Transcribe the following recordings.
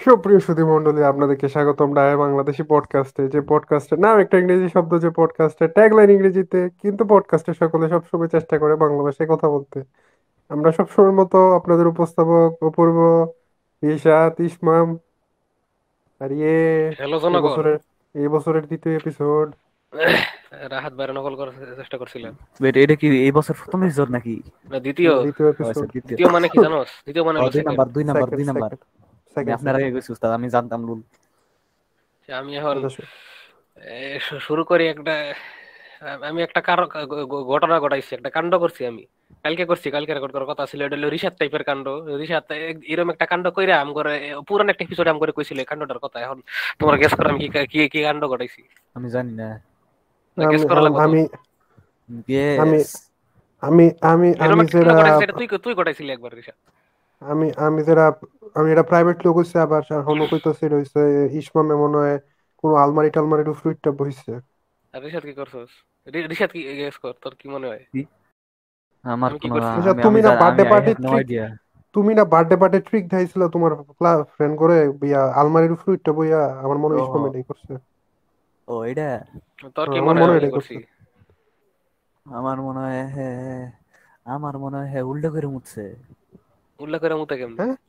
সুপ্রিয় সুধী মণ্ডলী, আপনাদেরকে স্বাগতম ডায়া বাংলাদেশি পডকাস্টে। যে পডকাস্টের নাম একটা ইংরেজি শব্দ, যে পডকাস্টের ট্যাগলাইন ইংরেজিতে, কিন্তু পডকাস্টে সকলে সবসময় চেষ্টা করে বাংলা ভাষায় কথা বলতে। আমরা সবসময়ের মতো আপনাদের উপস্থাপক অপূর্ব, ইশাত, ইসমাম আর হ্যালো জনগণ। এবছরের এই বছরের দ্বিতীয় এপিসোড। রাহাত বাইরে নকল করার চেষ্টা করছিলাম। ওয়েট, এটা কি এই বছর প্রথম এপিসোড নাকি? না, দ্বিতীয়। দ্বিতীয় ও আচ্ছা, এপিসোড। দ্বিতীয়। দ্বিতীয় মানে কি জানোস? দ্বিতীয় মানে ও, হলো দুই সেকেন্ড। নাম্বার, দুই নাম্বার, সেকেন্ড দুই নাম্বার। সেকেন্ড আমি সেকেন্ড আপনার সেকেন্ড। আগে গেছি উস্তাদ, আমি জানতাম রুল। আমি এখন আচ্ছা, শুরু করি একটা। আমি একটা ঘটনা ঘটাইছি, একটা কাণ্ড করছি আমি। কালকে রেকর্ড করার কথা ছিল। এটা হলো রিসাত টাইপের কাণ্ড। রিসাত এরকম একটা কাণ্ড কইরা আম করে পুরান একটা এপিসোড আম করে কইছিল এই কাণ্ডটার কথা। এখন তোমার গেস করো আমি কি কি কি কাণ্ড ঘটাইছি। আমি জানি না। না, গেস আমি করা লাগবে তো। আমি আমি গেস। আমি আমি এরকম আমি একটা কাণ্ড যেটা ঘটাইছি, এটা তুই তুই ঘটাইছিলি একবার রিসাত। আমি আমি যেটা আমি এটা প্রাইভেট লোক হইছে, আবার হনো কইতাছে এটা হইছে ইসমামে মনে হয় কোনো আলমারি টালমারির ফ্লুইডটা বইছে। আর রিসাত কি করছস? রিসাত কি গেস কর, তোর কি মনে হয়? কি? আমার আমি কি কোনো করছি? আচ্ছা, আমি তুমি আমি না জানি, birthday I party have no trick idea. তুমি না বার্থডে পার্টি ট্রিক দিয়েছিল তোমার ফ্রেন্ড করে বিয়া আলমারির ফ্লুইডটা বইয়া, আমার মনে হয় ইসমাম ও, এটাই করছে। ও এটা। তোর কি হ্যাঁ, আমার মনে হয় মনে হয় আমি কি এটাই করছি? করছে। আমার মনে হয় হ্যাঁ, আমার মনে হয় হ্যাঁ, উল্টো করে মুতছে। উল্লেখ করে মুতে কেমনে? হ্যাঁ,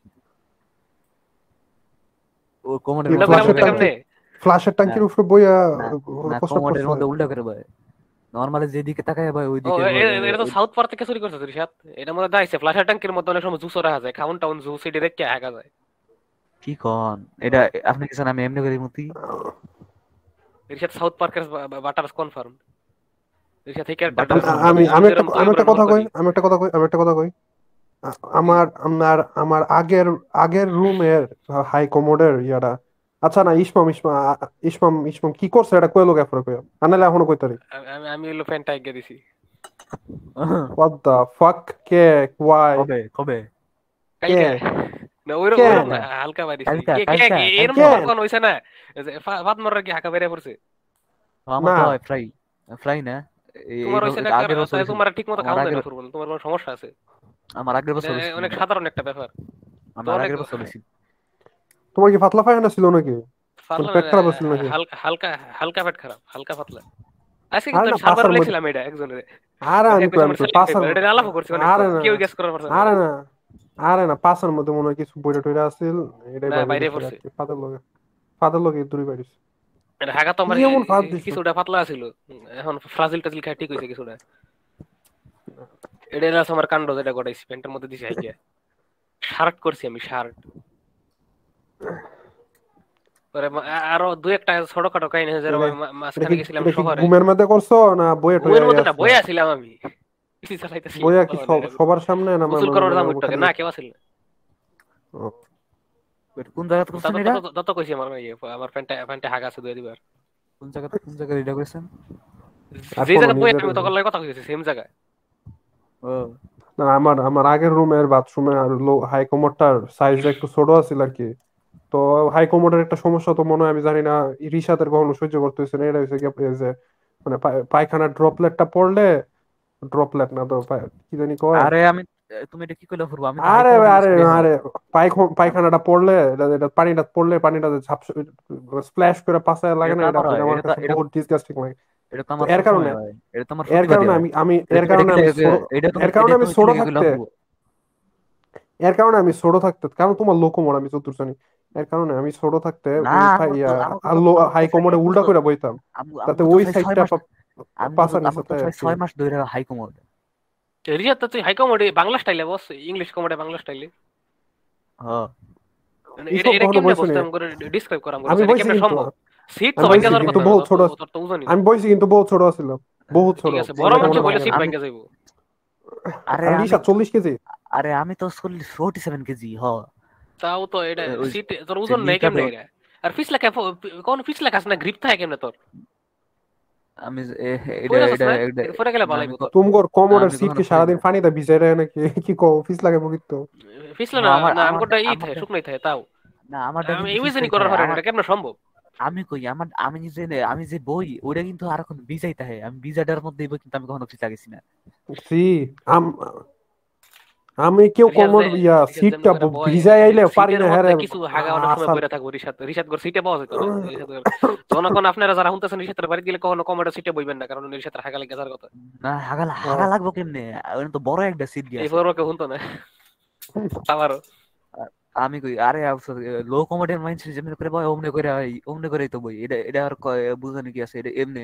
ও কোমরের কি উল্লেখ মধ্যে করে উল্টো ফ্লাশের মুতে করে টাঙ্কি বয়। কেমনে? ফ্লাশের না, টাঙ্কির উপরে বইয়া না, না, প্রস্রাব কোমরের করছে। মধ্যে উল্টো করে বয়। নর্মালি যেদিকে তাকায় বয় ও, ওইদিকে এটা তো সাউথ পার্ক থেকে চুরি করছে রিশাদ। এটার মধ্যে দাইছে ফ্লাশার ট্যাঙ্কের মধ্যে অনেক সময় জুসও রাখা যায়, খাউন টাউন জুস, এটি রেখে হাঁকা যায়। কি কন এটা? ও, আপনি কি জানেন আমি এমনি করে মুতি? রিশাদ সাউথ পার্কের বাটার কনফার্ম। রিশাদ থেকে একটা বাটার কোন? আমি তুই আমি একটা যেরকম তুই আমি পুরো একটা কথা মূর্খ কই দি। আমি একটা কথা কই আমি একটা কথা কই কি? আমার আগের আগের রুমের হাই কমোডের ইয়াটা। আচ্ছা না, ইসমাম কি করছে এটা কইলো গে পরে কইও, আনালে এখনো কইতারি। আমি আমি হলো ফ্যানটা এগিয়ে দিছি। What the fuck? কে? ওয়াই? কবে কবে? কে? কালকে না, ওইরকম কে? ওইরকম না, হালকা মারিছি। কালকা, কে কে কালকা, কে এর কালকা। কে? মতো কোন হইছে না? যে ফাতমর কি হাঁকা বেরিয়ে পড়ছে? আমার না, তো হয় ফ্রাই, ফ্রাই না। তোমার এইভাবে হইছে না, আগের বছর তাই হয়েছিল। তোমার ঠিক মতো আমার খাওন দেয় আগের না ফুরবল, তোমার কোনো সমস্যা আছে। আমার আগের এটা বছর হয়েছিল অনেক আমার। সাধারণ একটা ব্যাপার। তো আমার অনেক আগের বছর হয়েছিল। তোমার কি পাতলা পায়খানা ছিল নাকি? মানে পাতলা পেট খারাপ ছিল নাকি? হালকা হালকা হালকা পেট খারাপ, হালকা পাতলা। আজকে আরে কিন্তু না, আমি সার্ভারে পাছার মধ্যে। লেখছিলাম এটা একজনের। আরে দেখে আমি কই কইছে আমি আমার কই সেলিং পাছার। টাইপের, এটা আলাপও করছি আরে অনেকক্ষণ, না, কেউ গেস করতে পারছে না। আরে না, আরে না, পাছার মধ্যে মনে হয় কিছু বইটা টইরা আছিল। এটাই না, বাইরে বাইরে গেছে আর পড়ছে। কি, ফাদার লগে দূরে বাইরে। এটা হাগা তো কি আমার এমন ফাঁদ দিছো? কিছুটা পাতলা ছিল। এখন ফ্রাজিল টাজিল খাই ঠিক হয়েছে কিছুটা। এটা হচ্ছে আমার কাণ্ড যেটা ঘটাইছি, প্যান্টের মধ্যে দিছি হাইগিয়া। শার্ট করছি আমি, শার্ট। পরে আরো দুই একটা ছোটখাটো কাহিনী হয়েছে, যেরকম এটা আমি এটা মাঝখানে কি গেছিলাম এটা কি শহরে। ঘুমের মধ্যে করছো না বইয়ে ঘুমের টইয়া মধ্যে না, আসলা? বইয়া ছিলাম আমি। পিসি চালাইতেছিলাম বইয়া কি তখন। সবার সামনে না গোসল করার দাম উঠতো খালি? না, কেউ আসিল না। ও, Wait, কোন জায়গাতে করছেন তত এটা? তত তত কইছি আমার আমার প্যান্টে প্যান্টে হাগা আছে দুই দিবার। কোন জায়গায় এটা করেছেন? যে এখনো জায়গায় বই নিজের। আমি তখন লাগে কথা কইছি সেম জায়গায়। ও, না, আমার আমার আগের রুমের বাথরুমে আর হাই কমোডটার সাইজটা একটু ছোট আছিল আর কি। তো হাই কমোডের একটা সমস্যা তো মনে হয়, আমি জানি না, রিশাতের কখনো সহ্য করতেছে না। এটা হচ্ছে কি, এই যে মানে পায়খানার ড্রপলেটটা পড়লে, ড্রপলেট না তো কি জানি কয়। আরে আমি, তুমি এটা কি করলে করবো? আমি তো হাই আরে কমান্ড ইউজ আরে করি এখন। আরে পায়খানাটা পড়লে, এটা পানিটা পড়লে, পানিটা স্প্ল্যাশ করে পাছায় লাগে এটা না, তো এটা আমার হয়, আমার এটা তো কাছে এটা বহুত ডিসগাস্টিং লাগে। এটা তো তো আমার এর সবসময় কারণে হয়, এটা তো আমার এর প্রতিবাদী কারণে হয়। আমি আমি এর এটা কারণে কি আমি ছোট এটা তুমি এর কারণে এটা আমি তুমি কি ছোট লেগে থাকতে করলে করবো? এর কারণে আমি ছোট থাকতে, কারণ তোমার লোকমোর আমি চতুর্থ শ্রেণী। এর কারণে আমি ছোট থাকতে না, ওই আমার হাই তো প্রায় কমোডে এক উল্টা বছর। করে বইতাম, যাতে আমগো তো ওই প্রায় ছয় সাইডটা মাস। আমগো পাশার নিচে আমগো তো থাকে আর প্রায় কি। 6 মাস ধরে হাই কমান্ড। রিয়াদ তো তুই হাই কমেডি বাংলা স্টাইলে বস, ইংলিশ কমেডি বাংলা স্টাইলে। হ্যাঁ। মানে এটা এইসব এটা কখনো কেমনে বইছো নি? বসতে করে ডিসক্রাইব করা করে, আমি এটা বইছি কেমনে কিন্তু সম্ভব? সিট তো আমি ভাঙ্গা বইছি যাওয়ার কিন্তু কথা না, বহুত তোর তো ছোট। তোর তো ওজনই না। আমি বইছি কিন্তু বহুত ছোট ছিল, বহুত ছোট। ঠিক আছে, বড় এটা মানুষ কখনো বলে ভাঙে সিট না। আমি ভাঙ্গা যাইবো। আরে আর আমি রিশা 40 কেজি। আরে আমি তো 47 কেজি। হ। তাও তো এটা ওই সিট, তোর যে ওজন নেই লিফটটা কেমনে তো এটা? আর পিছলা কোন পিছলা কাছ না, গ্রিপ থাকে কেমনে তোর? আমি এটা পয়রা এটা না, এটা এটা পরে গেলে না, আমি বালাইবো তোর। তুমগোর না, কোমরের আমি সিট কখনো কি পড়ি না। সারাদিন পানিতে ভিজাই রাখে নাকি? কি কো অফিস লাগে বকিত? পিছলা হ, না আমার না, আমার আমগোটা ই থাকে, আমারটা শুকনাই থাকে তাও। না, আমারটা আমি কিন্তু ইমাজিনই ফিসলাই করার থাকে পারে না, আমার। এটা কেমনে সম্ভব? আমি কই আমি যে বই ওটা কিন্তু আর এখন ভিজাইতে হয়, আমি ভিজাটার মধ্যে বই, কিন্তু আমি কখনো ফিসলা গেছি না। সি আম আমি কেউ রিসাদ কোমর যে রিসাদ যেমন সিটটা করে বয় ভিজাই আইলে পারি সিটের না, হ্যাঁ মধ্যে রে। কিছু হাগা অনেক সময় আসার বইরা থাকবো। রিসাদ রিসাদ করে সিটে পাওয়া যেত না। যখন আপনারা যারা শুনতেছেন রিসাদের বাড়ি গেলে কখনো কমোডের সিটে বইবেন না, কারণ রিসাদের হাগা লেগে যাওয়ার কথা। না, হাগা হাগা লাগবো কেমনে? ওখানে তো বড় একটা সিট দিয়ে এই আছে। পরও কেউ শুনতো না আবারও। আর আমি কই আরে লো কমেডিয়ান মাইন্ডসেট যেমনি করে বই অমনে করে তো বই, এটা এটা আর বুঝানি কি আছে? এটা এমনি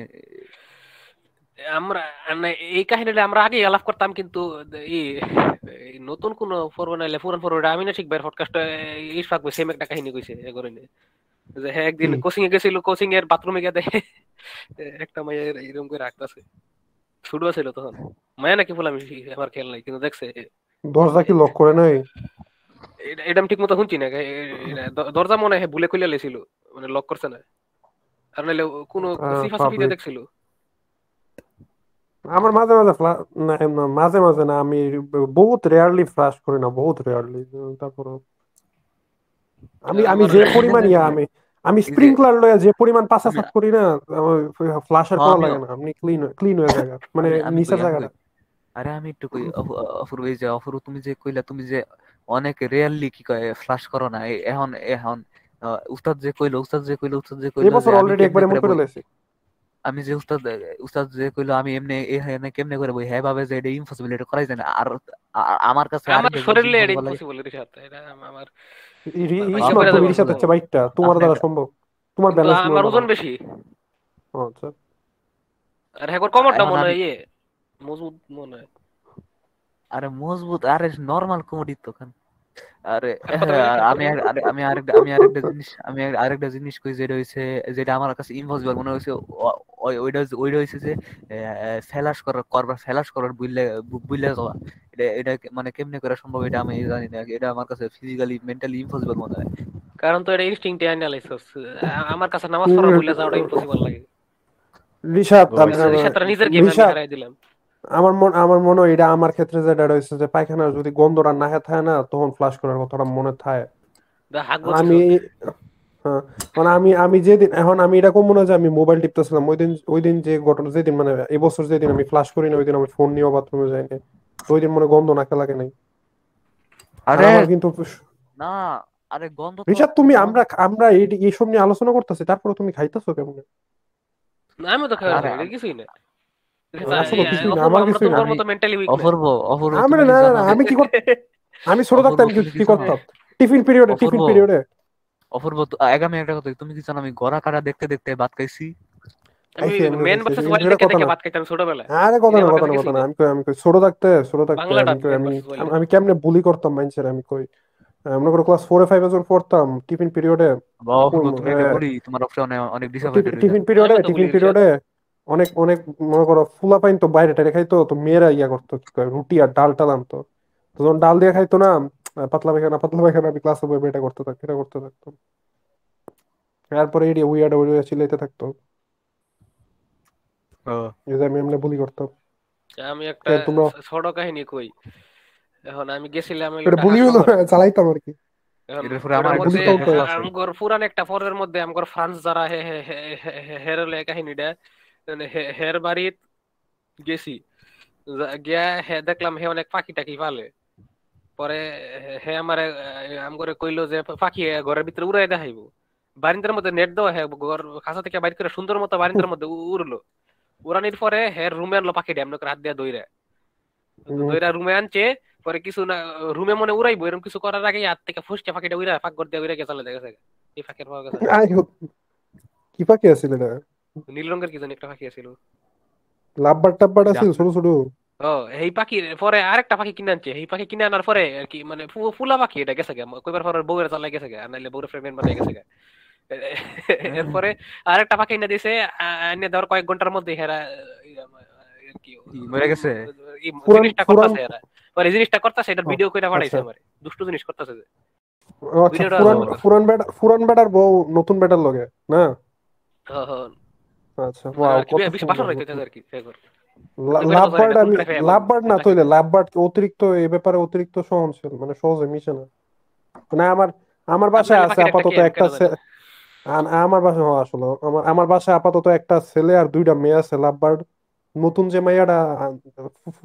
আমরা মানে এই কাহিনীটা আমরা আগে আলাপ করতাম, কিন্তু এই এই নতুন কোন পর্ব নাইলে পুরান পর্বটা আমি না ঠিক ভাই পডকাস্ট ইশফাক ভাই সেম একটা কাহিনী কইছে এ করে নিয়ে। যে হ্যাঁ একদিন কি কোচিং এ গেছিল, কোচিং এর বাথরুমে গিয়ে দেখে একটা মাইয়ের এরকম করে রাখতেছে। ছোট ছিল তখন, মায়া নাকি বলে আমি আমার খেয়াল নাই, কিন্তু দেখছে। দরজা কি লক করে নাই? এটা আমি ঠিক মতো শুনছি না। দরজা মনে হয় ভুলে খুলে লেছিল, মানে লক করছে না। আর নাইলে কোনো সিফা সাফি দিয়ে পাবলিক। দেখছিল। আমার মাঝে মাঝে না, মাঝে মাঝে না, আমি বহুত রেয়ারলি ফ্লাশ করি না, বহুত রেয়ারলি। তারপর আমি আমি আমার যে পরিমাণ আমি আমি এই যে স্প্রিংকলার লয়া যে পরিমাণ পাছা আমি সাফ করি না, ফ্লাশ আর হ্যাঁ করা আমিও লাগে না, আপনি ক্লিন ক্লিন হয়ে যায় মানে আমি আমি কই নিচের আমি কই জায়গাটা। আরে আমি একটু কই অফুর, এই যে অফুর তুমি যে কইলা তুমি যে অনেক রেয়ারলি কি কয় ফ্লাশ করো না, এখন এখন উস্তাদ যে এই কইলো যে বছর আমি অলরেডি কেমনে একবার এমন করে করে বই, লেছি। আমি যে উস্তাদ যে কইলো আমি এমনি এখানে কেমনে করে বই, হ্যাঁ ভাবে যে এটা ইম্পসিবল, এটা করাই যায় না। আর আমার কাছে আমার আরেকটা জিনিস শরীরে এটা ইম্পসিবল লাগে। ইম্পসিবল এর সাথে, এটা আমার ভাগ্য ইসমাক পড়ে তুমি যাবে রিসাত সম্ভব। হচ্ছে বাইকটা তোমার আমি দ্বারা একটা সম্ভব, তোমার কিন্তু ব্যালেন্স আমার ভালো ওজন না। বেশি। আচ্ছা। আর হ্যাঁ কমরটা এখন মনে আমি হয় মজবুত মনে হয়। আরে মজবুত, আরে নর্মাল কমেডি তো। আরে আর কত মিনিট, আর কত আমি মিনিট? আরেকটা জিনিস কই, যেটা হইছে, যেটা আমার কাছে ইম্পসিবল মনে হইছে। ওইটা হইছে যে ফেলাস করার বুইল্লা যাওয়া। এটা মানে কেমনে করা সম্ভব এটা আমি জানি না, এটা আমার কাছে ফিজিক্যালি মেন্টালি ইম্পসিবল মনে হয়। কারণ তো এটা ইনস্টিংক্ট অ্যানালাইসিস। আমার কাছে নামাজ পড়া বলে যাওয়াটা ইম্পসিবল লাগে। রিসাত হইছে রিসাতরা নিজের গেম আমি রিসাত হারাই দিলাম। আমার মনে হয় এটা আমার ক্ষেত্রে যেটা রয়েছে যে পায়খানা যদি গন্ধটা না থাকে না তখন ফ্লাশ করার কথাটা মনে থাকে। হাক আর আমি বলছিস। হ্যাঁ, মানে আমি যেদিন এখন আমি এরকম মনে হয় যে আমি মোবাইল টিপতেছিলাম ওই দিন যে ঘটনা, যেদিন মানে এবছর যেদিন আমি ফ্লাশ করি না ওই দিন আমি ফোন নিয়েও বাথরুমে যাইনি। তো ওই দিন মনে হয় গন্ধ নাকে লাগে নাই। আর আরে আমার কিন্তু না, আরে গন্ধ তো রিশাদ তুমি গন্ধ আমরা আমরা এইসব নিয়ে আলোচনা করতেছি, তারপরে তুমি খাইতেছো কেমন? আমিও তো খাই আরে এটা কিছুই না। আসলে কিছুই না, অপূর্ব আমার আমরা কিছুই না। তোমার আমি মতো মেন্টালি উইক না। অপূর্ব অপূর্ব আমি তুমি কি না না জানো না, যে আমি ছোট থাকতে অপূর্ব আমি কি তুমি কি কি জানো করতাম টিফিন পিরিয়ডে, অপূর্ব অপূর্ব আগামী একটা কথা, তুমি কি জানো আমি গড়া কাটা দেখতে দেখতে ভাত খাইছি। আমি আমিও ম্যান দেখছি ভার্সেস কিন্তু ওয়াইল্ড এটা দেখে কথা দেখে না। ভাত খাইতাম ছোটবেলায়। আরে কথা এটা না, আমার কথা কাছে না, কথা কিছুই না, না। আমি কই ছোট থাকতে বাংলা আমি ডাব কই ম্যান আমি ভার্সেস ওয়াইল্ড। আমি কেমনে বুলি করতাম মানুষের, আমি কই আমরা করে ক্লাস 4-5 যখন পড়তাম টিফিন পিরিয়ডে। বা অপূর্ব তুমি একটা বলি, তোমার অপশন অনেক ডিসঅ্যাপয়েন্টেড হইতাম। টিফিন পিরিয়ডে আমি তো বলি টিফিন রিশাদ। পিরিয়ডে অনেক অনেক মনে করো ফুলা পাইন তো বাইরে টাইরে খাইতো, তো মেয়েরা ইয়া করতো কি কয় রুটি আর ডাল টাল আনতো। তো যখন ডাল দিয়ে খাইতো না, পাতলা পায়খানা আমি ক্লাসে বই এটা করতে থাকতাম। তারপরে এটি উইয়াটা উইয়া চিল্লাইতে থাকতো, ও, এই যে আমি এমনি বুলি করতাম। আমি একটা তোমরা ছোট কাহিনী কই। এখন আমি গেছিলাম হইলো এটা ঢাকা বুলি হলো শহরে। না, চালাইতাম আর কি। এখন এটার পরে আমার ওটার একটা বুলি মধ্যে তো সিগারেট তো আছে। আমগর পুরান একটা পরের মধ্যে আমগর ফ্রান্স যারা হে হে হে হের হলো এই কাহিনীটা। মানে হের বাড়িত গেছি। গিয়া হে দেখলাম হে অনেক পাখি টাকি পালে। পরে হে আমারে আমগরে কইলো যে পাখি ঘরের ভিতরে উড়াই দেখাইবো। বারিন্দার মধ্যে নেট দেওয়া হে ঘর খাঁচা থেকে বাইর করে সুন্দর মতো বারিন্দার মধ্যে উড়লো। উড়ানির পরে হে রুমে আনলো পাখিটা এমন করে হাত দিয়া দইরা। উম, দইরা রুমে আনছে। পরে কিছু না, রুমে মনে উড়াইবো এরকম কিছু করার আগে হাত থেকে ফুসকে পাখিটা উড়া ফাঁক করে দিয়ে উড়ে গেছে চলে গেছে। এই ফাঁকের পাওয়া গেছে। আই কি পাখি আছিল এটা? নীল রঙের কি জানি একটা পাখি আছিল। লাভবার টাব্বার আছিল জাফর, ছোট ছোট? ও, এই পাখি পরে আরেকটা পাখি কিনে আনছে। এই পাখি কিনে আনার পরে আর কি মানে ফুলা পাখি এটা গেছে গে কইবার পরে বউয়ের চালাই গেছে গে, আর নাইলে বউয়ের প্রেগনেন্ট বানাই গেছে গে। এরপরে আরেকটা পাখি এনে দিছে। এনে দেওয়ার কয়েক ঘন্টার মধ্যে হেরা আর কি মরে গেছে। পুরান জিনিসটা পুরান করতেছে এরা। পরে এই জিনিসটা করতেছে এটার ও, ভিডিও করে পাঠাইছে আচ্ছা। আমারে। দুষ্টু জিনিস করতেছে যে ও আচ্ছা, ভিডিওটা আছে পুরান আমার কাছে। পুরান বেটার বউ নতুন বেটার লগে না? হ্যাঁ, হ্যাঁ। আচ্ছা, মানে ওয়াও, আর কি কত বেশি বাসর সুন্দর। হইতেছে আর কি এ করে। তুই বেটা লাভ তো জানি বার্ড না আমি কোনটা ফেয়া লাভ করবো বার্ড না কোনটা তৈলে, খেতে। লাভ বার্ড অতিরিক্ত এ ব্যাপারে অতিরিক্ত সহনশীল, মানে সহজে মিশে না। মানে আমার আমার আপনি বাসায় হলে আছে পাখির একটা কি আপাতত আমি একটা কেন জানি না। আমার বাসায় আসলে আমার বাসায় আপাতত একটা ছেলে আর দুইটা মেয়ে আছে লাভ বার্ড। নতুন যে মাইয়াটা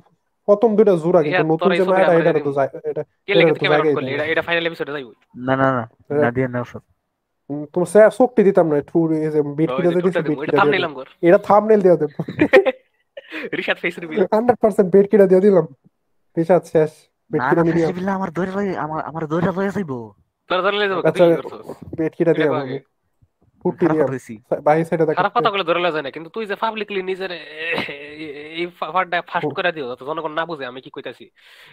প্রথম দুইটা জোড়া, কিন্তু রিশাদ নতুন তোর এই যে ছবিটা মায়াটা আমার এটারে তো দিমু। কে লেগে এটারে তুই তো ক্যামেরা অন জায়গায় করলি? দেয় না। এটা ফাইনাল এপিসোডে যাইবো। না না না, না এটা- দিয়ে না ওসব। তোমার শক্তি দিতাম না, একটু এই যে বেড ওই কিটা যে দিয়ে টুটটা দিছো, বেড দিমু, এটা কিটা দিয়ে থাম্বনেইল দিই। আমগর। এটা থাম্বনেল দিয়ে দেবো। Rishad face reveal. 100% বেড কিটা দিয়ে দিলাম। রিচার্জ শেষ। বেড না কিটা না, মিডিয়াম। ফেসিবিল্লা আমার দৌড়ে আমার দৌড়ে লয়ে যাইবো। তোরা ধরে লয়ে যাবো, তুই আচ্ছা, কি করছস? বেড কিটা এটা দিলাম কো আমি। আগে। ফুটি খারাপ দিলাম। কথা হয়েছি। বাহির সাইডে খারাপ দেখাচ্ছে। কথা বলে ধরে লওয়া যায় না, কিন্তু তুই যে পাবলিকলি নিজের এই ফাড়টা ফাস্ট করে দিও যাতে জনগণ না বুঝে আমি কি কইতাছি।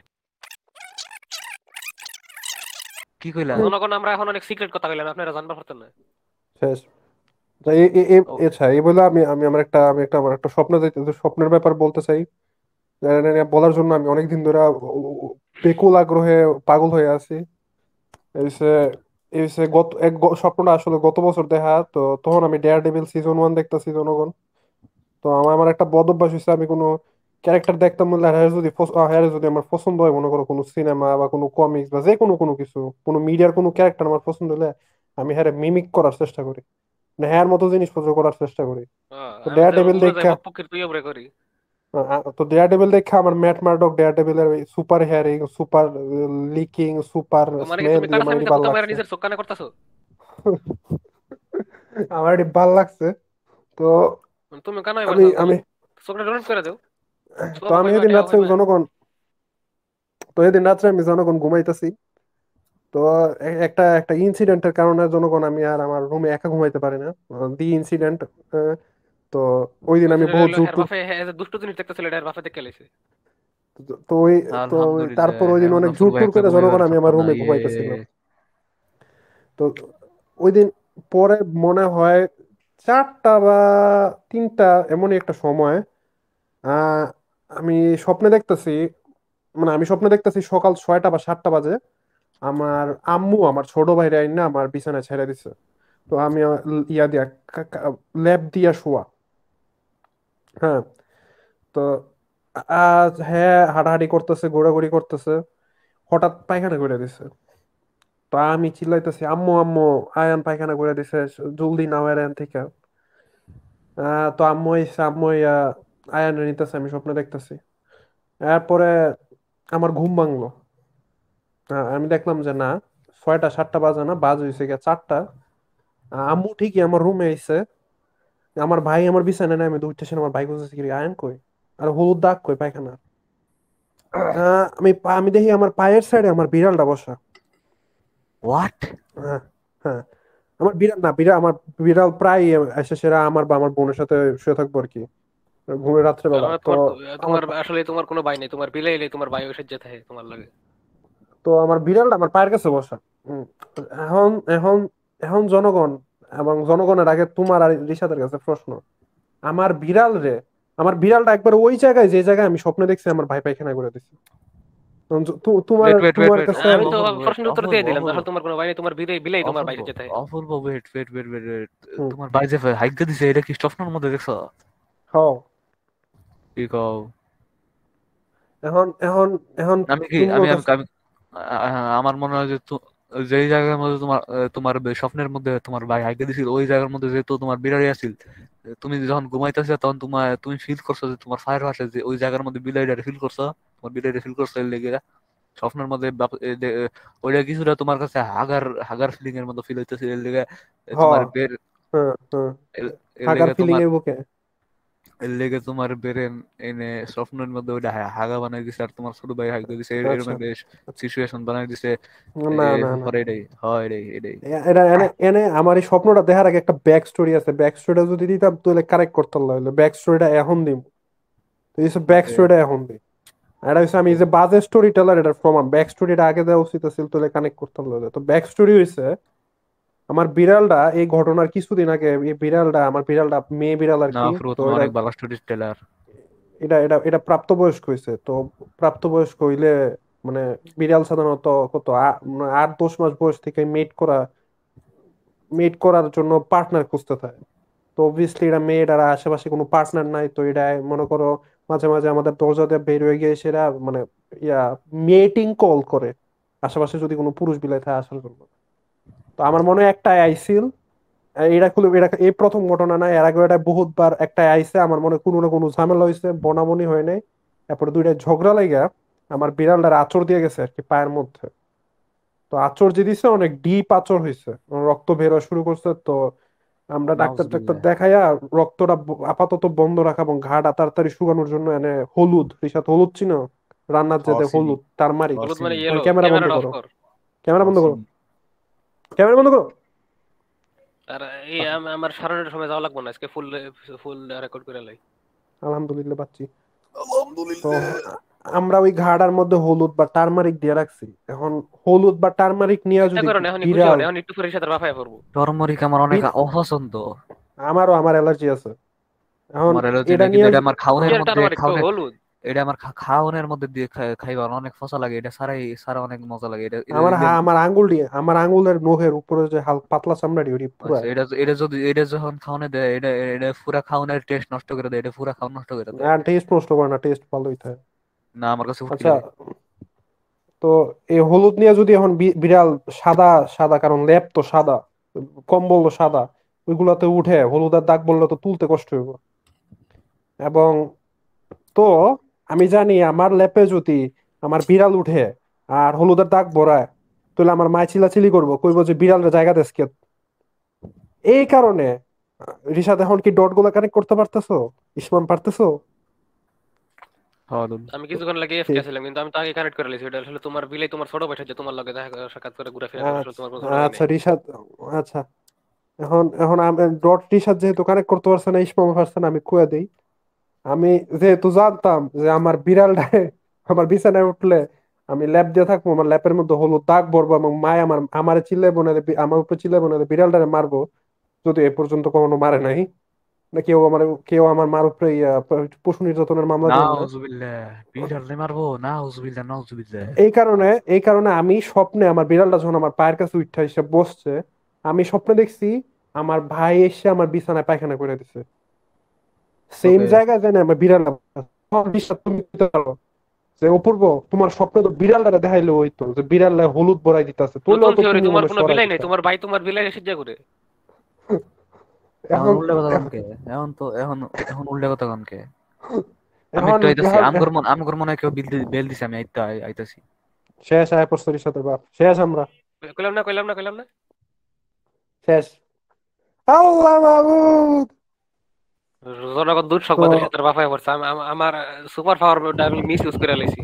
কি কইলা? জনগণ আমরা এখন অনেক সিক্রেট কথা কইলাম, আপনারা জানতে পারতেন না। শেষ। তা আচ্ছা, এই বলে আমি আমার একটা স্বপ্ন স্বপ্নের ব্যাপার বলতে চাই। বলার জন্য আমি অনেকদিন ধরে বেকুল আগ্রহে পাগল হয়ে আছি। এই সে এই সে গত স্বপ্নটা আসলে গত বছর দেখা, তো তখন আমি ডেয়ার ডেভিল সিজন 1 দেখতেছি জনগণ। তো আমার একটা বদ অভ্যাস হয়েছে, আমি কোনো ক্যারেক্টার দেখতাম বললে হ্যাঁ যদি আমার পছন্দ হয়, মনে করো কোনো সিনেমা বা কোনো কমিক্স বা যে কোনো কোনো কিছু, কোনো মিডিয়ার কোনো ক্যারেক্টার আমার পছন্দ হলে আমি হ্যাঁ মিমিক করার চেষ্টা করি, মানে হ্যাঁ মতো জিনিসপত্র করার চেষ্টা করি। তো আমি ডেয়ার তো ডেভিল উড়ে যাই দেখা বকপকির তুই উপরে করি। আমার ম্যাট মার্ডক ডেয়ার ডেভিলের super hearing, super licking, super ও মানে কি স্মেল তুমি দিয়ে আমার এটি কাটাসামিতে ভালো কুত্তা মারা লাগছে। নিজের চোখ কানে করতেছো? আমার এটি ভালো লাগছে। তো তুমি কানাই আমি মারছো তাহলে আমি চোখটা ডোনেট করে দাও। তো সব আমি হইবা সেদিন টেয়া রাত্রে হইবা। জনগণ তো এদিন রাত্রে আমি জনগণ ঘুমাইতেছি। তো একটা একটা ইনসিডেন্টের কারণে জনগণ আমি আর আমার রুমে একা ঘুমাইতে পারি না। The incident. তো ওই দিন আমি বহুত জোর হের টুর। বাপে হ্যাঁ যে দুষ্ট জিনিস দেখতেছিল, এটা হের বাপে দেখে লাইছে। তো ওই আলহামদুলিল্লাহ, তারপর ওই দিন এখন অনেক জোর অথর্ব টুর একটা করে জনগণ ঘুমাইবার আমি স্বপ্ন আমার না, রুমে ইয়ে। ঘুমাইতেছিলাম। তো ওই দিন পরে মনে হয় 4টা বা 3টা এমনই একটা সময়, আহ আমি স্বপ্নে দেখতেছি, মানে আমি স্বপ্নে দেখতেছি সকাল 6টা বা 7টা বাজে। আমার আম্মু আমার ছোট ভাইরা আইনা আমার বিছানায় ছেড়ে দিছে। তো আমি ইয়া দিয়া ল্যাব দিয়া শোয়া। হ্যাঁ। তো আজ হ্যাঁ হাঁটাহাঁটি করতেছে, ঘোরাঘুরি করতেছে, হঠাৎ পায়খানা করে দিছে। তো আমি চিল্লাইতেছি, আম্মু আম্মু, আয়ান পায়খানা করে দিছে, জলদি নাও আয়ান থেকে। তো আম্মু আয়ান নিতেছে, আমি স্বপ্নে দেখতেছি। এরপরে আমার ঘুম ভাঙলো। আমি দেখলাম যে না, 6টা 7টা বাজে না, বাজ হয়েছে গিয়ে 4টা। আম্মু ঠিকই আমার রুমে আইছে। আমার ভাই আমার বিছানায় নেমে উঠতেছে, আমার ভাই বলতেছে কি রে, আয়ান কই? আর হলুদ দাগ কই পায়খানা? আমি দেখি আমার পায়ের সাইডে আমার বিড়ালটা বসা। হোয়াট? হ্যাঁ, হ্যাঁ। আমার বিড়াল না, বিড়াল আমার বিড়াল প্রায় এসে সেরা আমার বা আমার বোনের সাথে শুয়ে থাকবো আর কি, ঘুমের রাত্রেবেলা। তো তোমার আমার তোমার আসলে তোমার কোনো ভাই নেই, তোমার বিলাই তোমার ভাই ওই যেতে হয় তোমার লাগে। তো আমার বিড়ালটা আমার পায়ের কাছে বসা। উম, এখন এখন এখন জনগণ এবং জনগণের আগে তোমার আর রিশাদের কাছে প্রশ্ন, আমার বিড়াল রে আমার বিড়ালটা একবার ওই জায়গায় যে জায়গায় আমি স্বপ্নে দেখছি আমার ভাই পায়খানা করে দিচ্ছে। তখন তোমার ওয়েট ওয়েট ওয়েট তোমার ওয়েট, কাছে আমি তো অপূর্ব ওয়েট, প্রশ্নের উত্তর অপূর্ব দিয়ে দিলাম, অপূর্ব আসলে তোমার কোনো ভাই নেই, তোমার বিলাই বিলাই তোমার অপূর্ব বাইরে যেতে হয়। Apurba, wait wait wait wait wait. হুম, তোমার ভাই যে হাইজ্ঞা দিছে, এটা কি স্বপ্নের মধ্যে দেখছো? হও। কি কও? এখন এখন এখন আমি কি তুমি আমি আমি বলতেছ। আমি আমার মনে হয় যে যেই জায়গার মধ্যে তোমার স্বপ্নের মধ্যে তোমার ভাই হাইকে দিছিল, ওই জায়গার মধ্যে যেহেতু তোমার বিড়ালি আছিল, তুমি যখন ঘুমাইতেছো তখন তুমি ফিল করছো যে তোমার ফায়ার আসে, যে ওই জায়গার মধ্যে বিলাইটা ফিল করছো, তোমার বিলাইটা ফিল করছো এর লেগে স্বপ্নের মধ্যে ওইটা কিছুটা তোমার কাছে হাগার হাগার ফিলিং এর মতো ফিল হইতেছে এর লেগে হ। তোমার বের হ্যাঁ, হ্যাঁ। এর হাগার লেগে ফিলিং তোমার এর বুকে। এর লেগে তোমার বেরেন এনে স্বপ্নের মধ্যে ওইটা হাগা বানাই দিছে, আর তোমার ছোট ভাই হাগা দিছে, এরকম আচ্ছা, একটা আচ্ছা। সিচুয়েশন বানাই দিছে। না, না, না। পরে এটাই হয়, এটাই এটাই। এটা এনে এনে আমার এই স্বপ্নটা দেখার আগে একটা ব্যাক স্টোরি আছে, ব্যাক স্টোরিটা যদি দিতাম তাহলে কারেক্ট করতে হলো, ব্যাক স্টোরিটা এখন দিম। তো এই ব্যাক ওকে স্টোরিটা এখন দিই। আর এটা হচ্ছে আমি ওকে। এই যে বাজে স্টোরি টেলার, এটার প্রমাণ। ব্যাক স্টোরিটা আগে দেওয়া উচিত ছিল, তাহলে কানেক্ট করতে হলো। তো ব্যাক স্টোরি হয়েছে, আমার বিড়ালটা এই ঘটনার কিছুদিন আগে, আমার বিড়ালটা মেয়ে বিড়াল আর না কি। ফ্রো, তো তুমি এটা অনেক ভালো স্টোরি টেলার। এটা এটা এটা প্রাপ্তবয়স্ক হয়েছে। তো প্রাপ্তবয়স্ক হইলে মানে বিড়াল সাধারণত কত 8-10 মাস বয়স থেকে মেট করার জন্য পার্টনার খুঁজতে থাকে। তো অবভিয়াসলি এটা মেয়ের আর আশেপাশে কোনো পার্টনার নাই, তো এটা মনে করো মাঝে মাঝে আমাদের দরজা দিয়ে বের হয়ে গিয়ে সেটা মানে ইয়া মেটিং কল করে আশেপাশে যদি কোনো পুরুষ বিলাই থাকে আসার জন্য। তো আমার মনে হয় একটা আইসিল, এটা এই প্রথম ঘটনা না, এর আগে এটা বহুতবার একটা আইসে, আমার মনে হয় কোনো না কোনো ঝামেলা হয়েছে, বনাবনি হয় নাই। এরপরে দুইটা ঝগড়া লাগা আমার বিড়ালটার আঁচড় দিয়ে গেছে আর কি পায়ের মধ্যে। তো আঁচড় যে দিছে অনেক ডিপ আঁচড় হয়েছে, রক্ত বের হওয়া শুরু করছে। তো আমরা ডাক্তার টাক্তার নাউজুবিল্লাহ। দেখাইয়া রক্তটা আপাতত বন্ধ রাখা এবং ঘাটা তাড়াতাড়ি শুকানোর জন্য এনে হলুদ, রিসাত হলুদ চিনো, রান্নার যেতে হরসিনি হলুদ টারমারিক। হলুদ মানে হরসিনি ইয়েলো। ক্যামেরা বন্ধ ক্যামেরাটা অফ করো, কর। ক্যামেরা বন্ধ করো, হরসিনি। ক্যামেরা বন্ধ করো। আর এই আমার সারানোর সময় যাওয়া লাগবে না, আজকে ফুল ফুল রেকর্ড করে লাই। আলহামদুলিল্লাহ বাচ্চি। তো আলহামদুলিল্লাহ। আমরা ওই ঘাড়ার মধ্যে হলুদ বা টারমারিক দিয়ে রাখছি। এখন হলুদ বা টারমারিক নিয়ে চিন্তা যদি করো না, এখনই খুশি বিড়াল হন, এখন একটু পরে সাথে বাফায় পড়বো। টরমরিক আমার অনেক বি- অপছন্দ। আমার অ্যালার্জি আছে। এখন আমার অ্যালার্জি এটা নেই, কিন্তু নিয়ে এটা আমার খাওনের কিসের মধ্যে টারমারিক তো খাওনের হলুদ? এটা আমার খাওনের মধ্যে দিয়ে খাইবার অনেক মজা লাগে। এটা সারা অনেক মজা লাগে। এটা এটা আমার দিলে আমার আঙ্গুল দিয়ে, আমার আঙ্গুলের নখের উপরে যে হালকা পাতলা চামড়াটি ওটি পুরা। আচ্ছা, এটা এটা যদি এটা যখন খাওনে দেয়, এটা এটা পুরা খাওনের টেস্ট নষ্ট করে দেয়। এটা পুরা খাওন নষ্ট করে দেয়। না টেস্ট নষ্ট করে না, টেস্ট ভালোই থাকে। না, আমার কাছে উটকি আচ্ছা, লাগে। তো এই হলুদ নিয়ে যদি এখন বিড়াল সাদা সাদা, কারণ লেপ তো সাদা, কম্বল তো সাদা, ওইগুলাতে উঠে হলুদের দাগ বললে তো তুলতে কষ্ট হইব। এবং তো আমি জানি আমার লেপে যদি আমার বিড়াল উঠে আর হলুদের দাগ ভরায়, তাহলে আমার মায় চিলাচিলি করবো, কইবো যে বিড়ালের জায়গা দেশ কে। এই কারণে রিশাদ, এখন কি ডট গুলা কানেক্ট করতে পারতেছো? ইসমান পারতেছো? হ্যাঁ। আমি কিছুক্ষণ লাগে এফকে ছিলাম, কিন্তু আমি তো আগে কানেক্ট করে লিছি। এটা আসলে তোমার বিলাই তোমার ছোট ভাই, যে তোমার লগে দেখা সাক্ষাৎ করে ঘোরাফেরা করে, আসলে আচ্ছা তোমার কোনো ছোট ভাই আচ্ছা নাই। রিশাদ, আচ্ছা এখন এখন ডট রিশাদ যেহেতু কানেক্ট করতে পারছে না, ইসমাম পারছে না, আমি কুয়া দেই। আমি যেহেতু জানতাম যে আমার বিড়ালটা আমার বিছানায় উঠলে আমি ল্যাপ দিয়ে থাকবো, আমার ল্যাপের মধ্যে হলুদ দাগ ভরবো এবং মায় আমার চিল্লাইবো না, আমার উপরে চিল্লাইবো না, বিড়ালটারে মারবো। যদি এ পর্যন্ত কখনো মারে নাই, না কেউ আমার মার উপরে পশু নির্যাতনের মামলা দিয়েন না। নাউজুবিল্লাহ। বিড়ালে মারবো? নাউজুবিল্লাহ, নাউজুবিল্লাহ। এই কারণে আমি স্বপ্নে আমার বিড়ালটা যখন আমার পায়ের কাছে উঠে এসে বসছে, আমি স্বপ্নে দেখছি আমার ভাই এসে আমার বিছানায় পায়খানা করে দিছে, সেম ওকে। জায়গায় যেন আমার বিড়ালটা তখন বিশ্বাস তুমি করতে পারো যে অপূর্ব, তোমার স্বপ্নে তো বিড়ালটা দেখাইলো হইতো যে বিড়ালটা হলুদ ভরাই দিতেছে, নতুন তোলেও তো থিওরি, তুমি তোমার মনে কোনো সরাই বিলাই নাই, দিতা। তোমার ভাই তোমার বিলাই এসে যা করে। এখন এখন উল্টা কথা কনকে? এখন তো এখন এখন উল্টা কথা কনকে? আমি এখন একটু আইতাছি। এখন আমগর মনে হয় কেউ বেল দিছে। আমি আইতাছি। শেষ আয় পস্তরির সাথে বাপ, শেষ আমরা, কইলাম না, কইলাম না, কইলাম না। শেষ। আল্লাহ মাহমুদ। জনগণ দুধ তো সংবাদের সাথে বাফায় পড়ছে। আমার সুপার পাওয়ার আমি মিস ইউজ করে লাইছি।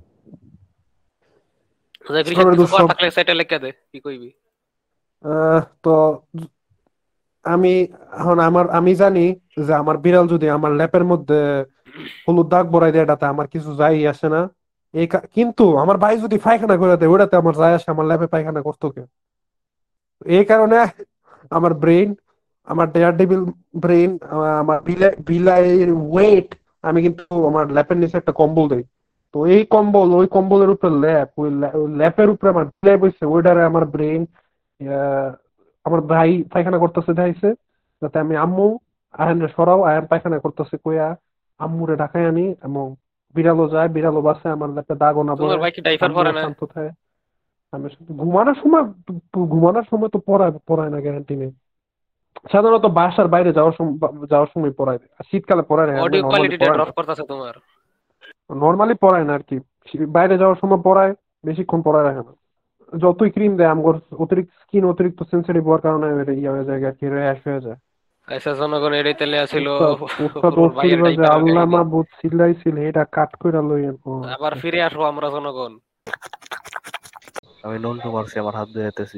যে কৃষক ইসলামের কিছু কর দুঃসব। থাকলে সাইটে লেখা দে, কি কইবি? তো আমি এখন আমি জানি যে আমার বিড়াল যদি আমার ল্যাপের মধ্যে হলুদ দাগ বরাই দেয়, এটাতে আমার কিছু যাই আসে না। কিন্তু আমার ভাই যদি পায়খানা করে দেয়, ওটাতে আমার যায় আসে, আমার ল্যাপে পায়খানা করতো কে? এই কারণে আমার ব্রেইন, আমার ডেয়ার ডেভিল ব্রেইন, আমার বিলাইয়ের ওয়েট, আমি কিন্তু আমার ল্যাপের নিচে একটা কম্বল দেই। তো এই কম্বল, ওই কম্বলের উপরে ল্যাপ, ওই ল্যাপের উপরে আমার বিলাই বসছে, ওইটারে আমার ব্রেইন আমার ভাই পায়খানা করতেছে দেখাইছে, যাতে আমি আম্মু আয়ন সরাও, আয়ন পায়খানা করতেছে কইয়া আম্মুরে ঢাকায় আনি, এবং বিড়ালও যায়, বিড়ালও বাসে, আমার ল্যাপে দাগও না তোমার পড়ে, ভাই কি ডাইপার পরে আম্মুও না? শান্ত থাকে। আমি শুধু ঘুমানোর সময় তো পড়ায় পড়ায় না, গ্যারান্টি নেই। সাধারণত বাসার বাইরে যাওয়ার সময় পড়ায়, আর শীতকালে পড়ায় না, এমনি অডিও নর্মালি কোয়ালিটিটা পড়ায় না, ড্রপ করতেছে তোমার। আর কি। বাইরে যাওয়ার সময় পড়ায়, বেশিক্ষণ পড়ায় রাখে না। যতই ক্রিম দেয় আমগর, অতিরিক্ত স্কিন অতিরিক্ত সেন্সিটিভ হওয়ার কারণে ইয়ে হয়ে যায় আর কি, র্যাশ হয়ে যায়। আচ্ছা, জনগণ এটাই তাহলে আছিল উস্তাদ উস্তাদ অপূর্বর অস্থির ভাইয়ের বাজে, ডাইপারের আল্লাহ কাহিনী। মাহবুব চিল্লাইছিল, এটা কাট কইরা লইয়েন। ও আবার আচ্ছা ফিরে আসবো আমরা জনগণ। আমি নন্টু মারছি, আমার হাত দিয়ে যেতেছি।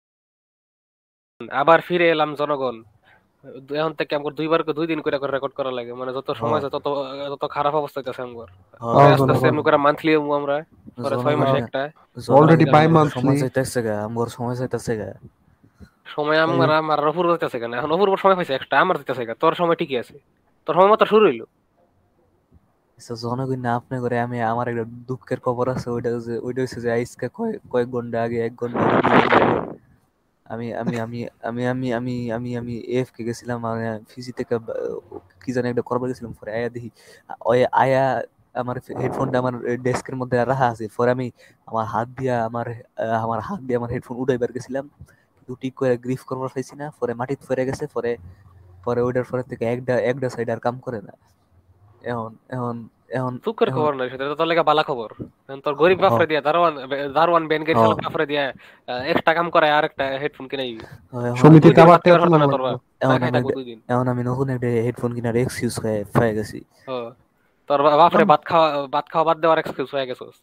আবার ফিরে এলাম জনগণ। এখন থেকে আমার দুই দিন করে রেকর্ড করা লাগে, মানে যত সময় হ্যাঁ। যায় তত তত খারাপ অবস্থা হইতেছে আমার। পরে হ্যাঁ। আস্তে আস্তে জনগণ, এমনি করে মান্থলি আমরা, পরে 6 মাসে জনগণে একটা। অলরেডি জনগণে বাই আমগর সময় মান্থলি। চাইতেছে গা। আমগর সময় চাইতেছে গা। সময় আমার আমার অপূর্ব হইতেছে কেন? এখন অপূর্ব সময় পাইছে একটা, আমার হইতেছে কেন? তোর সময় ঠিকই আছে, তোর সময় মাত্র শুরু হইলো। জনগণ না আপনি করে, আমি আমার একটা দুঃখের খবর আছে। ওইটা হচ্ছে যে আজকে কয়েক ঘন্টা আগে, 1 ঘন্টা আগে, 2 ঘন্টা আগে আমি আমি আমি আমি আমি আমি আমি আমি এফকে গেছিলাম। মানে ফিজি থেকে কি জানি একটা করবার গেছিলাম। পরে আয়া দেখি, ওই আয়া আমার হেডফোনটা আমার ডেস্কের মধ্যে রাখা আছে। পরে আমি আমার হাত দিয়ে আমার হেডফোন উঠাইবার গেছিলাম, কিন্তু ঠিক করে গ্রিপ করবার পাইছি না। পরে মাটিতে ফেরে গেছে। পরে পরে ওইটার পরে থেকে একটা একটা সাইড আর কাম করে না। এখন এখন এখন সুখের এখন খবর নাই, সেটা তো তোর লাগা বালা খবর। এখন তোর গরিব হ বাপরে দিয়া দারোয়ান ব্যাংকের হ শালা বাপরে দিয়া এক্সট্রা কাম করে আর একটা হেডফোন কিনে দিবি। এখন আমি 2 সমিতিতে দিন আবার ভাত টেয়া খাইবার তোলা পারতো না তোর লাগবে। বাপ, না খাই থাকবো 2 দিন। এখন আমি নতুন একটা হেডফোন কেনার এক্সকিউজ হয়ে গেছি। ও তোর বাপরে আম- ভাত খাওয়া বাদ দেওয়ার এক্সকিউজ হয়ে গেছস।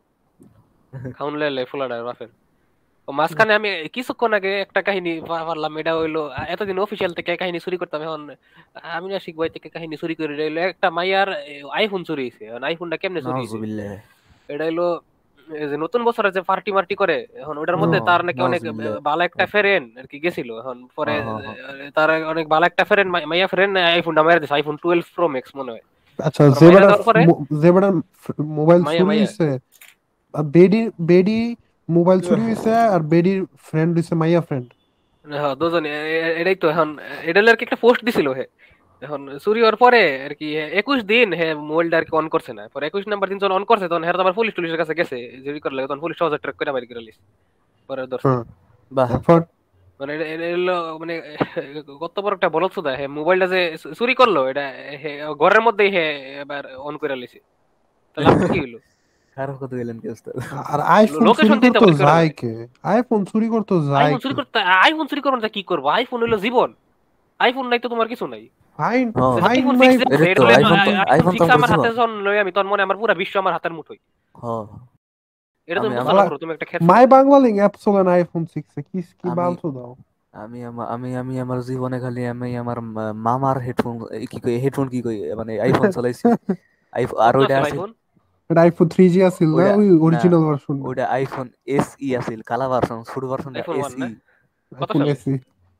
খাউন লে ফুলাডার বাপের। ও মাঝখানে আমি কিছুক্ষণ আগে একটা কাহিনী পারলাম, এটা হইলো এতদিন অফিসিয়াল থেকে কাহিনী চুরি করতাম, এখন আমি না শিখবাই থেকে কাহিনী চুরি করে রইলো একটা মাইয়ার আইফোন চুরি হয়েছে। এখন আইফোনটা কেমনে চুরি হয়েছে নাউজুবিল্লাহ। এটা হইলো এই যে নতুন বছরে যে পার্টি মার্টি করে, এখন ওটার মধ্যে তার নাকি অনেক নাউজুবিল্লাহ। ভালো একটা ফ্রেন্ড আর কি গেছিল। এখন হ পরে হ হ তার অনেক ভালো একটা ফ্রেন্ড মাইয়া ফ্রেন্ড আইফোনটা মাইরা দিছে, আইফোন 12 প্রো ম্যাক্স মনে হয়। আচ্ছা, ওর মাইরা দেওয়ার পরে যে বেটার মোবাইল মাইয়া চুরি মাইয়া হয়েছে, বেডি বেডি মোবাইল চুরি হয়েছে, আর বেডির ফ্রেন্ড হয়েছে মাইয়া ফ্রেন্ড। হ্যাঁ দুজনে এটাই তো। এখন এটা হলো আর কি একটা পোস্ট দিছিল হে। এখন চুরি হওয়ার পরে আর কি 21 দিন হে মোবাইলটা আর কি অন করছে না, পরে 21 নাম্বার দিন যখন অন করছে তখন হেরা তো আবার পুলিশ টুলিশের কাছে গেছে চুরি করে লাগে, তখন পুলিশ সহজে ট্র্যাক করে বাইরে করে লিস, পরে ধরছে। হ্যাঁ, বাহ। তারপর মানে এটা হলো মানে কত বড় একটা বলছুদা, হে মোবাইলটা যে চুরি করলো এটা হে ঘরের মধ্যেই হে এবার অন করে লিছে, তো লাভ কি হইলো? খারাপ কথা গেলেন কি ওস্তাদ? আর আইফোন চুরি লোকেশন দিতে করতে বলে করে যায় নাই। কে? আইফোন চুরি করতে যায় আইফোন চুরি কে? করতে, আইফোন চুরি করবো না কি করবো? আইফোন হইলো জীবন, আইফোন নাই তো তোমার কিছু নাই। ফাইন হ ফাইন আইফোন মাই। 6 যে আছে, এটা এটা তো হলো আইফোন আইফোন তো 6 আমাদের আমার হাতে জীবন। যখন লই আমি তখন মনে হয় আমার পুরো বিশ্ব আমার হাতের মুঠোয়। হ এটা আমি তুমি বুঝতে আমার না পারো, তুমি একটা খেলছো। মাই বাংলালিং অ্যাপ চলে না আইফোন 6 এ, কি কি আমি বালছো দাও। আমি আমার জীবনে খালি আমি আমার মামার হেডফোন কি কই হেডফোন কি কই মানে আইফোন চালাইছি। আর কত ওইটা আছে আছে আইফোন? এটা আইফোন 3G আছিল না, ওইটা ওই না অরিজিনাল ভার্সন না? ওইটা আইফোন এস ই আছিল, কালা ভার্সন, ছোট ভার্সনটা আইফোন এস 1 ই। না? কত আইফোন সালে? এসি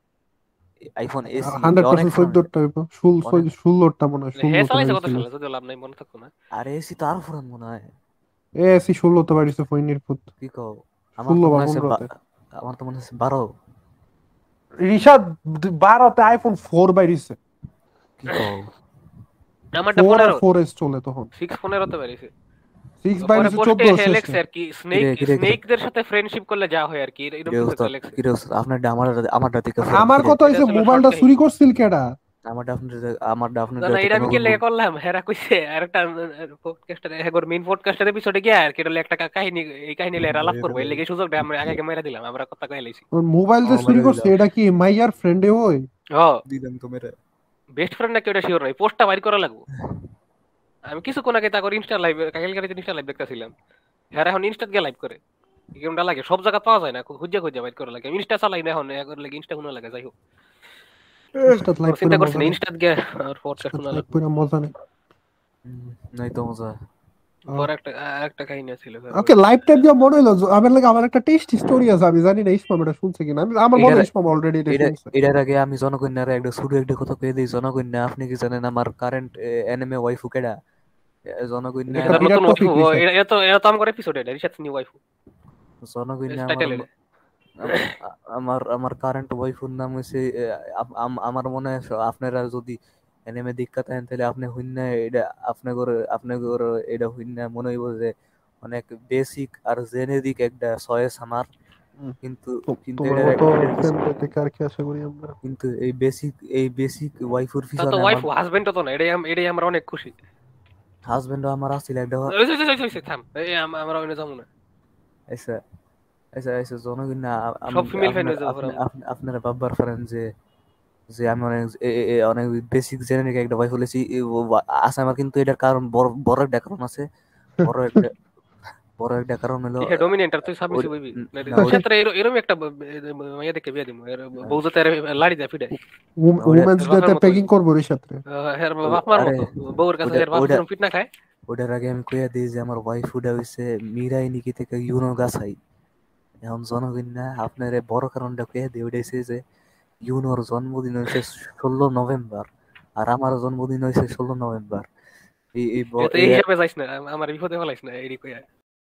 আইফোন এস ই এটা অনেক 100% পুরানো। 14টা হইব, অনেক 16টা মনে হয়, হে 16তে চালাইছে কত বাইছিল। সালে? যদি লাভ নাই, মনে থাকো না। আরে এস ই তো আরো পুরান মনে হয়। এসি 16তে বাইছে ফইনির পুত। কি কও? আমার তো 16 বা মনে আছে 15তে। আমার তো মনে আছে 12। রিশাদ 12তে আইফোন 4 বাইরিছে। কি কও? আমারটা 4 আর 15, 4S চলে তখন। 6 15তে বেরিয়েছে। 6 পরে বাইরিছে পোস্টে 14 হে শেষে। লেখছে আর কি, কিরে কিরে কিরে স্নেকদের সাথে ফ্রেন্ডশিপ করলে যা হয় আর কি, এরকম কিরে কিছু একটা ওস্তাদ, লেখছে। কিরে ওস্তাদ আপনারটা আমারটা থেকে আর ফেরান আমার কিরে। কথা এটা হইছে, ছিল শর্ট মোবাইলটা কাহিনী। চুরি করছিল কেডা? আমারটা না থেকে এটা আমি কি নতুন লেগে করলাম, হেরা কইছে আর একটা পডকাস্টার একবার মেইন পডকাস্টার এপিসোডে গিয়া আর কি এটা একটা কাহিনী, এই কাহিনী লেগে আলাপ করবো, এই লেগে সুযোগটা আমরা আগে আগে মেরে দিলাম, আমরা কথা কয়ে লাইছি। ওর মোবাইল যে চুরি মেরে করছে দিলাম, এটা কি মাইয়ার ফ্রেন্ডে হই? ও দিলাম তো মেরে। বেস্ট ফ্রেন্ড নাকি ওটা শিওর নাই, পোস্টটা বাইর করা লাগবো। আমি কিছুক্ষণ আগে তারপর ইনস্টা লাইভ, কালকে ইনস্টা লাইভ দেখতেছিলাম, হ্যাঁ এখন ইনস্টাত গিয়ে লাইভ করে। গেমটা লাগে সব জায়গা পাওয়া যায় না, খুঁজে খুঁজে বাইর করা লাগে। আমি ইনস্টা চালাই না এখন, এখন লাগে ইনস্টা শোনা লাগে। যাই হোক, ইনস্টাত লাইভ আমরা করে চিন্তা করছি মজা না নেই। ইনস্টাত গিয়ে আর পডকাস্ট ইনস্টাত শোনা লাইভ লাগবে। করে মজা নেই। নাই তো মজা। পরে একটা কাহিনী ছিল ওকে, লাইভ টাইম যা মনে হলো আমার লাগে, আমার একটা টেস্ট স্টোরি আছে, আমি জানি না ইসমাম এটা শুনছে কিনা, আমি আমার মনে এটার হয় ইসমাম অলরেডি এটা এটা শুনছে। এটার আগে আমি জনকন্যার একটা ছোট একটা কথা কয়ে দিই। জনকন্যা আপনি কি জানেন আমার কারেন্ট এনিমে ওয়াইফু কেডা? এটা জনকন্যা একটা এটা বিরাট নতুন ওয়াইফু, টপিক রিসেট। এটা তো আমার এপিসোড, এটা রিসার্চ নিউ ওয়াইফু জনকন্যা আমার টাইটেল। এটা আমার আমার কারেন্ট ওয়াইফুর নাম হচ্ছে আমার মনে হয় আপনারা যদি এনিমে দীক্ষা থাকেন তাহলে আপনি হইনা এটা আপনাদের এটা হইনা মনে হইব যে অনেক বেসিক আর জেনেরিক একটা চয়েস আমার। কিন্তু কিন্তু তোমার এটার মতো এটার ফ্যান পেতে আর কি আশা করি আমরা। কিন্তু এই বেসিক ওয়াইফুর তা তো পিছনে আমার ওয়াইফু, হাজবেন্ড তো না, এটাই আমরা অনেক খুশি। হাজবেন্ডও আমার আছিল একটা। থাম, এই আমরা ওখানে যাবো না, আচ্ছা আচ্ছা জনগণ আমি সব ফিমেল ফ্যান আপনার হয়ে যাবো আপনি আমরা। আপনি আপনারা বাব্বার পারেন যে যে আমি অনেক অনেক বেসিক জেনেরিক একটা ওয়াইফ বলেছি আছে আমার, কিন্তু এটার কারণ বড় বড় একটা কারণ আছে। বড় একটা বড় একটা কারণ হলো হ্যাঁ ডমিনেন্ট, আর তুই সাবমিসিভ হইবি না না ওটা ক্ষেত্রে এরকম একটা মাইয়া দেখে বিয়ে দিমু, এর বউ যাতে লাড়ি দেয় ফিডে, না ওটা উমেন্স এর ডেতে বাপের মতো প্যাকিং হইব। করবো এর সাথে। এর বাপ মার আরে মতো, বউর কাছে ওটা এর বাপ ওটা যেরকম ফিট না খায়। ওটার আগে আমি কইয়া দিই যে আমার ওয়াইফ ওটা হইছে মিরাই নিকি থেকে ইউনো গাছাই। এখন জনগণ না আপনার বড় কারণটা কইয়া দিই, ওইটা হচ্ছে যে ইউনোর জন্মদিন হয়েছে 16 নভেম্বর, আর আমার জন্মদিন হয়েছে 16 নভেম্বর। এই এই এটা এই এই হিসাবে যাইস না, আমার বিপদে ফেলাইস না, এরই কইয়া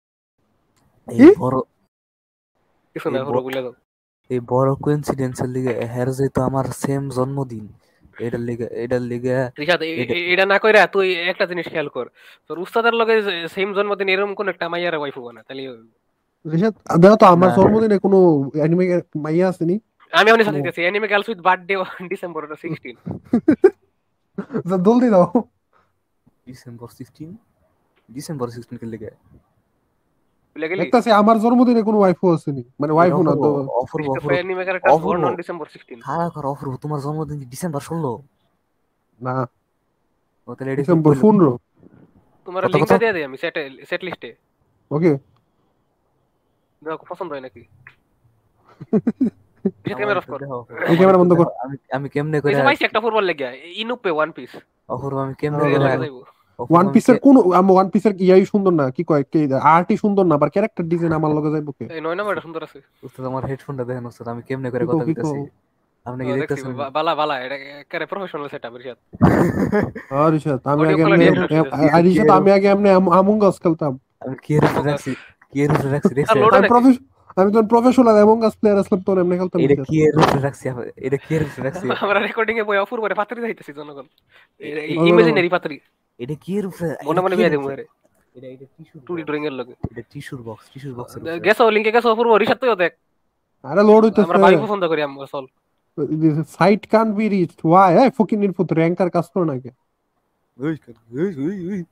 এই বড় কিছু এই না হলো বলে দাও। এই বড় কোইন্সিডেন্সের লিগে হ্যার যেহেতু আমার সেম জন্মদিন, এটার লিগে রিশাদ এটা এটা না কইরা তুই একটা জিনিস খেয়াল কর, তোর উস্তাদের লগে সেম জন্মদিন এরকম কোন একটা মাইয়ার ওয়াইফ হবে না তাহলে রিশাদ, দেখো তো আমার না জন্মদিনে কোনো অ্যানিমে মাইয়া আসেনি। আমি অনেক সাথে নো। দিতেছি anime girls with birthday December 16। জলদি দাও। ডিসেম্বর 16 ডিসেম্বর 16 কে লিগে ভুলে গেলি দেখতাছি আমার জন্মদিনে কোনো ওয়াইফু আসেনি, মানে এটা ওয়াইফু না অপূর্ব তো। অপূর্ব ক্রিস্টোফার অপূর্ব অ্যানিমেকার একটা born অপূর্ব on December 16 খাড়া কর অপূর্ব, তোমার জন্মদিন কি ডিসেম্বর 16? না, ও তাহলে এটা ফেক ডিসেম্বর কইলো। 15। তোমার কত কত? লিংকটা দিয়ে দেই আমি সেট লিস্টে, ওকে। দেখো পছন্দ হয় নাকি। রিশাদ আমার ক্যামেরা অফ একটু কর। দেখো, এই আমার ক্যামেরা একটু বন্ধ দেখো, কর। আমি আমি কেমনে এই করে যে পাইছি একটা ফুটবল লেগে ইনুপে ওয়ান পিস, অপূর্ব, আমি কেমনে দাঁড়াও, করে এর দাঁড়াও, লাগে দাঁড়াও। যাইবো। অপূর্ব ওয়ান আমি পিসের কোন ওয়ান পিসের ইয়াই সুন্দর না, কি কয় আর্টই সুন্দর না, আবার ক্যারেক্টার ডিজাইন আমার লগে যাইব কে? এই 9 নাম্বারটা সুন্দর আছে। উস্তাদ আমার হেডফোনটা দেখেন উস্তাদ, আমি কেমনে করে কি কও কথা কি কও? কইতাছি, আপনি ও কি দেখছি দেখতেছেন? বালা বালা, এটা একেবারে প্রফেশনাল সেটআপ রিশাদ, আর রিশাদ আমি অডিও আগে এমনি, কোয়ালিটি একদম ঠিক আছে। রিশাদ আমি আগে এমনি আমুং আস খেলতাম। আমি কি এর উপরে রাখছি, কি এর উপরে রাখছি আর দেখছেন? লোডে আমি নাকি আমি তখন প্রফেশনাল আমুং আস প্লেয়ার আসলাম, তখন এমনি খেলতাম এটা রিশাদ। কি এর উপরে রাখছি, এটা কি এর উপরে রাখছি, আমরা রেকর্ডিং এ বই অপূর্বরে পাত্রী যাইতেছি জনগণ, বলো, বলো, বলো। ইমাজিনারি পাত্রী এটা কি এর উপরে, মনে এটা মনে কি বিয়া এর দেবো উপরে? এর এটা টিস্যুর 2D বক্স, ড্রয়িং এর লগে। এটা টিস্যুর বক্সের উপরে। গেছো লিংকে গেছো অপূর্ব, রিশাদ তুইও দেখ, আরে লোড আমরা হইতেছে। ভাবি পছন্দ করি আমরা চল। Site can be reached, why fucking input ranker কাজ করো নাকি? ওই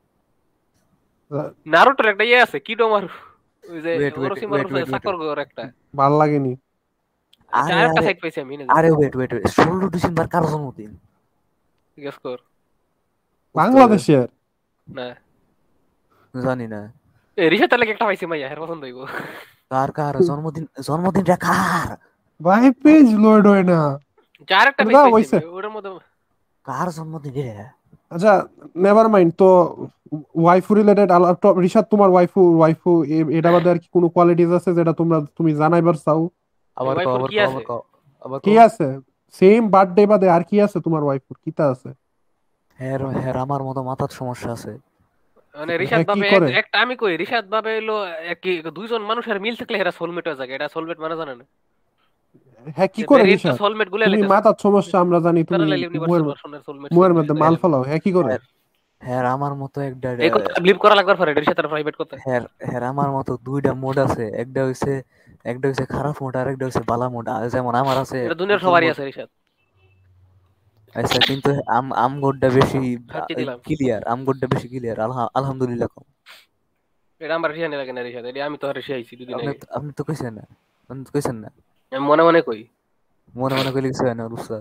নারুটোর একটা ইয়ে আছে কিডোমারু, ওই যে ওয়েট ওয়েট ওরোচিমারুর ওয়েট ওয়েট ওয়েট চাকর ঘর একটা, ভাল লাগেনি। এটা আরে আরেকটা আরে সাইড পাইছি আমি এনে দিই। আরে ওয়েট ওয়েট 16 ডিসেম্বর কার জন্মদিন? গেস কর। বাংলাদেশের। না জানি না এই রিশাদ তাহলে একটা পাইছি মাইয়া, হের পছন্দ হইব। কার কার জন্মদিনটা কার? ভাই পেজ লোড হয় না। আরেকটা এটা পেজ দাও পাইছি হইছে। আমি, ওটার মধ্যে কার জন্মদিন রে? আচ্ছা, নেভার মাইন্ড তো। ওয়াইফু রিলেটেড রিশাদ, তোমার ওয়াইফু এটা বাদে আর কি কোনো কোয়ালিটিস আছে যেটা তুমি জানাইবার চাও? আবার কও ওয়াইফুর আবার কি কও আছে? আবার কও আবার কি কও। আছে? সেম বার্থডে বাদে আর কি আছে তোমার ওয়াইফুর, কিতা আছে? হ্যাঁ হ্যাঁ, আমার মতো মাথার সমস্যা আছে। মানে রিশাদ হ্যাঁ, কি ভাবে করে? একটা আমি কই, রিশাদ ভাবে হইলো কি দুইজন মানুষের মিল থাকলে এরা সোলমেট হয়ে যায়, এটা সোলমেট মানে জানে না, হ্যাঁ, কি করে ভেরিয়েন্ট রিশাদ? সোলমেট গুলা তুমি লাইতেছে। মাথার সমস্যা আমরা জানি, তুমি প্যারালাল ইউনিভার্সাল ভার্সনের সোলমেট মুয়ের মধ্যে মাল ফেলাও। হ্যাঁ, কি করে? হ্যাঁ হ্যাঁ, আমার মতো একটা এই কথা বিলিভ করা লাগবে পরে রিশাদ তার প্রাইভেট কথা। হ্যাঁ হ্যাঁ, আমার মতো দুইটা মোড আছে, একটা হইছে খারাপ মোড আর একটা হইছে ভালো মোড, যেমন আমার আছে এটা দুনিয়ার কুকুর সবারই মোড। আছে রিশাদ। আচ্ছা, কিন্তু আমগোডটা বেশি ফাঁকি দিলাম, ক্লিয়ার আলহামদুলিল্লাহ কম। এটা আমার রিশাদ লাগে না রিশাদ, এটা আমি তো রিশাদ আইছি দুদিন আপনি আগে। আপনি তো কইছেন না, আপনি তো কইছেন না, আমি মনে মনে কই, মনে মনে কইলে কিছু হয় না উস্তাদ।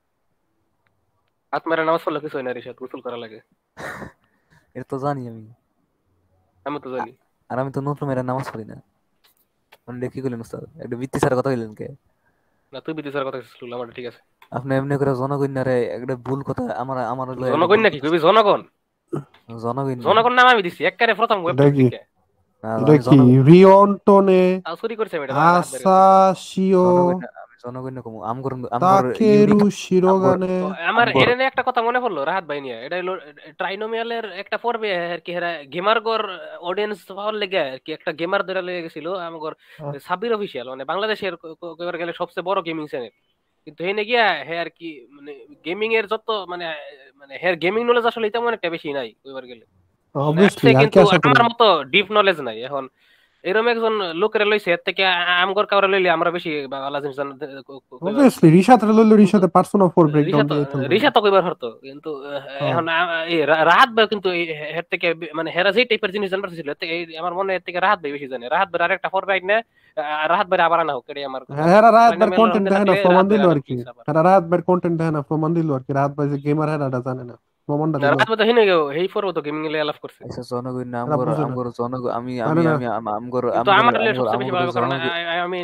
হাত মেরে নামাজ পড়লে কিছু হয় না রিশাদ, গোসল করা লাগে। এটা তো জানি আমি, আমি তো জানি। আর আমি তো নতুন মেয়েরা নামাজ পড়ি না। আপনি কি কইলেন উস্তাদ, একটা বৃত্তি ছাড়া কথা কইলেন কে? না তুই বিদেশের কথা শুনলাম, আমার ঠিক আছে। আপনি এমনি করে জনগণরে একটা ভুল কথা আমার আমার হলো একটা জনগণ ভুল নাকি কথা। কবি জনগণ, জনগণ জনগণ নাম আমি দিছি একবারে প্রথম এটা ওয়েবসাইট কি? লিখে। না, এটা আমি কি রিওন্টনে তাও চুরি করছে আমি, এটা হাত বের করছি। আসাশিও জনগণ কম আমগর আমগর তাকেরু ইউনিক আমগর শিরোগানে? ও, আমার আমগর এর নিয়ে একটা কথা মনে পড়লো রাহাত ভাই নিয়ে, এটা হলো ট্রাইনোমিয়ালের একটা পর্বে আর কি, এরা গেমার গর অডিয়েন্স পাওয়ার লেগে আর কি একটা গেমার ধরে লেগে গেছিল আমার সাবির অফিসিয়াল, মানে বাংলাদেশের কইবার গেলে সবচেয়ে বড় গেমিং চ্যানেল, কিন্তু হেনে গিয়া হে আর কি মানে গেমিং এর যত মানে মানে হের গেমিং নলেজ আসলে তেমন একটা বেশি নাই কইবার গেলে, অবভিয়াসলি, আছে আর কি কিন্তু আশা আমার করবো? মতো ডিপ নলেজ নাই। এখন এরকম একজন লোকের লইছে, এর থেকে আমগর কাউরে লইলে আমরা বেশি ভালো জিনিস কইবার পারতাম। অবভিয়াসলি রিশাদ লইলো, কিন্তু রিশাদে পার্সোনা 4 রিসা ব্রেকডাউন তো দিয়ে ফেলবো। রিসা তো কইবার হতো, কিন্তু হ্যাঁ, এখন এই রাহাত ভাই কিন্তু এর থেকে মানে হেরা যে টাইপের জিনিস জানবার ছিল এর থেকে আমার মনে হয় এর থেকে রাহাত ভাই বেশি জানে। রাহাত ভাই আরেকটা ফরওয়ার্ড না, রাহাত ভাই আবার আনা হোক, এটাই আমার কথা। হ্যাঁ, হ্যাঁ, রাহাত ভাইয়ের ফাইনাল কন্টেন্ট হতে দেখে না, থাকলে প্রমাণ রাহাত ভাই দিল আর আনেন কি। প্লিজ আবার। রাহাত ভাইয়ের কন্টেন্ট দেখে না, প্রমাণ দিল আর কি। রাহাত ভাই যে গেমার হ্যাঁ এটা জানে না, প্রমাণটা দিল। রাহাত ভাই তো হিনে গেও হেই ফরও তো গেমিং এ আলাপ করছে, আচ্ছা জনগণ এরা আমগর বুঝে না, আমগর জনগণ আমি জানে আমি না। আমি আমগর কিন্তু আমগর আমার হলে আমগর সবচেয়ে বেশি আমগর ভালো, কারণ জনগণ আমি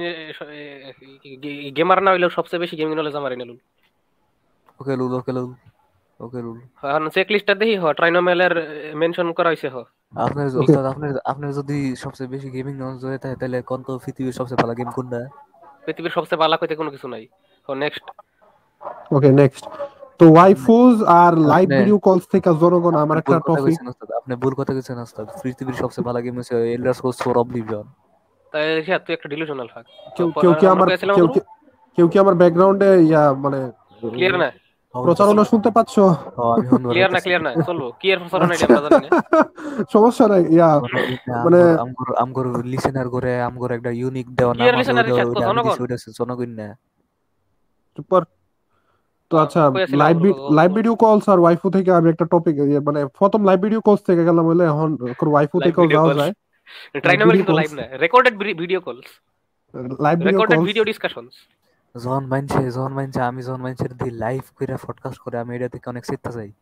গেমার না হইলেও সবচেয়ে বেশি গেমিং নলেজ আমার এনে লুল। ওকে লুল ওকে লুল ওকে লুল। এখন চেক লিস্টটা দেখি ট্রাইনোমেলের মেনশন করা হইছে আপনার ওকে, উস্তাদ আপনার যদি সবচেয়ে বেশি গেমিং নলেজ হয়ে থাকে তাহলে কোন তো পৃথিবীর সবচেয়ে ভালো গেম কোনটা? পৃথিবীর সবচেয়ে ভালো কইতে কোনো কিছু নাই। Next okay, next. তো আপনি ওয়াইফুজ আর লাইভ আপনি ভিডিও কলস থেকে জনগণ আমার আপনি একটা ভুল কথা টপিক। কইছেন উস্তাদ, আপনি ভুল কথা কইছেন উস্তাদ। পৃথিবীর সবচেয়ে ভালো গেম হচ্ছে এল্ডার স্ক্রোলস 4 অবলিভিয়ন। তাই রিশাদ তুই একটা ডিলুশনাল ফাক। কেউ কেউ কি আমরা আমার কইছিলাম কেউ পুরো কি- কেউ কি আমার ব্যাকগ্রাউন্ডে মানে ক্লিয়ার না, প্রচারণা শুনতে পাচ্ছ? আমি শুনবার ক্লিয়ার না, পাইতেছি। ক্লিয়ার না, চলবো কি এর ফসল নাই আচ্ছা, আমরা জানি না। সমস্যা নাই। মানে আমগর আমগর আমগর লিসেনার করে আমগর একটা ইউনিক দেওয়া কি নাম এর আছে, লিসেনার ওইটা রিশাদ ওইটা আমি জনগণ দিছি, ওইটা হচ্ছে জনগণ না। সুপার। তো আচ্ছা, কইয়াছিলাম লাইভ আমরা লাইভ ভিডিও কলস আর ওয়াইফু থেকে আমি একটা টপিক, মানে প্রথম লাইভ ভিডিও কলস থেকে গেলাম, হলে এখন ওয়াইফু লাইভ থেকেও ভিডিও যাওয়া কলস, যায়। ট্রাইনোমের ভিডিও কিন্তু লাইভ কলস, না, recorded video calls, live video recorded calls. Video discussions. আমি যখন মানছে দি লাইভ কইরা পডকাস্ট করে, আমি এটা থেকে অনেক শিখতে চাই।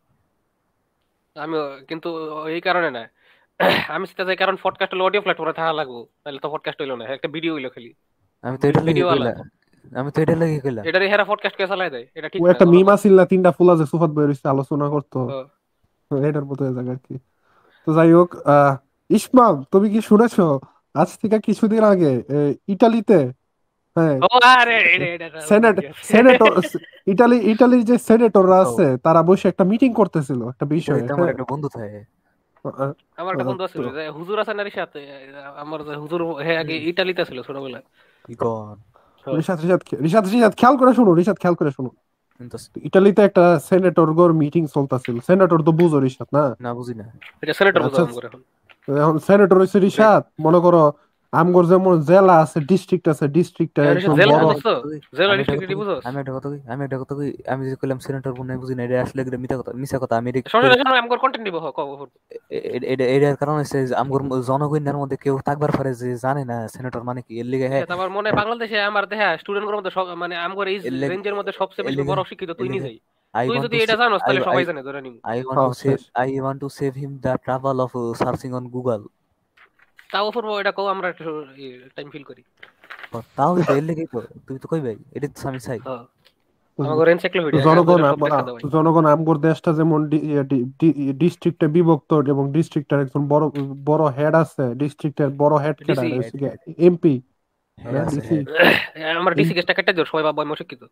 আমি কিন্তু এই কারণে না, আমি সেটা যাই কারণ পডকাস্ট হলো অডিও প্ল্যাটফর্মে থাকা লাগবো, তাহলে তো পডকাস্ট হইলো না, একটা ভিডিও হইলো খালি আমি তো এটা লাগি ভিডিও আলা। কইলা আমি তো এটা লাগি কইলা এটারে হেরা পডকাস্ট কে চালায় দেয়, এটা ও ঠিক না, একটা ভালো মিম না। আছিল না, তিনটা ফুলা যে সুফাত বই রইছে আলোচনা করতো, ও, এটার মতো হয়ে যাবে আর কি। তো যাই হোক, ইসমাম, তুমি কি শুনেছো আজ থেকে কিছুদিন আগে ইটালিতে, হ্যাঁ, ও আরে এটা সেনেট ঠিক আছে। সেনেটর ইটালির যে সেনেটররা ও আছে তারা বসে একটা মিটিং করতেছিল একটা এটা বিষয়ে, এটা আমার হ্যাঁ। একটা বন্ধু থাকে। আহ, আমার একটা বন্ধু তো আছিল যে হুজুর আছে না সাথে, আমার যে হুজুর হে আগে ইতালিতে ছিল ছোটবেলায়। ইগন হ্যাঁ। রিশাদ খেয়াল করে শুনো, রিশাদ খেয়াল করে শুনো। কিন্তু ইটালিতে একটা সেনেটর গোর মিটিং চলতেছিল, সেনেটর তো বুঝো রিশাদ না? না বুঝি না। এটা সেনেটর আচ্ছা, বুঝাবো আমরা এখন। এখন সেনেটর হইছে দেখ, রিশাদ, মনে করো আমগর যেমন জেলা আছে, ডিস্ট্রিক্ট আছে, ডিস্ট্রিক্টে এখন একজন জেলা বড়, বুঝছ তো, জেলা আমি একটা কথা ডিস্ট্রিক্ট কই বুঝছ। আমি একটা কথা কই, আমি যে কইলাম সেনেটর বনে বুঝি না, এটা আসলে একটা মিথ্যা কথা। আমি এটা সমস্যা নেই, আমগর কন্টেন্ট নিব কব। এটার কারণ হচ্ছে যে আমগর জনগণের মধ্যে কেউ থাকবার পারে যে জানে না সেনেটর মানে কি। এর লিগে হ্যাঁ, আমার মনে হয় বাংলাদেশে আমার দেখা স্টুডেন্টগুলোর মধ্যে সব মানে আমগর এই এর লিগে রেঞ্জের মধ্যে সবচেয়ে এর বেশি লিগে বড় শিক্ষিত এর তুই লিগে নিজেই। আই তুই ওয়ান্ট যদি টু এটা জানোস তাহলে আই সবাই জানে, ধরে নিব। হ্যাঁ, শেষ। I want to save him the trouble of searching on Google. তাও পূর্ব এটা কও, আমরা একটু টাইম ফিল করি। তাও তো এর লেগেই তো তুই তো কইবাই এটা তো আমি চাই। হ্যাঁ, আমাগর এনসাইক্লোপিডিয়া জনগণ দুইটা সব দেখা দাও ভাই। জনগণ আমগর দেশটা যেমন ডিস্ট্রিক্টে বিভক্ত, এবং ডিস্ট্রিক্টের একজন বড় বড় হেড আছে, ডিস্ট্রিক্টের বড় হেড কেডা ডিসি, এমপি, হেড হ্যাঁ আছে ডিসি। হেড। আমরা ডিসি কেসটা কেটে দিও, সবাই বাবা শিক্ষিত।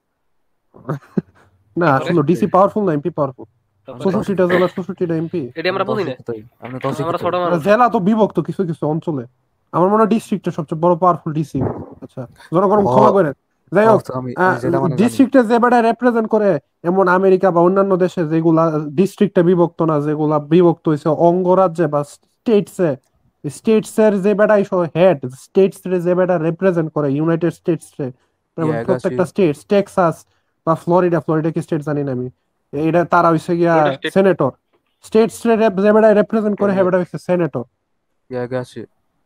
না তারপরে আসলে ডিসি পাওয়ারফুল না, এমপি পাওয়ারফুল। আমি তো 64টা অশিক্ষিত, জেলার 64টা এমপি। এটা আমি আমরা তো বুঝি না, অশিক্ষিতই, আমি তো আমরা ছোট অশিক্ষিতই। মানুষ। জেলা তো বিভক্ত কিছু কিছু অঞ্চলে। আমার মনে হয় ডিস্ট্রিক্টের সবচেয়ে বড় পাওয়ারফুল ডিসি। আচ্ছা, জনগণ হ ক্ষমা করেন। যাই হ হোক, তো আমি যেটা মানে জানি। ডিস্ট্রিক্টে যে বেটা রেপ্রেজেন্ট করে, এমন আমেরিকা বা অন্যান্য দেশে যেগুলা ডিস্ট্রিক্টে বিভক্ত না, যেগুলা বিভক্ত হয়েছে অঙ্গরাজ্যে বা স্টেটসে, স্টেটস এর যে বেটাই হেড, স্টেটস এর যে বেটা রেপ্রেজেন্ট করে ইউনাইটেড স্টেটস রে, যেমন ইয়া গাছি প্রত্যেকটা স্টেট, টেক্সাস বা ফ্লোরিডা কি স্টেট জানি না আমি, এটা তারা হইছে গিয়া ফ্লোরিডা স্টেট। সেনেটর। স্টেটস রে যে বেটা রেপ্রেজেন্ট করে, হ্যাঁ বেটা হইছে সেনেটর। ইয়া গাছি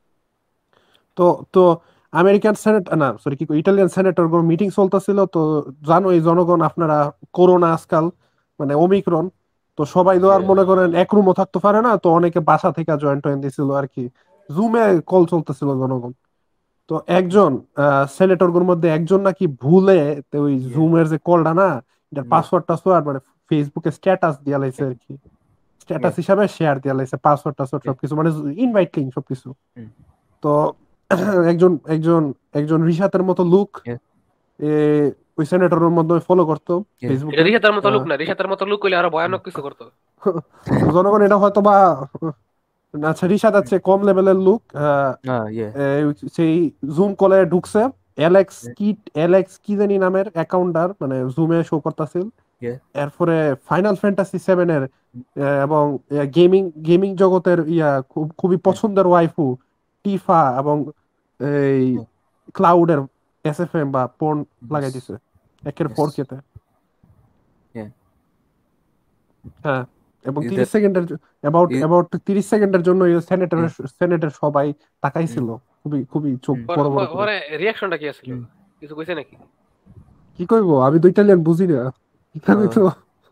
তো তো আমেরিকান সেনেট না, সরি, কি ইটালিয়ান সেনেটর মিটিং চলতেছিল। তো জানো এই জনগণ আপনারা, করোনা আজকাল, মানে ওমিক্রন, তো সবাই তো আর ইয়া মনে করেন এক রুমও থাকতে পারে না, তো অনেকে বাসা থেকে জয়েন্ট হয়ে দিছিল আর কি, জুমে কল চলতেছিল জনগণ। তো একজন সেনেটর গুলোর মধ্যে একজন নাকি ভুলে, তো ওই ইয়া জুমের যে কলটা না, এটার ইয়া পাসওয়ার্ড টাসওয়ার্ড মানে ফেসবুকে স্ট্যাটাস দিয়া লাইছে আর কি, ইয়া স্ট্যাটাস হিসাবে শেয়ার দিয়া লাইছে পাসওয়ার্ড টাসওয়ার্ড ইয়া সবকিছু, মানে ইনভাইট লিঙ্ক সবকিছু। হুম তো একজন একজন একজন রিশাতের মতো লুক, ইয়া এ ওই সেনেটরের মধ্যে ফলো করতো ইয়া এটা ফেসবুকে। রিশাতের মতো আহ, লোক না, রিশাতের মতো লোক হইলে আরো ভয়ানক কিছু করতো। তো জনগণ এটা হয়তো বা, আচ্ছা রিশাদ আছে কম লেভেলের লুক, ইয়া সেই জুম কলে ঢুকছে, অ্যালেক্স কি জানি নামের অ্যাকাউন্টার, মানে জুমে শো করতেছিল। ইয়া এরপরে ফাইনাল ফ্যান্টাসি 7 এর এবং গেমিং গেমিং জগতের খুবই পছন্দের ওয়াইফু টিফা, এবং এই ইয়া ক্লাউডের এসএফএম বা পোর্ন লাগাই দিছে একের ইয়েস 4K তে। ইয়া হ্যাঁ, এবং ইজ 30 দ্যাট সেকেন্ডের অ্যাবাউট 30 সেকেন্ডের জন্য সেনেটের সবাই তাকাইছিল, খুবই খুবই চোখ বড় বড় করে। পরে রিয়াকশনটা কি আছিল, কিছু কইছে নাকি? কি কইবো, আমি তো ইটালিয়ান বুঝি না, আমি তো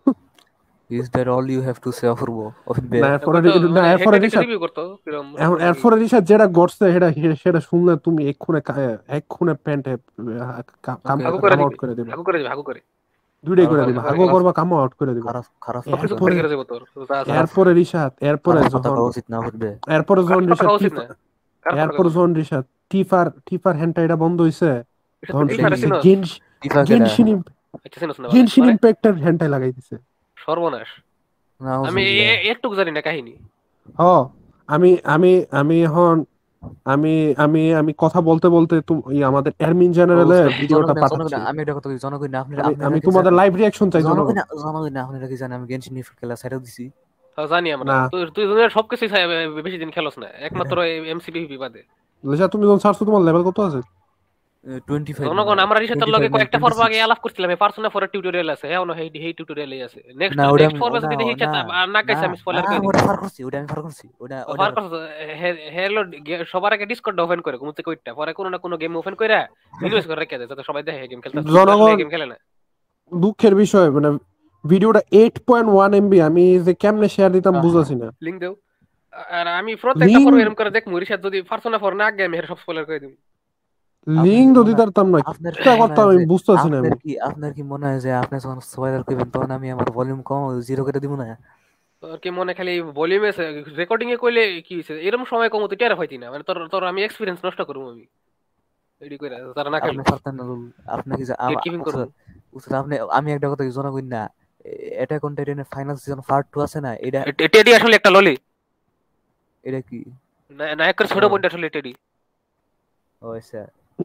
Is that all you have to say, অপূর্ব না। অভিবে? এরপরে কইতো মানে এরপরে হেডলাইট রিসার্চ, রিভিউ করতো কিরকম কি। এরপরে রিসার্চ যেটা ঘটছে সেটা সেটা শুনলে তুমি এক্ষুনে প্যান্টে কাম ওকে হাগু ওকে করে কাম আউট দিবে, করে দিবা, হাগু করে দিবে, হাগু করে। দুইটাই করে খারাপ দিবা, পরে হাগো খারাপ, করবা কাম আউট করে দিবা। খারাপ খারাপ কথা সবকিছু কইস এরপরে বাড়ি না। করে যাবো তোর যা আছে। খারাপ এরপরে রিসার্চ, খারাপ কথা কওয়া উচিত না অভিবে। খারাপ কথা কওয়া উচিত না, খারাপ কথা এরপর কইবো না। যখন রিসার্চ টিফার হ্যান্ডটা এটা বন্ধ হইছে, এটা তখন তুই সে পারে চিনোস? টিফা কেডা? গেনশিন আচ্ছা চিনোস না মানে গেনশিন মানে ইম্প্যাক্টের হ্যান্ডটাই লাগাই দিছে। সর্বনাশ। আমি নাউজুবিল্লাহ। একটুকু জানি না কাহিনী। হ, আমি আমি আমি এখন আমি আমি আমি কথা বলতে বলতে আমাদের এডমিন জেনারেলের ভিডিওটা পাঠাচ্ছি। আমি এটা কথা কই, জনগণ না আপনারা আমি আপনারা আমি কি তোমাদের জানেন? লাইভ রিয়াকশন চাই জনগণ। জনগণ না আপনারা কি জানেন আমি গেনশিন ইম্প্যাক্ট খেলা ছেড়ে দিছি। তাও জানি আমরা, না, তুই তুই দুনিয়ার সবকিছু বেশি দিন খেলোস না, একমাত্র এমসিপি বাদে। লিসা তুমি যখন ছাড়ছো তোমার লেভেল কত আছে? 25 মনে জনগণ হয়, আমরা রিসাতের লগে 25 নাকি কয়েকটা পর্ব 26। আগে আলাপ করছিলাম, এই পার্সোনা ফর টিউটোরিয়াল আছে, হ্যাঁ না এই টিউটোরিয়ালই আছে। নেক্সট না ওটা নেক্সট আমি পর্বে না যদি দেখি না আর না না গাইছে আমি না স্পয়লার করে দিব। ওটা ফার করছি, ওটা আমি ফার করছি, ওটা ওটা ফার কথা হ্যালো সবার আগে ডিসকর্ড ওপেন করে ঘুমতে কইটা, পরে কোনো না কোনো গেম ওপেন কইরা মিনিমাইজ করে রেখে দেয় যাতে সবাই দেখে গেম খেলতেছে, চুপ করে আসলে জনগণ গেম খেলে না। দুঃখের বিষয় মানে ভিডিওটা 8.1 MB, আমি যে কেমনে শেয়ার দিতাম আহা, বুঝাছি না। লিংক দেও। আর আমি প্রত্যেকটা লিঙ্ক পর্ব এরকম করে দেখমু, রিসাত যদি পার্সোনা ফর না আগে আমি সব স্পয়লার করে দিব। আপনার লিঙ্ক কি তো মনে হয়, দিতাম না, আপনার কি কিটা মনে করতাম হয় আমি যে বুঝতেছি না আমি। আপনার কি মনে হয় যে আপনি যখন স্পয়লার করবেন তখন আমি আমার ভলিউম কম 0 করে দিব না? তোর কি মনে খালি ভলিউমে রেকর্ডিং এ কইলে কি হইছে, এরকম সময় কম তুই টেরা পাইতি না, মানে তোর তোর আমি এক্সপেরিয়েন্স নষ্ট করব আমি রেডি করে তারা না আপনি খেলো পারতেন না রুল, আপনি কি গেট কিপিং করব। উস্তাদ, উস্তাদ আপনি, আমি একটা কথা কি জানা কই না, অ্যাটাক অন টাইটানের ফাইনাল সিজন পার্ট 2 আছে না, এটা টেডি আসলে একটা ললি, এটা কি? নায়কের ছোট ও বোনটা আসলে টেডি। ও আচ্ছা,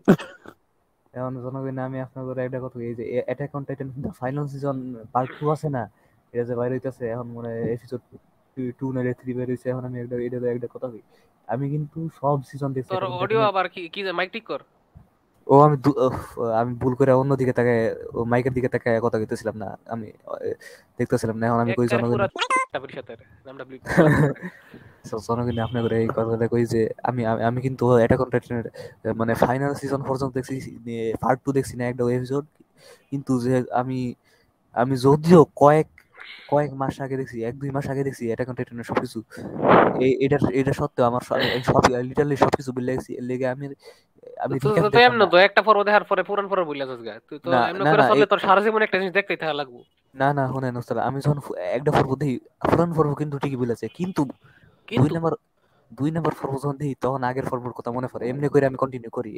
এখন জানা কই না আমি আপনাদের একটা কথা কই, এই যে attack on Titan final season part 2 আছে না, এটা যে বাইরে হইতাছে এখন, মানে এপিসোড 2 না 3 বের হইছে, এখন আমি একটা কথা কই, আমি কিন্তু সব সিজন দেখছি তোর অ্যাটাক অন অডিও টাইটানের। আবার কি কি মাইক ঠিক কর। ও আমি আমি ভুল করে অন্যদিকে তাকায়, ও মাইকের দিকে তাকায় কথা কইতেছিলাম না, আমি দেখতেছিলাম না, এখন আমি কই একবারে জনগণ, পুরা সাথে নামটা ব্লার করে। জনগণ আপনি করে এই কথাটা কই যে আমি আমি আমি কিন্তু অ্যাটাক অন টাইটানের মানে ফাইনাল সিজন পর্যন্ত দেখছি, পার্ট 2 দেখছি না একটা এপিসোড, কিন্তু যে আমি আমি যদিও কয়েক কয়েক মাস আগে দেখছি, 1-2 মাস আগে দেখছি অ্যাটাক অন টাইটানের সবকিছু, এটা সত্ত্বেও আমার আমি সব লিটারালি সবকিছু ভুলে গেছি, এর লেগে আমি আমি তো রিক্যাপ তো দেখলাম এমন না। তো একটা পর্ব দেখার পরে পুরান পর্ব ভুলে যাস গা, তুই তো না এমন না করে না চললে তোর সারা জীবন একটা জিনিস দেখতেই থাকা লাগবো। না শুনেন ওস্তাদ, আমি যখন একটা পর্ব দেখি, পুরান পর্ব কিন্তু ঠিকই বলেছে, কিন্তু দুই কিন্তু নাম্বার দুই নাম্বার পর্ব যখন দেখি তখন আগের পর্বর কথা মনে পড়ে, এমনি করে আমি কন্টিনিউ করি,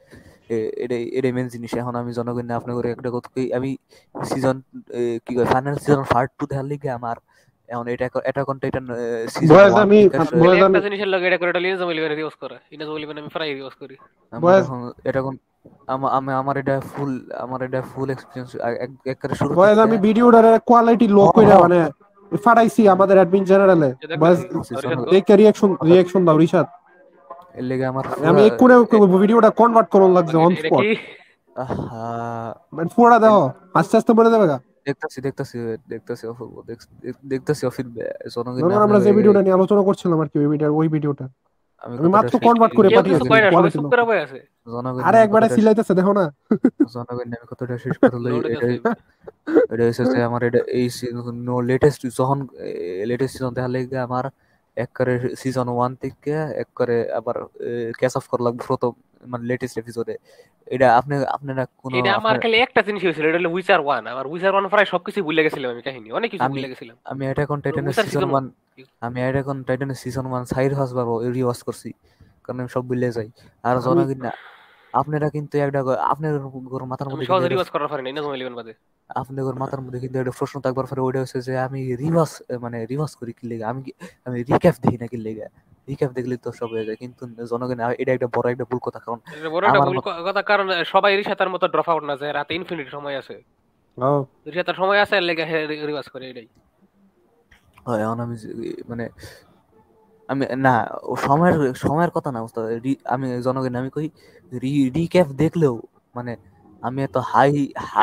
এটাই মেন জিনিস। এখন আমি জনগণ আপনার করে একটা কথা কই, আমি সিজন কি কয় ফাইনাল সিজন পার্ট 2 দেখার লিগে আমার এখন এটা attack on Titan season boys 1 আমি থেকে খালি বয়েজ একটা আমি জিনিসের লগে এটা করে এটা লিনজ মিলিবেন ইউজ করে, ইনজ মিলিবেন আমি প্রায় ইউজ করি। আমার বয়েজ এখন এটা কোন আমার এটা ফুল, আমার এটা ফুল এক্সপেরিয়েন্স একবারে শুরু বয়েজ থেকে। আমি ভিডিওটার কোয়ালিটি লো হ হ কইরা মানে ফাটাইছি আমাদের অ্যাডমিন জেনারেলে। যে দেখতেছি বয়েজ দেখতেছি রিশাদ গো। দেখে রিয়াকশন রিয়াকশন দাও রিশাদ। এর লেগে আমার আমি পুরা এক্ষুনি এ- ভিডিওটা কনভার্ট করুন লাগছে অন এটা কি স্পট। আহা, মানে পুরোটা দেখো, আস্তে আস্তে বলে দেবে গা। দেখতাছি দেখতাছি দেখতাছি অপূর্ব, দেখতাছি অফিল জনগণ ধরুন আমরা আপনার যে ভিডিওটা নিয়ে আলোচনা করছিলাম আর কি, ওই ভিডিওটা আমি আমি কতটা মাত্র শেষ কনভার্ট করে কেউ কিছু পাঠিয়েছি কয় না, সবাই কোয়ালিটি চুপ লো। করে বয়ে আছে। জনগণ আরে আমি একবারে কতটা সিলাইতেছে দেখো না। জনগণ আমি কতটা শেষ করে লই, লোড এটা হইতাছে। এটা হচ্ছে যে আমার এটা এই লেটেস্ট যখন লেটেস্ট সিজন দেখার লেগে আমার একবারে সিজন 1 থেকে একবারে আবার ক্যাচ অফ করা লাগবে প্রথম, মানে লেটেস্ট এপিসোডে। এটা আপনারা কোনো এটা আমার আপনার, খালি একটা জিনিস হয়েছিল, এটা হলো উইচার ওয়ান। আমার উইচার ওয়ান প্রায় সবকিছু ভুলে গেছিলাম আমি, কাহিনী অনেক কিছু আমি ভুলে গেছিলাম। আমি অ্যাটাক অন টাইটানের উইচার সিজন সিজন 1, আমি অ্যাটাক অন টাইটানের সিজন 1 সাইড হাসবার রিওয়াজ করছি, কারণ আমি সব ভুলে যাই। আর আমি জনগণ না আপনারা কিন্তু একটা আপনার মাথার আমি মধ্যে কিন্তু সহজে একটা, রিওয়াজ করার পারি না, ইনজ মিলিবেন বাদে। আপনাদের মাথার মধ্যে কিন্তু একটা প্রশ্ন থাকবার পরে ওইটা হচ্ছে যে আমি রিভার্স, মানে রিভার্স করি কি লেগে, আমি রিক্যাপ দেখি না কি লেগে, রিক্যাপ দেখলে তো সব হয়ে যায়, কিন্তু জনগণ এটা একটা বড় একটা ভুল কথা, কারণ এটা বড় একটা আমার ভুল মত কথা, কারণ সবাই রিশাতার মতো ড্রপ আউট না, যে রাতে ইনফিনিট সময় আছে, ও রিশাতার সময় আছে এর লেগে রিওয়াজ করে এটাই। হয়। এখন আমি মানে আমি না, ও সময়ের সময়ের কথা না উস্তাদ, আমি জনগণ আমি কই রিক্যাপ দেখলেও মানে আমি এত হাই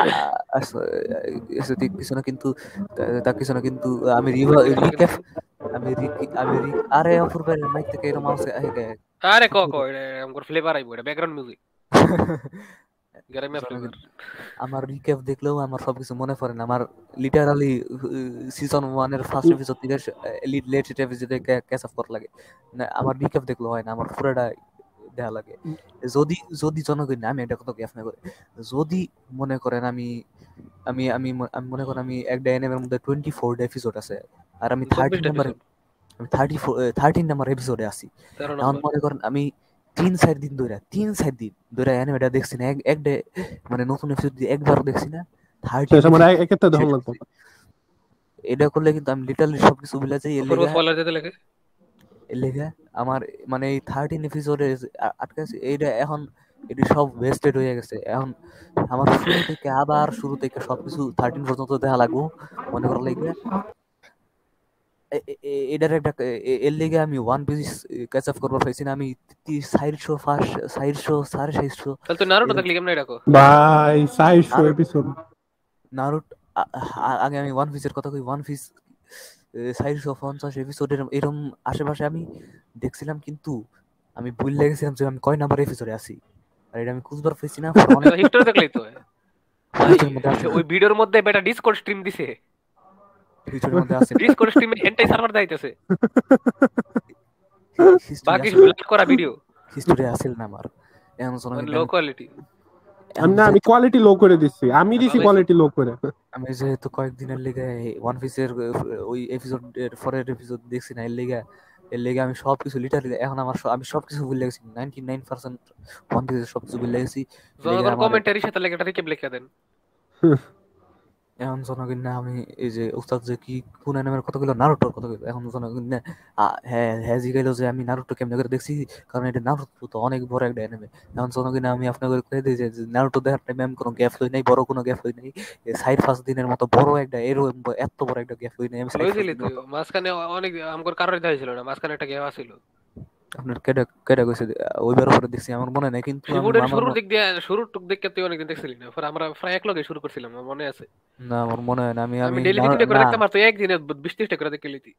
কিছু না, কিন্তু তা কিছু না, কিন্তু আমি কিছু না রিক্যাপ, কিন্তু। আমি আরে অপূর্বের মাইক থেকে এরকম আওয়াজ আরে এটা আমার ফ্লেভার আইবো, এটা ব্যাকগ্রাউন্ড মিউজিক, গ্রামীয় জনগণ ফ্লেভার। আমার রিক্যাপ দেখলেও আমার সবকিছু মনে পড়ে না, আমার লিটারালি সিজন 1 এর ফার্স্ট এপিসোড থেকে লেটেস্ট এপিসোডে ক্যাচ আপ করা লাগে, না আমার রিক্যাপ দেখলে হয় না, আমার পুরোটা দেখা লাগে। যদি যদি জনগণ না, আমি একটা কথা কি আপনাকে, যদি মনে করেন আমি মনে করেন আমি একটা এনিমের মধ্যে 24 এপিসোড আছে, আর আমি 24টা এপিসোড, 13 নাম্বার এপিসোডে আছি, 13 এখন নম্বর। মনে করেন আমি 3-4 দিন ধরে অ্যানিমেটা দেখছি না, এক ডে মানে নতুন এপিসোড একবারও দেখছি না, শেষ 13 আমার এপিসোড এক্ষেত্রে দেখুন শেষ লাগতো। করছি। এটা করলে কিন্তু আমি লিটারালি সবকিছু ভুলে যাই, অপূর্ব স্পয়লার দিতে লাগে। এর লেগা আমার মানে এই 13 এপিসোডে আটকে আছে, এইটা এখন এটি সব ওয়েস্টেড হয়ে গেছে। এখন আমার শুরু থেকে সবকিছু 13 পর্যন্ত দেখা লাগবো মনে করা লাগবে। এটার একটা এর লিগে আমি ওয়ান পিস ক্যাচ আপ করবার পাইছি না, আমি 400 450 তাহলে তুই নারুটো এরকম। দেখলি কেমনে এটা কো? ভাই 400 নারুটো এপিসোড! নারুটো আগে আমি ওয়ান পিসের কথা কই। ওয়ান পিস 450 এপিসোডের এরকম আশেপাশে আমি দেখছিলাম, কিন্তু আমি ভুলে গেছিলাম যে আমি কয় নাম্বার এপিসোডে আছি, আর এটা আমি খুঁজবার পাইছি না। পরে অনেক হিস্টোরি দেখলেই তো ভাই, ভিতরের মধ্যে আছে, ওই ভিডিওর মধ্যে বেটা ডিসকর্ড স্ট্রিম দিছে, ভিতরের মধ্যে আছে ডিসকর্ড স্ট্রিমে হেন্টাই সার্ভার দাইতেছে, হিস্টোরি বাকি আসিল, ব্লাড করা ভিডিও, হিস্টোরি আসিল না আমার এমন শোনা, মানে কিন্তু লো আমি কোয়ালিটি। আমি না, আমি যেহেতু কোয়ালিটি লো করে দিচ্ছি, আমি দিছি ভালো হয়েছে। কোয়ালিটি লো করে। আমি যেহেতু কয়েকদিনের লিগে ওয়ান পিসের ওই এপিসোডের পরের এপিসোড দেখছি না, এর লিগে আমি সবকিছু লিটারালি এখন আমার আমি সবকিছু ভুলে গেছি, 99% ওয়ান পিসের সবকিছু ভুলে গেছি। এর লিগে জনগণ আমার কমেন্টারির সাথে লেগে একটা রিকেপ লিখে দেন। এখন জনগণ না, আমি এই যে উস্তাদ যে কি কোন নামের কথা কইলো, নারুটোর কথা কইলো, এখন জনগণ না হ্যাঁ হ্যাঁ জিগাইলো যে আমি নারুটো কেমনে করে দেখছি, কারণ এটা নারুটো তো অনেক বড় একটা অ্যানিমে। এখন জনগণ আমি আপনাকে কয়ে দিই যে নারুটো দেখার টাইমে আমি কোনো গ্যাপ লই নাই, বড় কোনো গ্যাপ লই নাই। 4-5 দিনের মতো বড় একটা এরকম এত বড় একটা গ্যাপ লই নাই আমি, 4-5 লইছিলি দিনের তুই মতো। মাঝখানে অনেক আমগর কারোর দেখা হয়েছিল না, মাঝখানে একটা গেম আছিল। আপনার কেডা কেডা কইছে ওইবার পরে দেখছি আমার মনে নাই, কিন্তু আমি শিবুডের আমার শুরুর দিক দিয়ে, শুরুর টুক দেখে তুই অনেকদিন দেখছিলি না, পরে আমরা প্রায় এক লগে শুরু করছিলাম, আমার মনে আছে। না আমার মনে হয় না, আমি আমি আমি ডেইলি 2-3টা করে না দেখতাম, আর তুই একদিনে 20-30টা করে দেখে লিতি।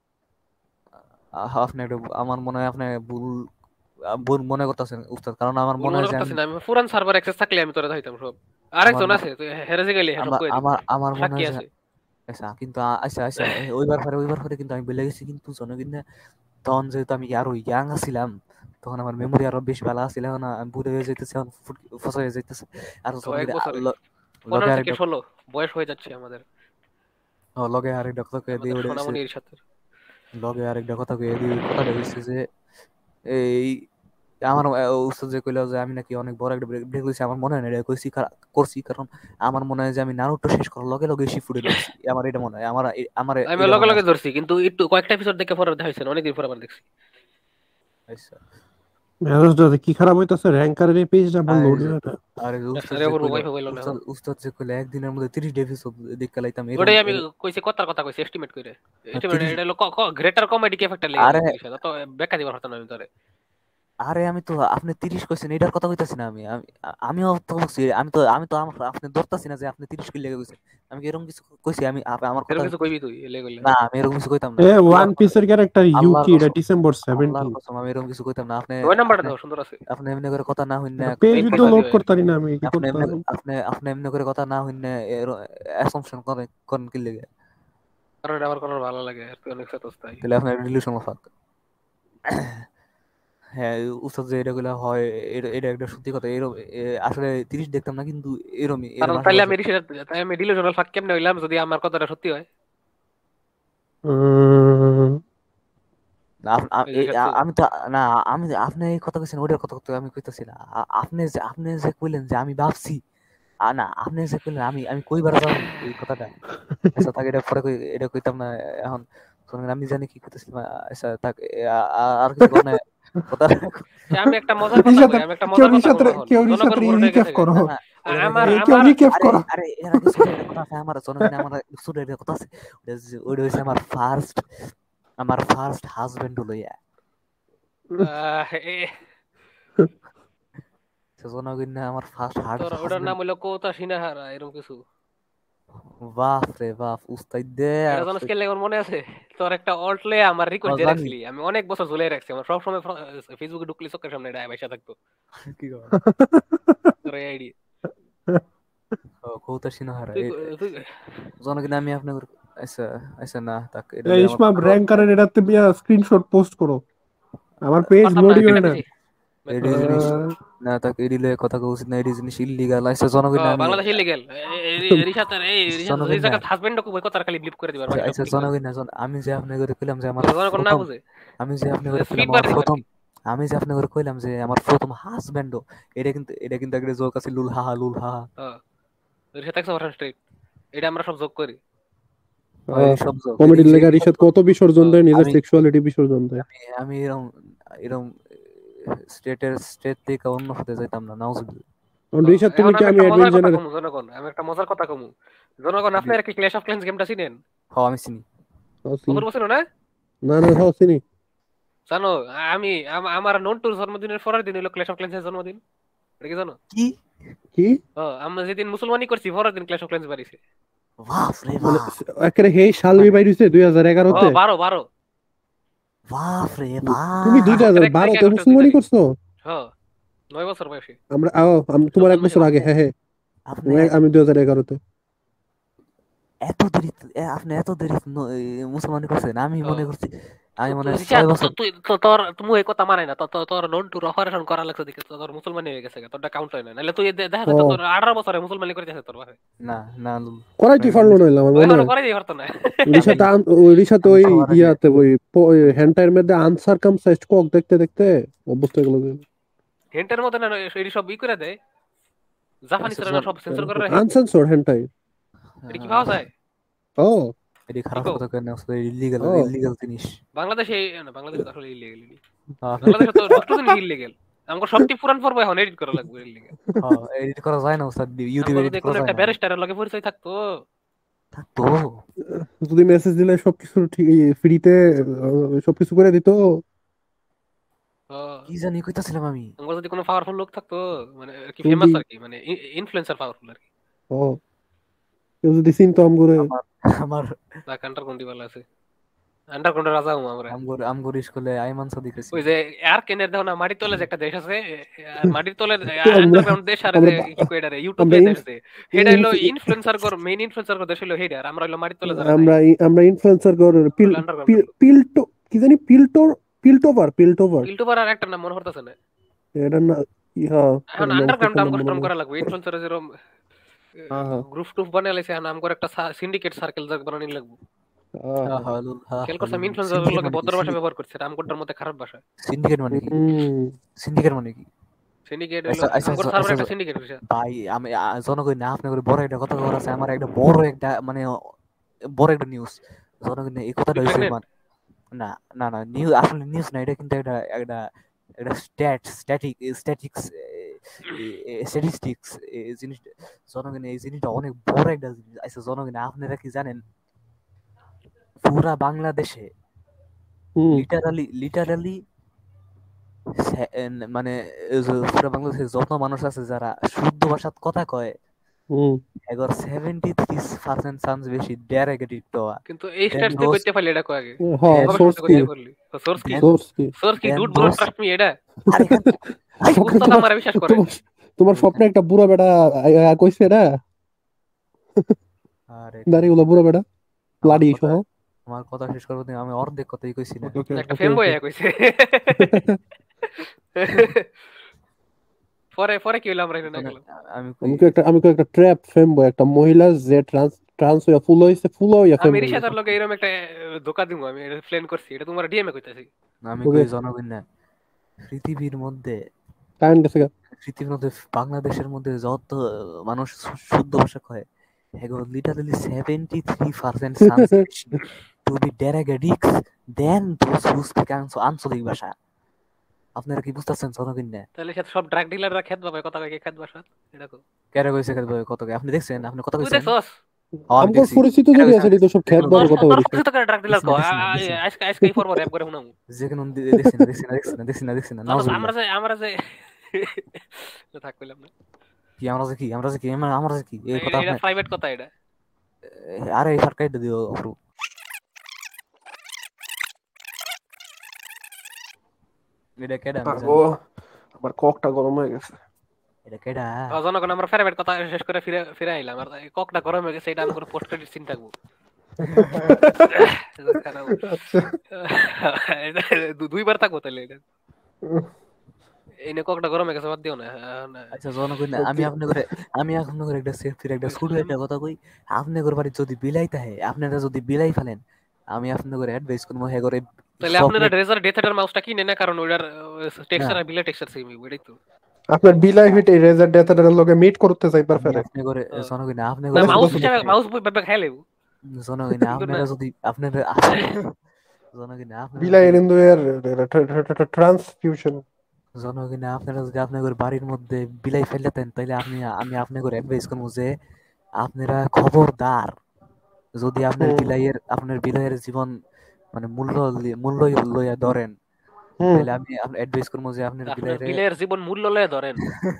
আপনি একটু আমার মনে হয় আপনি ভুল ভুল মনে করতেছেন উস্তাদ, কারণ আমার ভুল মনে মনে হয় যে আমি করতেছি না, আমি পুরান সার্ভার অ্যাক্সেস থাকলে আমি তোরা দেখাইতাম সব। আমার আরেকজন আছে, তুই হেরেছে গেলি, হ্যাঁ সব আমার কয়ে দিই। আমার আমার মনে সাক্ষী হয় যে আছে। আচ্ছা, কিন্তু আচ্ছা আচ্ছা ওইবার পরে কিন্তু আমি ভুলে গেছি, কিন্তু জনগণ তখন যেহেতু আমি আরো ইয়াং আছিলাম, তখন আমার মেমোরি আরো বেশি ভালো আছিল। এখন আমি বুড়ো হয়ে যাইতেছে, এখন ফসা হয়ে যাইতেছে। আর কয়েক জনগণ বছরে লগে 15 থেকে 16 বয়স হয়ে যাচ্ছে আমাদের, লগে আরেকটা কথা কয়ে দিয়ে আমাদের ওটা হইছে, সোনামণির সাথে। লগে আরেকটা কথা কয়ে দিয়ে ওই কথাটা হইছে যে এই আমার উস্তাদ যে কইলো যে আমি নাকি অনেক বড় একটা ব্রেক লইছি, আমার মনে হয় না এটা কইছি করছি, কারণ আমার মনে হয় যে আমি নারুটো শেষ করার লগে লগে শিফুডে ঢুকছি, আমার এটা মনে হয়, আমার আমি এটা লগে মনে লগে আছে। ধরছি, কিন্তু একটু কয়েকটা এপিসোড দেখে পরে দেখা হয়েছে না, অনেকদিন পর আবার দেখছি। আচ্ছা, মেজাজটা কি খারাপ হইতাছে, র্যাঙ্কারের এই পেজটা আমার আর এই লোডই যে হয় না। আর এই যে উস্তাদ আরে যে ওর কইলো, ওয়াইফ হইল না এখন। উস্তাদ যে কইলো একদিনের মধ্যে 30 এপিসোড দেখতে লাইতাম এরম ওটাই আমি কইছি, কথার কথা কইছি এস্টিমেট কইরে। এস্টিমেট 30। এটা হলো গ্রেটার কমেডি এফেক্টর লেগে আরে কইছি 30, তো ব্যাখ্যা দিবার হতো না আমি তোরে। আরে আমি তো আপনি 30 কইছেন এটার কথা কইতাছি না, আমিও তো বলছি, আমি তো আমার আপনি ধরতাছি না যে আপনি 30 কি লেগে কইছেন, আমি কি এরকম কিছু কইছি? আমি আমার কথা এরকম কিছু কইবি তুই এলে কইলে? না, আমি এরকম কিছু কইতাম না। এ ওয়ান পিসের ক্যারেক্টার আল্লাহর ইউকি, এটা কসম, ডিসেম্বর আল্লাহর 17। কসম আমি এরকম কিছু কইতাম না। আপনি ওই নাম্বারটা আপনি দাও, সুন্দর আছে। আপনি এমনি করে কথা না হইন না, একটা পেজ এই তো পয়সা লোড দিও আর করতে কি। পারি না, আমি কি আপনি করতে এমনি হবে? আপনি এমনি করে কথা না হইন না, অ্যাসাম্পশন করেন কোন কি লেগে, কারণ এটা আমার কোনো ভালো লাগে আর তুই অনেক সতস তাই। তাহলে আপনার রিলেশন ফাক। হ্যাঁ, উস্তাদ যে এটা গুলা হয়, এটা একটা সত্যি কথা। এরকম আসলে 30 দেখতাম না, কিন্তু এরম এরম কারণ তাইলে আশেপাশে। তাই আমি ডিলিশনাল ফাক কেমনে হইলাম যদি আমার কথাটা সত্যি হয়? উম, না, এই যে দেখছো? আমি তো না, আমি আপনি এই কথা কইছেন ওইটার কথা তো আমি কইতাছি না। আপনি যে কইলেন যে আমি ভাবছি, না আপনি যে কইলেন আমি আমি কইবার যাম এই কথাটা। আচ্ছা তাকে এটা পরে এটা কইতাম না এখন, শুনুন আমি জানি কি কইতেছিলাম। আচ্ছা তাক আর কিছু কোন কথা আমি একটা মজার কথা রিশাদ, কই, আমি একটা মজার কথা কই এখন, কেউ রিশাদ জনগণ বুড়ো হয়ে রিক্যাপ গেছে গা। করো। না না ওটার আগে আমার কেউ আমার রিক্যাপ আরে করো। আরে এর আগে ছোট একটা কথা আছে আমার জনগণে, আমার ছোট একটা কথা আছে। ওটা হচ্ছে আমার ফার্স্ট হাজবেন্ড লইয়া, এ, জনগণে আমার ফার্স্ট তোর ওটার নাম হাজবেন্ড। হইলো কোতা সিনাহারা এরকম কিছু। বাপ রে বাপ, উস্তাদ দে আর এটা জানো স্কেল আমার মনে আছে, তোর একটা অল্ট লে আমার রিকোয়েস্ট দিয়ে জানি রাখছিলি, আমি অনেক বছর ঝুলাই রাখছি, আমার সবসময় ফেসবুকে ঢুকলে চোখের সামনে এটা বাইসা থাকতো কি কর তোর এই আইডি। কৌতা সিনহারা তুই তুই জনগণে আমি আপনার আচ্ছা আচ্ছা না তাক এটা লইয়া আমার ইসমাম, র্যাঙ্কারের এটাতে স্ক্রিনশট পোস্ট করো, আমার পেজ পারতাম না, লোডই কেটে হয় না। দিছি এডি জিনিস আহ, না, তাকে এডি লইয়া কথা কইছি না, এডি জিনিস ইল্লিগাল আচ্ছা জনগণে আমি বাংলাদেশ ইলিগেল। রিশাদ এই রিশাদ এই জনগণে জায়গা হাজবেন্ড কো কথা খালি ব্লিপ করে দিবার, আচ্ছা বাকি সব আচ্ছা ঠিক হয়। জনগণে আমি যে আপনি করে কইলাম যে আমার জনগণ না প্রথম, বুঝে আমি যে আপনি করে কইলাম স্পিড বার আমার দিব আর প্রথম, কি। আমি যে আপনি করে কইলাম যে আমার প্রথম হাজবেন্ড, এটা কিন্তু একটা জোক আছে, লুল হাহা লুল হাহা। হ্যাঁ, রিশাদ একশো পার্সেন্ট স্ট্রেট, এটা আমরা সব যোগ করি। হয় এই সব জোক কমেডির লেগা এই সব রিশাদ জোক। কত বিসর্জন হ্যাঁ, দেয়, নিজের আমি সেক্সুয়ালিটি বিসর্জন দেয়। আমি এরকম এরকম স্টেট থেকে অন্য হতে যাইতাম না, নাউজুবিল্লাহ। রিশাদ, তুমি এখন কি আমি আমি একটা মজার কথা অ্যাভেঞ্জারের কমু জনগণ, আমি একটা মজার কথা কমু জনগণ, আপনারা কি ক্ল্যাশ অফ ক্ল্যান্স গেমটা চিনেন? হ্যাঁ আমি চিনি। বছর বছর না না না, তাও চিনি। জানো, আমি আমার নন্টুর জন্মদিনের পরের দিন হলো ক্ল্যাশ অফ ক্ল্যান্সের জন্মদিন। এটা কি জানো? কি? কি আমরা যেদিন মুসলমানি করছি পরের দিন ক্ল্যাশ অফ ক্ল্যান্স বাড়িছে। বাপ রে মানে? বাপ! একেবারে হেই সালমি মানে বাইর হইছে 2011-তে? 12 বাপ রে তুমি বাপ! আগস্টের 1 তারিখে 2012-তে আগস্টের দুই মুসলমানি তারিখ করছো? হ্যাঁ, 9 বছর বয়সে। তোমার 1 বছর আগে, আপনি হ্যাঁ হ্যাঁ। আপনি আমি 2011-তে। এত দেরি, আপনি এত দেরি মুসলমানি করছেন? আমি মনে করছি, আমি মনে হয় রিশাদ, 6 বছর। তুমি এই কথা মানে না, তোর নন্টুর অপারেশন করা লাগছে দেখে তোর মুসলমানি হয়ে গেছে, তোরটা কাউন্ট হয় না। নাহলে তুই দেখা যেত ও, তোর 18 বছরে মুসলমানি করে যাচ্ছে তোর ভাই। না না, করাইতে পারলো না আমার ও মনে এখনো হয়। করে পারতো না। আমি রিসাতে আমি ওই সবার আগে ইয়াতে ওই হ্যান্ডটাইমের মধ্যে আনসারকামসাইজড কক দেখতে দেখতে অবস্থা গুলো। হেন্টের মধ্যে না এটি সব ই করে দেয়, জাপানিজ জন- সব সেন্সর করে রাখে। আনসেন্সর্ড হ্যান্ডটাই। এটা কি পাওয়া যায়? ও এটি কি খারাপ কও? কথা কেন? ইলিগাল, ও ইলিগাল জিনিস। বাংলাদেশে না, বাংলাদেশে তো আসলে ইলিগেল। হ্যাঁ, বাংলাদেশে তো দুটো জিনিস ইলিগেল। আমাকে সবটি পুরান পর্ব এখন এডিট করা লাগবে ইলিগেল। এডিট করা যায় না স্যার, ইউটিউবে আমাকে এডিট যদি করা কোনো যায় একটা না। ব্যারিস্টারের লগে পরিচয় থাকতো। থাকতো। যদি মেসেজ দিলে সবকিছু ঠিক ফ্রিতে সবকিছু করে দিত। আহ, কি জানি কইতাছিলাম আমি। আমাকে যদি কোনো পাওয়ারফুল লোক থাকতো, মানে আর কি ফেমাস যদি আর কি, মানে ইনফ্লুয়েন্সার পাওয়ারফুল আর কি। ও কেউ যদি চিনতো আমগরে। আমার আমার তাকে আন্ডারগ্রাউন্ড ভালো আছে, আন্ডারগ্রাউন্ডের রাজা হবো আমরা। আমগর স্কুলে আইমান সাদিক ওই ছিল। যে আর কেনের দেখো না, মাটির তলে যে একটা দেশ আছে, আর মাটির তলে আমরা আন্ডারগ্রাউন্ড দেশ, আর আমরা যে কি কই এটারে আমরা ইউটোপিয়া দেশ আছে, সেটা হলো ইনফ্লু- ইনফ্লুয়েন্সার গর মেইন ইনফ্লুয়েন্সার গর দেশ হলো হেডা, আর আমরা হলো মাটির তলে যারা যাই, আমরা ইনফ্লুয়েন্সার গর হলো আন্ডারগ্রাউন্ডের লোক। পিলটো কি জানি পিলটোভার। ইউটিউবার আর একটা নাম মনে হতেছে না। এটা না, ইহা এখন নামটা আন্ডারগ্রাউন্ড একটা নাম আমগো মনে স্ট্রং নেই। করা লাগবে, ইনফ্লুয়েন্সার যেরকম হ্যাঁ হ্যাঁ গ্রুপ টুপ বানাই লাইছে, এখন আমগো একটা সিন্ডিকেট সার্কেল বানানি লাগবে। হ্যাঁ হ্যাঁ হ্যাঁ। হ্যাঁ হ্যাঁ খেয়াল হ্যাঁ। করছে ইনফ্লুয়েন্সার সিন্ডিকেট লোকে মানে কি? ভদ্র ভাষা ব্যবহার করছে, আর আমগোটার মধ্যে খারাপ ভাষা। সিন্ডিকেট মানে কি? হুম। সিন্ডিকেট মানে কি? সিন্ডিকেট হলো আচ্ছা আচ্ছা আমগোর সার্ভার একটা সিন্ডিকেট হইছে। ভাই, আমি জনগণ না, আপনার বড় একটা কথা বলার আছে। আমার একটা বড় একটা মানে বড় একটা নিউজ। জনগণ এই কথাটা তুই হয়েছে প্রেগনেন্ট? মানে, না না না, নিউজ আসলে নিউজ না, এটা কিন্তু একটা একটা একটা স্ট্যাটিক্স স্ট্যাটিস্টিক্স জিনিস। জনগণ এই জিনিসটা অনেক বড় একটা জিনিস। আচ্ছা জনগণ, আপনারা কি জানেন পুরা বাংলাদেশে হুম। লিটারালি মানে এই যে পুরা বাংলাদেশে যত মানুষ আছে যারা শুদ্ধ ভাষাত কথা কয়, হুম। এগর 73% চান্স বেশি ডেরিভেটিভ দেওয়া কিন্তু এই দেন স্ট্যাটস তুই দোজ কইতে পারলি এটা কয় আগে? হ্যাঁ, দেন সোর্স গবেষণা কি? করে করলি? সোর্স কি? দেন সোর্স কি? সোর্স কি? Then dude bro those trust me এটা? আরে এখান ভাই, স্বপ্নে উস্তাদ তোমার আমারে বিশ্বাস করে। তোমার তোমার স্বপ্নে একটা বুড়া বেটা কইছে না, আরে দাড়িগুলো বুড়া বেটা আমার লাডি কথা সহ। আমার কথা শেষ করবো তুমি, আমি অর্ধেক কথাই কইছি না। ওকে ওকে একটা ওকে ফেম বয় ওকে। কইছে। পরে পরে কি হলো আমরা এখানে না মানে গেলাম? আমি কই, আমি কই একটা ট্র্যাপ ফেম বয়, একটা মহিলা যে ট্রান্স ট্রান্স হইয়া ফুল হইয়া ফেম আমি বয় গেছে। রিশাদার লগে এরকম একটা ধোকা দিব, আমি এটা প্ল্যান করছি, এটা তোমার ডিএমএ কইতাছি। আমি ওকে, কই জনগণ না, পৃথিবীর মধ্যে টাইম গেছে গা। পৃথিবীর মধ্যে বাংলাদেশের মধ্যে যত মানুষ শুদ্ধ ভাষা কয়, এগুলো লিটারালি 73% চান্স বেশি to be derogatics then those who speak আঞ্চলিক ভাষা। আপনারা কি বুঝতেছেন জনগণ না? তাহলে সাথে সব ড্রাগ ডিলাররা খেত পাবে, কথা কয় খেত বাসা, এটা কো। কেরা কইছে কত কে? আপনি দেখছেন? আপনি কথা তুই কইছেন? দেখছস? আমি আমগর দেখছি। পরিচিত কেরা যদি কইছে আছে আমি তো দেখছি। সব যে খেত কোনো বাবু তোর কথা তোর বলিস না। পরিচিত করে ড্রাগ ডিলার দেখছি কো, না দেখছি না দেখছি না আজকে আজকে এই পর্ব র্যাপ করে শুনামু। যে কোনো দেখছি না দেখছি না দেখছি না দেখছি না দেখছি না জানোস নাউজুবিল্লাহ। আমরা যে থাক কইলাম না। কি আমরা যে কি আমরা যে কি এই কথা এটা আপনি প্রাইভেট কথা এটা। আরে এই সরকার দিও অফরু। এটা কেডা আমি আগো, জানি? আমার ককটা গরম হয়ে গেছে। এটা কেডা? জনগণ আমরা প্রাইভেট কথা শেষ করে ফিরে ফিরে আইলাম, আর এই ককটা গরম হয়ে গেছে, এটা আমি কোনো পোস্ট ক্রেডিট সিন থাকবো। খারাপ। আচ্ছা। দুইবার থাকবো তাহলে এটা। এই নিয়ে ককটা গরম হয়ে গেছে, বাদ দিও না। আচ্ছা জনগণ না, ওকে। আমি আপনাদের একটা সেফটির একটা ছোট একটা কথা কই। আপনাদের বাড়ি যদি বিলাই থাকে, আপনারা যদি বিলাই ফেলেন, আমি আপনাদের অ্যাডভাইস করবো হ্যাঁ করে তাহলে আপনারা চকলেট রেজার ডেথ এটার মাউসটা কিনে না, কারণ ওইটার না। টেক্সচার আর বিলে টেক্সচার সেম, এটাই তো। আপনার বিলাই হইতে রেজার ডেথারের লগে মিট করতে চাইবার আমি ফেরে। আপনাদের জনগণ না, না, আপনাদের মাউস পছন্দ হিসাবে করে। মাউস ব্যাপার খাই লেবু, জনগণ কিন্তু না। আপনারা যদি আপনারা জনগণ আপনারা বিলাই যদি এর ট্রান্সফিউশন। জনগণ আপনারা যদি আপনাদের বাড়ির মধ্যে বিলাই ফেলতেন, তাহলে আমি আপনাদের অ্যাডভাইস করবো যে আপনারা খবরদার, যদি হুম। আপনার বিলাইয়ের জীবন মানে মূল্য লইয়া ধরেন, হুম। তাহলে আমি অ্যাডভাইস করবো যে আপনার আপনার বিলাইরে বিলের জীবন মূল্য লয়ে ধরেন।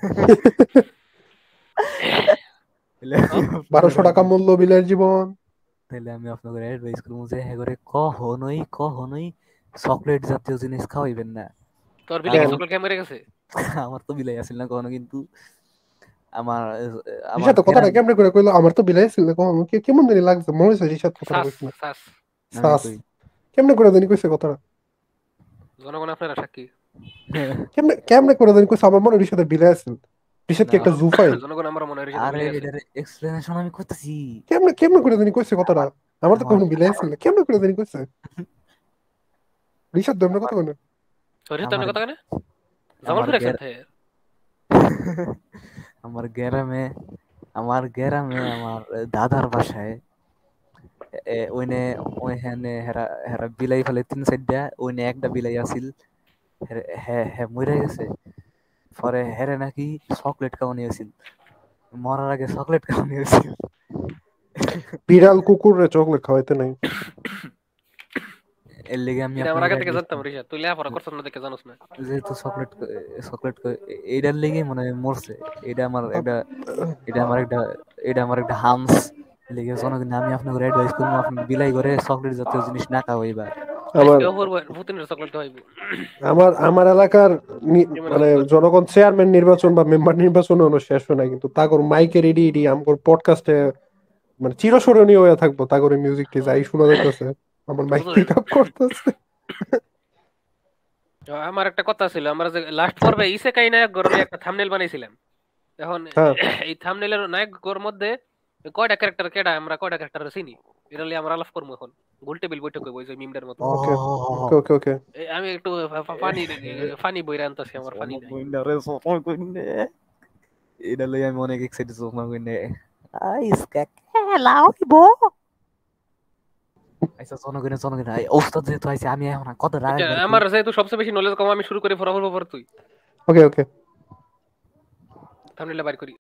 তাহলে হ্যাঁ? আমি আপনাদের 1200 টাকা মূল্য বিলের জীবন। তাহলে আমি আপনাদের অ্যাডভাইস করবো যে হ্যাঁ করে কখনোই চকলেট জাতীয় জিনিস খাওয়াইবেন না। তোর বিলে কি কেন? কারণ চকলেট খেয়ে মরে গেছে? আমার তো বিলাই আসিল না কখনো, কিন্তু আমার আমার রিশাদ তো কথাটা গ্রাম কেমনে করে কইলো আমার তো বিলাই ছিল কখন কেমন জানি লাগছে মনে হয়েছে রিশাদ কথাটা সাস কইছে না। সাস আমি সাস কই কেমনে করে জানি কইছে কথাটা, জনগণ আপনারা সাক্ষী। কেমনে কেমনে করে জানি কইছে আমার মনে হয় রিশাদের বিলাই আছিল। রিশাদ না কি একটা জুফাইল? জনগণ আমার মনে হয় রিশাদের আরে বিলে আছে। এটার এক্সপ্লেনেশন আমি করতেছি। কেমনে কেমনে করে জানি কইছে কথাটা, আমার তো আমার কোনো বিলাই আছিল না কেমনে করে জানি কইছে রিশাদ ধর্মের কথা আমার কই না। রিশাদ আমার আপনার কথা কেন? জামাল আমার ফিরে গ্যার একসাথে। আমার গ্রামে আমার দাদার বাসায় ওইনে ওইখানে হেরা হেরা বিলাই ফেলে 3-4টা, ওইনে একটা বিলাই আছিল, হ্যাঁ হ্যাঁ মরে গেছে। পরে হেরে নাকি চকলেট খাওয়ানি হয়েছিল, মরার আগে চকলেট খাওয়ানি হয়েছিল। বিড়াল কুকুরে চকলেট খাওয়াইতে নাই। এর লেগে আমি এটা আমার আপনাকে আগে থেকে অ্যাডভাইস জানতাম রিশাদ, তুই লেখাপড়া করছিস না দেখে জানোস না। যেহেতু চকলেট এইটার লেগে মনে হয় মরছে। এটা আমার একটা এটা আমার একটা এটা আমার একটা হামস লেগে জনগণ, আমি আপনাকে অ্যাডভাইস করবো আপনি বিলাই করে চকলেট জাতীয় জিনিস না খাওয়াইবা। আমার আজকেও পড়বো পুতিনের চকলেট খাওয়াইবো। আমার আমার এলাকার ইমরান মানে সুন্দর। জনগণ চেয়ারম্যান নির্বাচন বা মেম্বার নির্বাচন শেষ হয় না, কিন্তু তাগর মাইকের ইডি ইডি আমগর পডকাস্টে মানে চিরস্মরণীয় হয়ে থাকবো। তাগর মিউজিকটি যাই শোনা যাইতেছে আমার মাইক বুঝো পিক আপ করতেছে। আমার একটা কথা ছিল, আমরা যে লাস্ট পর্বে ইসেকাই নায়ক গড়লে একটা থাম্বনেল বানাইছিলাম। এখন হ্যাঁ এই থাম্বনেলের নায়ক গড় মধ্যে কয়টা ক্যারেক্টার কেডা, আমরা কয়টা ক্যারেক্টার চিনি, এটা নিয়ে আমরা আলাপ করবো এখন। গোল টেবিল বৈঠক হইব ওই যে মিমটার মতো। ওকে ওকে ওকে ওকে। আমি একটু ফানি ফানি বইরা আনতেছি, আমার ফানি নাই। এটা লই আমি অনেক এক্সাইটেড সোনা কইনে আইসকা খেলা হইব। আচ্ছা জনগণ ওস্তাদ যেহেতু আইছে, আমি এখন কত আচ্ছা, আরেকবার কই। আমার যেহেতু সবচেয়ে বেশি নলেজ কম, আমি শুরু করি ফরাফল পর তুই ওকে ওকে। থাম্বনেলটা বাইর করি।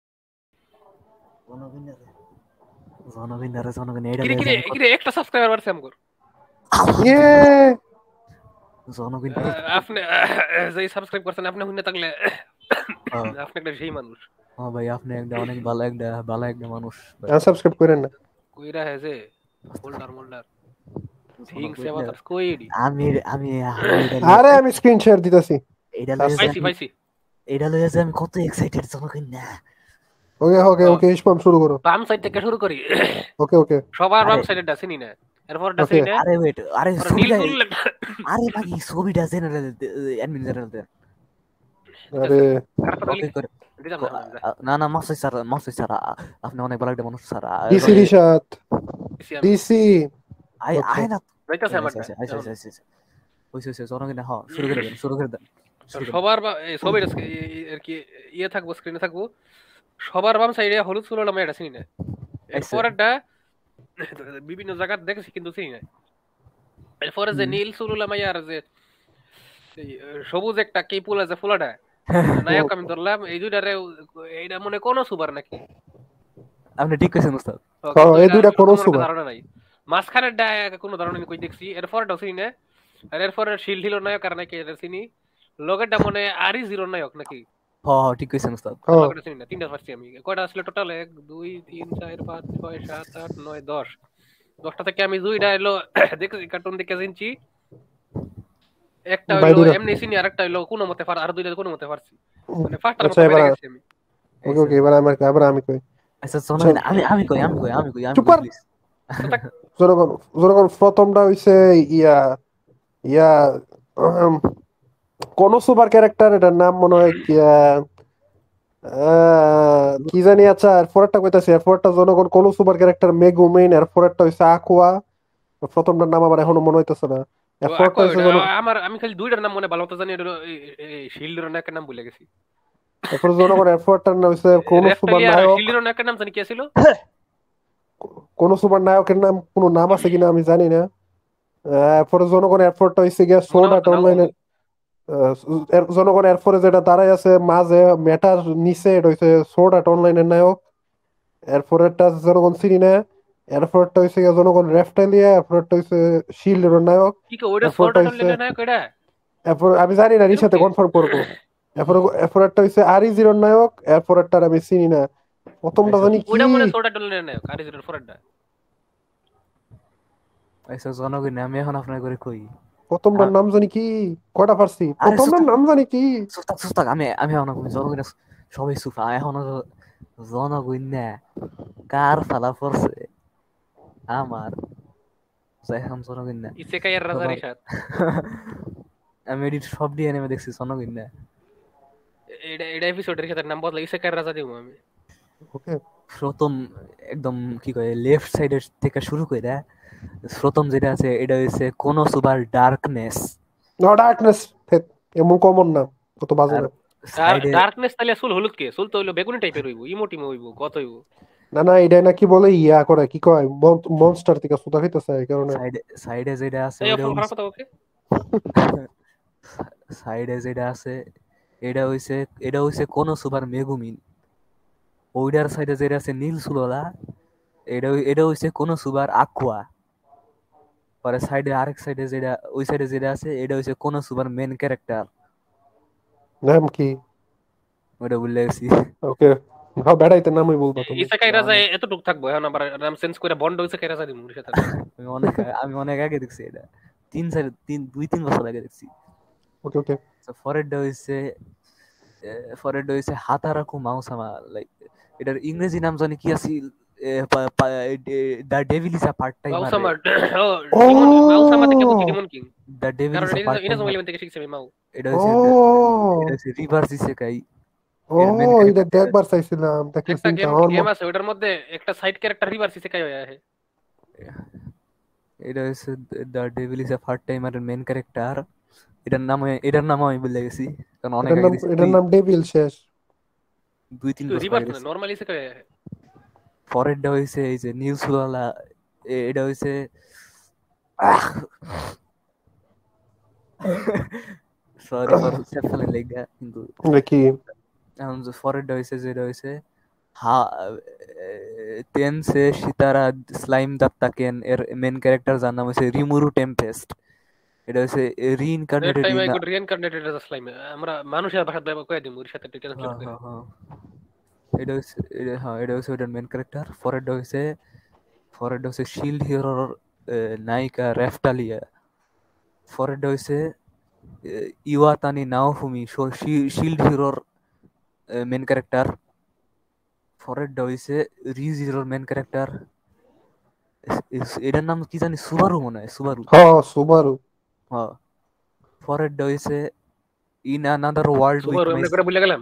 জনগণ এটা কিরে লই যে কিরে আমি কত কিরে একটা সাবস্ক্রাইবার বাড়ছে আমগর। ইয়ে জনগণ আপনি যে সাবস্ক্রাইব করছেন আপনি হুইনা থাকলে আপনি একটা সেই মানুষ। হ্যাঁ ভাই, আপনি একটা অনেক ভালো একটা মানুষ ভাই। আনসাবস্ক্রাইব করেন না। কইরা হে যে হোল্ডার মোল্ডার থিংস জনগণ অ্যাবাউট স্কোয়েডি। আমি আমি আমি এটা লইয়া আরে আমি স্ক্রিন শেয়ার দিতেছি। এটা লইয়া যে পাইছি আমি পাইছি। এটা লইয়া যে আমি কত এক্সাইটেড জনগণ না। ওকে ওকে ওকে ইসমাম শুরু করো। বাম সাইড থেকে শুরু করি। ওকে ওকে সবার আরে বাম সাইডেরটা চিনি না, এরপর ওকে। চিনি না, আরে ওয়েট, আরে আর নীল ছবিটা, ফুল আরে ভাই ছবিটা জেনারেল অ্যাডমিন জেনারেল আরে দিতেছে। খারাপ কথা ওকে লিখি করে দিতাম না এখন, যা। না না মাসুদ স্যার আপনি অনেক ভালো একটা মানুষ স্যার। ডিসি রিশাদ দিছি আমি, ডিসি। আয় ওকে আয় না। যাইতাছে আচ্ছা আমারটা আচ্ছা আচ্ছা এখন। আচ্ছা আচ্ছা হইছে জনগণ হ্যাঁ শুরু করে দেন শুরু করে দেন। সবার এই ছবির আর কি ইয়ে থাকবো, স্ক্রিনে থাকবো। সবার বাম সাইডে হলুদ ফুল আমি এটা চিনি না, আচ্ছা এরপরেরটা বিভিন্ন জায়গা দেখেছি কিন্তু চিনি না। এরপরে যে নীল চুলুলা মাইয়ার যে এই, সবুজ একটা কি ফুল আছে ফুলাটা, নায়ক আমি ধরলাম এই দুইটারে। এইটা মনে কোন সুপার নাকি? আপনি ঠিক কইছেন উস্তাদ। কিন্তু এই এটা দুইটা কোন তেমন একটা সুপার। ধারণা নাই। মাঝখানের কোনো ধারণা নেই, কই দেখছি এরপরটাও চিনি না। আর এরপরে শিল হিলো নায়ক আর নাকি এটা চিনি। লগেরটা মনে আরই জিরো নায়ক নাকি? হ্যাঁ ঠিক কইছেন উস্তাদ। আর হ্যাঁ লগেরটা চিনি না। তিনটা পারছি আমি। কয়টা আসলে টোটাল? 1 2 3 4 5 6 7 8 9 10। 10টা থেকে আমি দুইটা এলো দেখছি, কার্টুন দেখে চিনছি। একটা ভাই হইলো দুইটা। এমনি চিনি, আর একটা হইলো কোনো মতে আর দুইটা কোনো মতে পারছি। মানে ফার্স্টটার আচ্ছা মতো এবার পেরে গেছি আমি। ওকে আচ্ছা ওকে এবার আমার এবার আমি কই। আচ্ছা আচ্ছা জনগণ আমি চুপ কই কর। প্লিজ। তো থাক। জনগণ জনগণ প্রথমটা হইছে ইয়া ইয়া উম, কোন সুপার ক্যারেক্টার এটার নাম মনে হয় কি কি জানি। আচ্ছা এরপরেরটা কইতাছি, এরপরেরটা জনগণ কোন সুপার ক্যারেক্টার মেগুমেইন, এরপরেরটা হইছে আকুয়া। প্রথমটার নাম আমার এখনো মনে হইতেছে না। এরপরেরটা হইছে আমার আমি খালি দুইটার নাম মনে ভালো মতো জানি, এটা হলো শিল্ডের নায়কের নাম ভুলে গেছি। এরপরে জনগণ এরপরেরটার নাম হইছে কোন সুপার রেফটেলিয়ার নায়ক। শিল্ডের নায়কের নাম জানি কি ছিল? কোন সুপার নায়কের নাম কোনো নাম আছে কিনা আমি জানি না। এরপরে জনগণ এরপরটা হইছে গিয়া মনে সোর্ড আর্ট হচ্ছে নাও অনলাইনের। কমু। জনগণ এরপরে যেটা দাঁড়াই আছে মাঝে মেটার নিচে, এটা হইছে সোর্ড আর্ট অনলাইনের নায়ক। এরপরেরটা জনগণ চিনি না। এরপরটা হইছে গিয়া জনগণ রেফটালিয়া, এরপরটা হইছে শিল্ডের নায়ক, কি কো ওইটা এরপরটা সোর্ড আর্ট হইছে অনলাইনে না কইরা এরপর আমি জানি না এরকম রিসাতে কে কনফার্ম করবো। এরপরটা হইছে আরিজিরোর নায়ক, এরপরটা আমি চিনি না, প্রথমটা আচ্ছা জানি কি, ওইটা মনে হয় সোর্ড আর্ট অনলাইনে না কারিজের ফরটা আচ্ছা জনগণ আমি এখন আপনার করে কই। প্রথমটার নাম জানি কি, কয়টা পারছি, আরে প্রথমটার সুস্তাক নাম জানি কি। সুস্তাক সুস্তাক আমি এখন জনগণ সবাই সুফা এখন জনগণ না কার ফালা পড়ছে আমার এখন জনগণ না ইসেকাই এর রাজা সবার রিশাদ আমি এডিট সব দিয়ে নেমে দেখছি জনগণ না এটা এটা এপিসোড রিশাদের নাম বদলা ইসেকাই এর রাজা দিমু আমি ওকে, প্রথম একদম কি কয় লেফট সাইডের থেকে শুরু করে প্রথম যেটা আছে এটা হচ্ছে কোন সুবার ডার্কনেস নো ডার্কনেস, এমন কমন না, কত বাজে আর না। আর সাইডে ডার্কনেস তাহলে চুল হলুদ কে চুল তো হইলো বেগুনি টাইপের হইব ইমোটিমো হইব গত হইব না না, এটাই না কি বলে ইয়া করে, কি কয়, মনস্টার থেকে সুতা খাইতেছে এই কারণে। সাইডে সাইডে যেটা আছে এই ওটা অপশন খারাপ কথা ওকে সাইডে যেটা আছে এটা হইছে এটা হইছে কোন সুপার মেগুমিন ওইটার সাইডে যেটা আছে নীল সুললা এটা হইছে কোন সুপার আকুয়া পরে সাইডে আরেক সাইডে যেটা ওই সাইডে যেটা আছে এটা হইছে কোন সুপার মেন ক্যারেক্টার নাম কি? ওটা বললে গেছি ওকে, হ্যাঁ বেড়াইতে নামই বলবা তুমি। ইসেকাই না রাজা না এতটুক থাকবো এখন আবার নাম চেঞ্জ করে বন্ড ইসেকাই রাজা দিমু রিশাদের আমি অনেক আমি অনেক আগে দেখছি এটা 3 বছর আগে দেখছি ওকে ওকে, ফরেড হইছে হাতারাকু মাউসামা লাইক এটার ইংরেজি নাম জানি কি আছিল the devil is a part timer মাউসামা ও ও ডিমন মাউসামা থেকে বুঝছি ডিমন কিং দ্য ডেভিল কারণ ইজ আ পার্ট ইনাজ টাইমার মোবাইল থেকে শিখছি আমি মাউ এটা ও হইছে এটা হইছে রিভার্স ইসেকাই ও, এর মেন এটা ক্যারেক্টার দেখবার চাইছিলাম, দেখলে একটা চিন্তা আমার গেম আছে ওটার মধ্যে একটা সাইড ক্যারেক্টার রিভার্স ইসেকাই হয়ে আছে এটা হচ্ছে দ্য ডেভিল ইজ আ পার্ট টাইমারের মেন ক্যারেক্টার এটার নাম আমি ভুলে গেছি কারণ অনেক আগে দিছি এটার নাম ডেভিল শেষ। 2-3 বছর আগে রিভার্স না দেখছি নরমালি ইসেকাই হয়ে আছে পরেরটা হইছে এই যে নিউজওয়ালা এটা হইছে সরি ফর সেপশনের লেগা কিন্তু দেখি, এখন যে পরেরটা হইছে যেটা হইছে হা তেন সে সিতারা স্লাইম দাত্তাকেন এর মেন ক্যারেক্টার যার নাম হইছে রিমুরু টেম্পেস্ট এটা হচ্ছে that reincarnated time in I could reincarnated as a slime আমরা মানুষের ভাষায় ব্যবহার করে দিমু রিশাদের ট্রান্সলেট হ্যাঁ করে হ্যাঁ হ্যাঁ এটা হচ্ছে ওটার মেন ক্যারেক্টার পরেরটা হচ্ছে শিল্ড হিরোর নায়িকা রেফটালিয়া পরেরটা হচ্ছে ইওয়াতানি নাওফুমি শিল্ড হিরোর মেন ক্যারেক্টার পরেরটা হইছে রিজ হিরোর মেন ক্যারেক্টার এটার নাম কি জানি সুবারু মনে হয় সুবারু হ্যাঁ সুবারু। হ্যাঁ পরেরটা হইছে in another world with Subaru my এমনি করে ভুলে গেলাম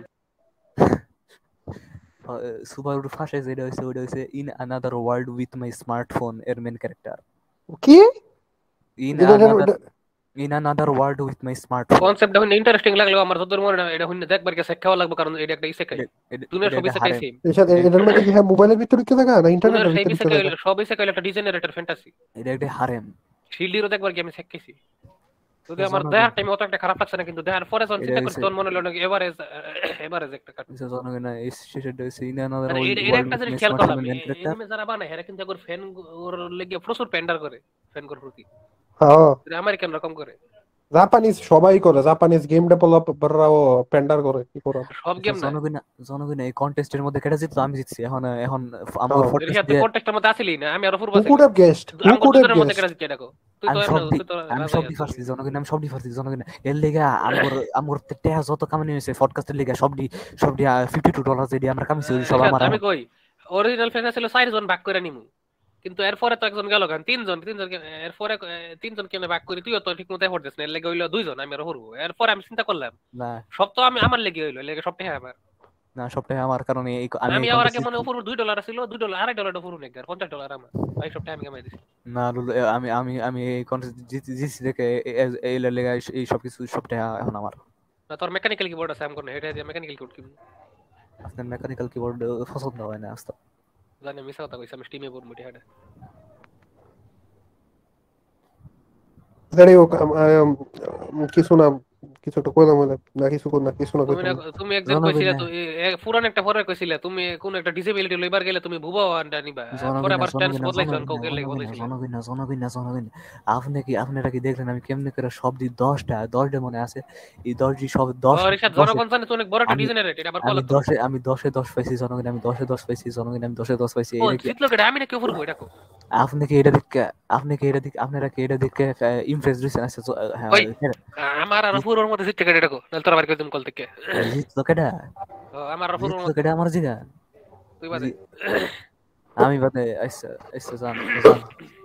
সুবারুর ফাঁসে যেটা হইছে ওটা হইছে in another world with my smartphone এর মেন ক্যারেক্টার কি ইন এটা another in another world with my smartphone কনসেপ্টটা হইনা ইন্টারেস্টিং লাগলো আমার যতদূর মনে হয় এটা হইনা দেখবার গেছে খাওয়া লাগবে কারণ এটা একটা ইসেকাই এটা এটা দুনিয়ার এটা সব একটা ইসেকাই হারেম সেম এটার মধ্যে কি হ্যাঁ মোবাইলের ভিতরে ঢুকে থাকা না দুনিয়ার ইন্টারনেটের সেই ভিতরে ঢুকে ইসেকাই থাকা? সব ইসেকাই একটা ডিজেনারেটেড ফ্যান্টাসি এটা একটা হারেম শিল্ডিরও দেখবার কি আমি শিখেছি যদি এটা আমার জনগণ দেখার টাইমে অত একটা খারাপ লাগছে না কিন্তু দেখার পরে যখন এটা চিন্তা করছি হইছে তখন মনে হলো নাকি এভারেজ এভারেজ একটা কার্টুন এটা জনগণ এই সেটা হইছে ইন আনাদার মানে এটা ওয়ার্ল্ড একটা উইথ জিনিস মাই খেয়াল করলাম স্মার্টফোন মেন ক্যারেক্টার এনিমে যারা বানায় এরা কিন্তু একবার ফ্যান ওর লেগে প্রচুর প্যান্ডার করে ফ্যান করার প্রতি হ্যাঁ, আমেরিকান রকম করে জাপানিজ সবাই করে, জাপানিজ গেম ডেভেলপাররাও পেন্ডার করে, কি করা। সব আচ্ছা গেম না জনগণ এই কন্টেস্টের মধ্যে কেটে জিতলো আমি জিতছি এখন এখন আমার হ্যাঁ, পডকাস্ট রিহাত তুই দিয়ে কন্টেস্টের মধ্যে আসিলি না আমি আরো পূর্ব হু আছি কুড হ্যাভ গেসড, হু আমগো কুড হ্যাভ দুজনের মধ্যে গেসড। কেটে জিতে দেখো তুই তো আমি এমন সব তুই তো আমি রাজাই সব আছিস ডিফারছি জনগণ আমি সব ডিফারছি জনগণ এর লেগে আমগর আমগর টেহা যত কামানি হয়েছে পডকাস্টের লেগে সব ডি $52 যেটি আমরা কামিছি ওই সব রিহাত আমার আমি এখন কই অরিজিনাল ফ্যান ছিল 4 জন ভাগ করে নিমু কিন্তু এরপরে তো একজন গেল কেন তিনজন এরপরে তিনজন কেমনে ভাগ করি তুইও তো ঠিক মতো এফোর্ট দিস না এর লেগে হইলো 2 জন আমি আরো হরবো এরপরে আমি চিন্তা করলাম না সব তো আমি আমার লেগে হইলো এর লেগে সব টাকা আমার না সবটাই আমার কারণে আমি আমি এই আবার কন্টেস্ট আগে মনে জিতছি উপর $2 ছিল $2 $2.5 উপর নেই $50 আমার ভাই সব টাকা আমি কামাই দিছি না লুলু, আমি এই কন্টেস্ট জিতছি দেখে এই লেগে এই সব কিছু সবটাই এখন আমার না তোর মেকানিক্যাল কিবোর্ড আছে আমি কোন এটা দিয়ে মেকানিক্যাল কিবোর্ড কিনবো আপনার মেকানিক্যাল কিবোর্ড পছন্দ হয় না আস্তে জানি মিছা কথা কইছি আমি স্টিমে পড়বো এটা যাই হোক, কিছু না, কিছু একটা কইলাম বলে না, কিছু না, কিছু না কইতাম না। তুমি একদিন জনগণ কইছিলে না, পুরান একটা পরে কইছিলে তুমি কোন একটা ডিসেবিলিটি লইবার গেলে তুমি ভুবা আন্ডা নিবা, পরে জনগণ না, আবার স্ট্যান্স জনগণ না, বদলাইছো জনগণ না, কাউকে লাগে জনগণ না, বদলাইছিলে। জনগণ না, জনগণ না, জনগণ না। আপনারা কি দেখলেন আমি কেমনে করে সব দিই 10টা মনে আছে, এই 10টি সব ও 10 ঋষাদ, 10 জনগণ জানে তো অনেক বড় একটা আমি ডিজেনারেট, এটা আবার কল আমি লাগতো না। 10 পাইছি জনগণ, আমি 10 পাইছি জনগণ, আমি 10 পাইছি। ও এটা কি জিতলো কেটে, আমি না কেউ ফুরবো এটা কো। আপনি কি এটা দেখে, আপনারা কি এটা দেখে ইমপ্রেস দিচ্ছেন? আচ্ছা হ্যাঁ, ওই আমার আর ফুরোর মধ্যে জিততে কেটে এটা কো, নাহলে তোর আবার কেউ তুমি কল থেকে। জিতলো কেডা? আমার আর ফুরোর জিতলো মধ্যে কেডা আমার জিগা? তুই বাদে। জি- আমি বাদে আচ্ছা, আচ্ছা জান জান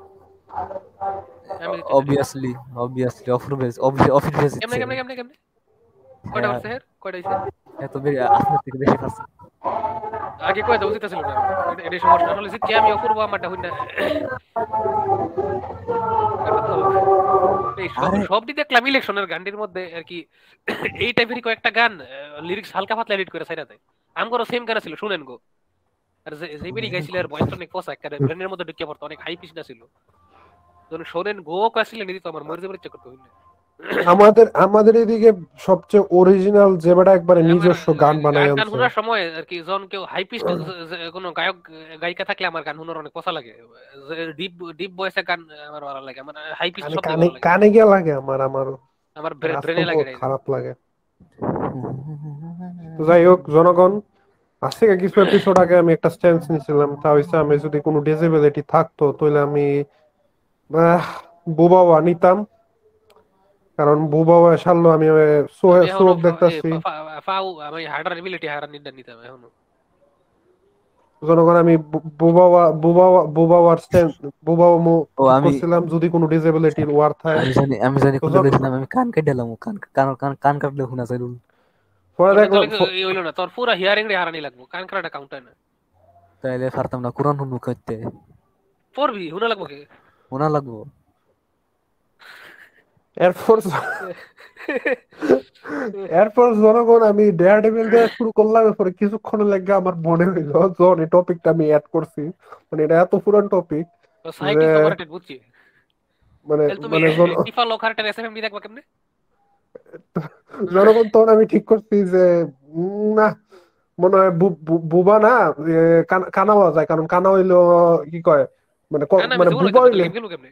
আমি জিততে চাই। অবভিয়াসলি অফিস কেমনে জিতছে। কেমনে কেমনে কেমনে কয়টা হ্যাঁ, করছে হের, কয়টা হইছে? এত আপনার থেকে বেশি পারছে। আগে কয়টা উচিত ছিল না, এটাই সমস্যা। আসলে জিতছি আমি, অপূর্ব আমারটা হই না। এটা তো এই আরে সব দিক দেখলাম ইলেকশনের গানটির মধ্যে আর কি। এই টাইপেরই কয়েকটা গান লিরিক্স হালকা পাতলা এডিট করে সাইডাতে আমগরও সেম গান ছিল, শুনেন গো। আর যে বেরি গাইছিল আর ভয়েসটা অনেক পোষা, একটা ব্রেনের মধ্যে ঢুকিয়ে পড়তো, অনেক হাই পিচ না ছিল। যখন শোনেন গো কাছিলেন এদিকে তো আমার মরে যাবার ইচ্ছা করতো হইলে। আমাদের এদিকে সবচেয়ে অরিজিনাল যে বেটা একবারে আমার নিজস্ব গান বানাই গান টান আনছে। শোনার সময় আর কি, যখন কেউ হাই পিচ কোনো গায়ক গায়িকা থাকলে আমার গান শোনার অনেক পছন্দ লাগে। ডিপ ডিপ ভয়েসে গান আমার ভালো লাগে, আমার হাই পিচ কানে শব্দ কানে ভালো লাগে না। কানে গিয়া লাগে আমার আমার ব্রেনে আজকাল লাগে বহুত না। খারাপ লাগে। তো যাই হোক জনগণ, আজ থেকে কিছু এপিসোড আগে আমি একটা স্ট্যান্স নিয়েছিলাম, তা হইছে আমি যদি কোনো ডিসেবিলিটি থাকতো তাহলে আমি আহ, বুবাওয়া নিতাম। কারণ বুবাওয়া সারলো আমি আমি এখনো চোখ দেখতাছি। ফাউ আমি হার্ডার এবিলিটি হারার নিতে নিতাম এখনো। জনগণ আমি বুবাওয়ার স্ট্যান্স ও ঠিক আমি করছিলাম যদি কোনো ডিসেবিলিটির ওয়ার থাকে। আমি জানি তো কোনটা কইছিলাম, আমি কান কেটেলাম, কান কাটলে শোনা যায়। পরে ওটা দেখলাম তাহলে হইলো না, তোর পুরো হিয়ারিং রে হারানি লাগবো, কান করাটা কাউন্ট হয় না। তাইলে পারতাম না কোরআন হুনু করতে, পড়বি হুনা লাগবো কে? শোনা লাগবো। এরপর এরপর জনগণ আমি ডেয়ার ডেভিল দেওয়া শুরু করলাম। এরপরে কিছুক্ষণ লাগে আমার মনে হইলো যখন এই টপিকটা আমি অ্যাড করছি, মানে এটা এত পুরান টপিক সাইট যে ইজ ওভাররেটেড বুঝছি। মানে তাহলে তুমি মানে টিফা লকারটা এসএফএম দেখবা কেমনে? জনগণ তখন আমি ঠিক করছি যে না, মনে হয় বুবা না, এ, কানাওয়া যায়। কারণ কানা হইলো কি কয়, মানে কারণ আমি মানে জীবন বুবা হইতাম না, তাহলে হইলে গেম খেলবো কেমনে?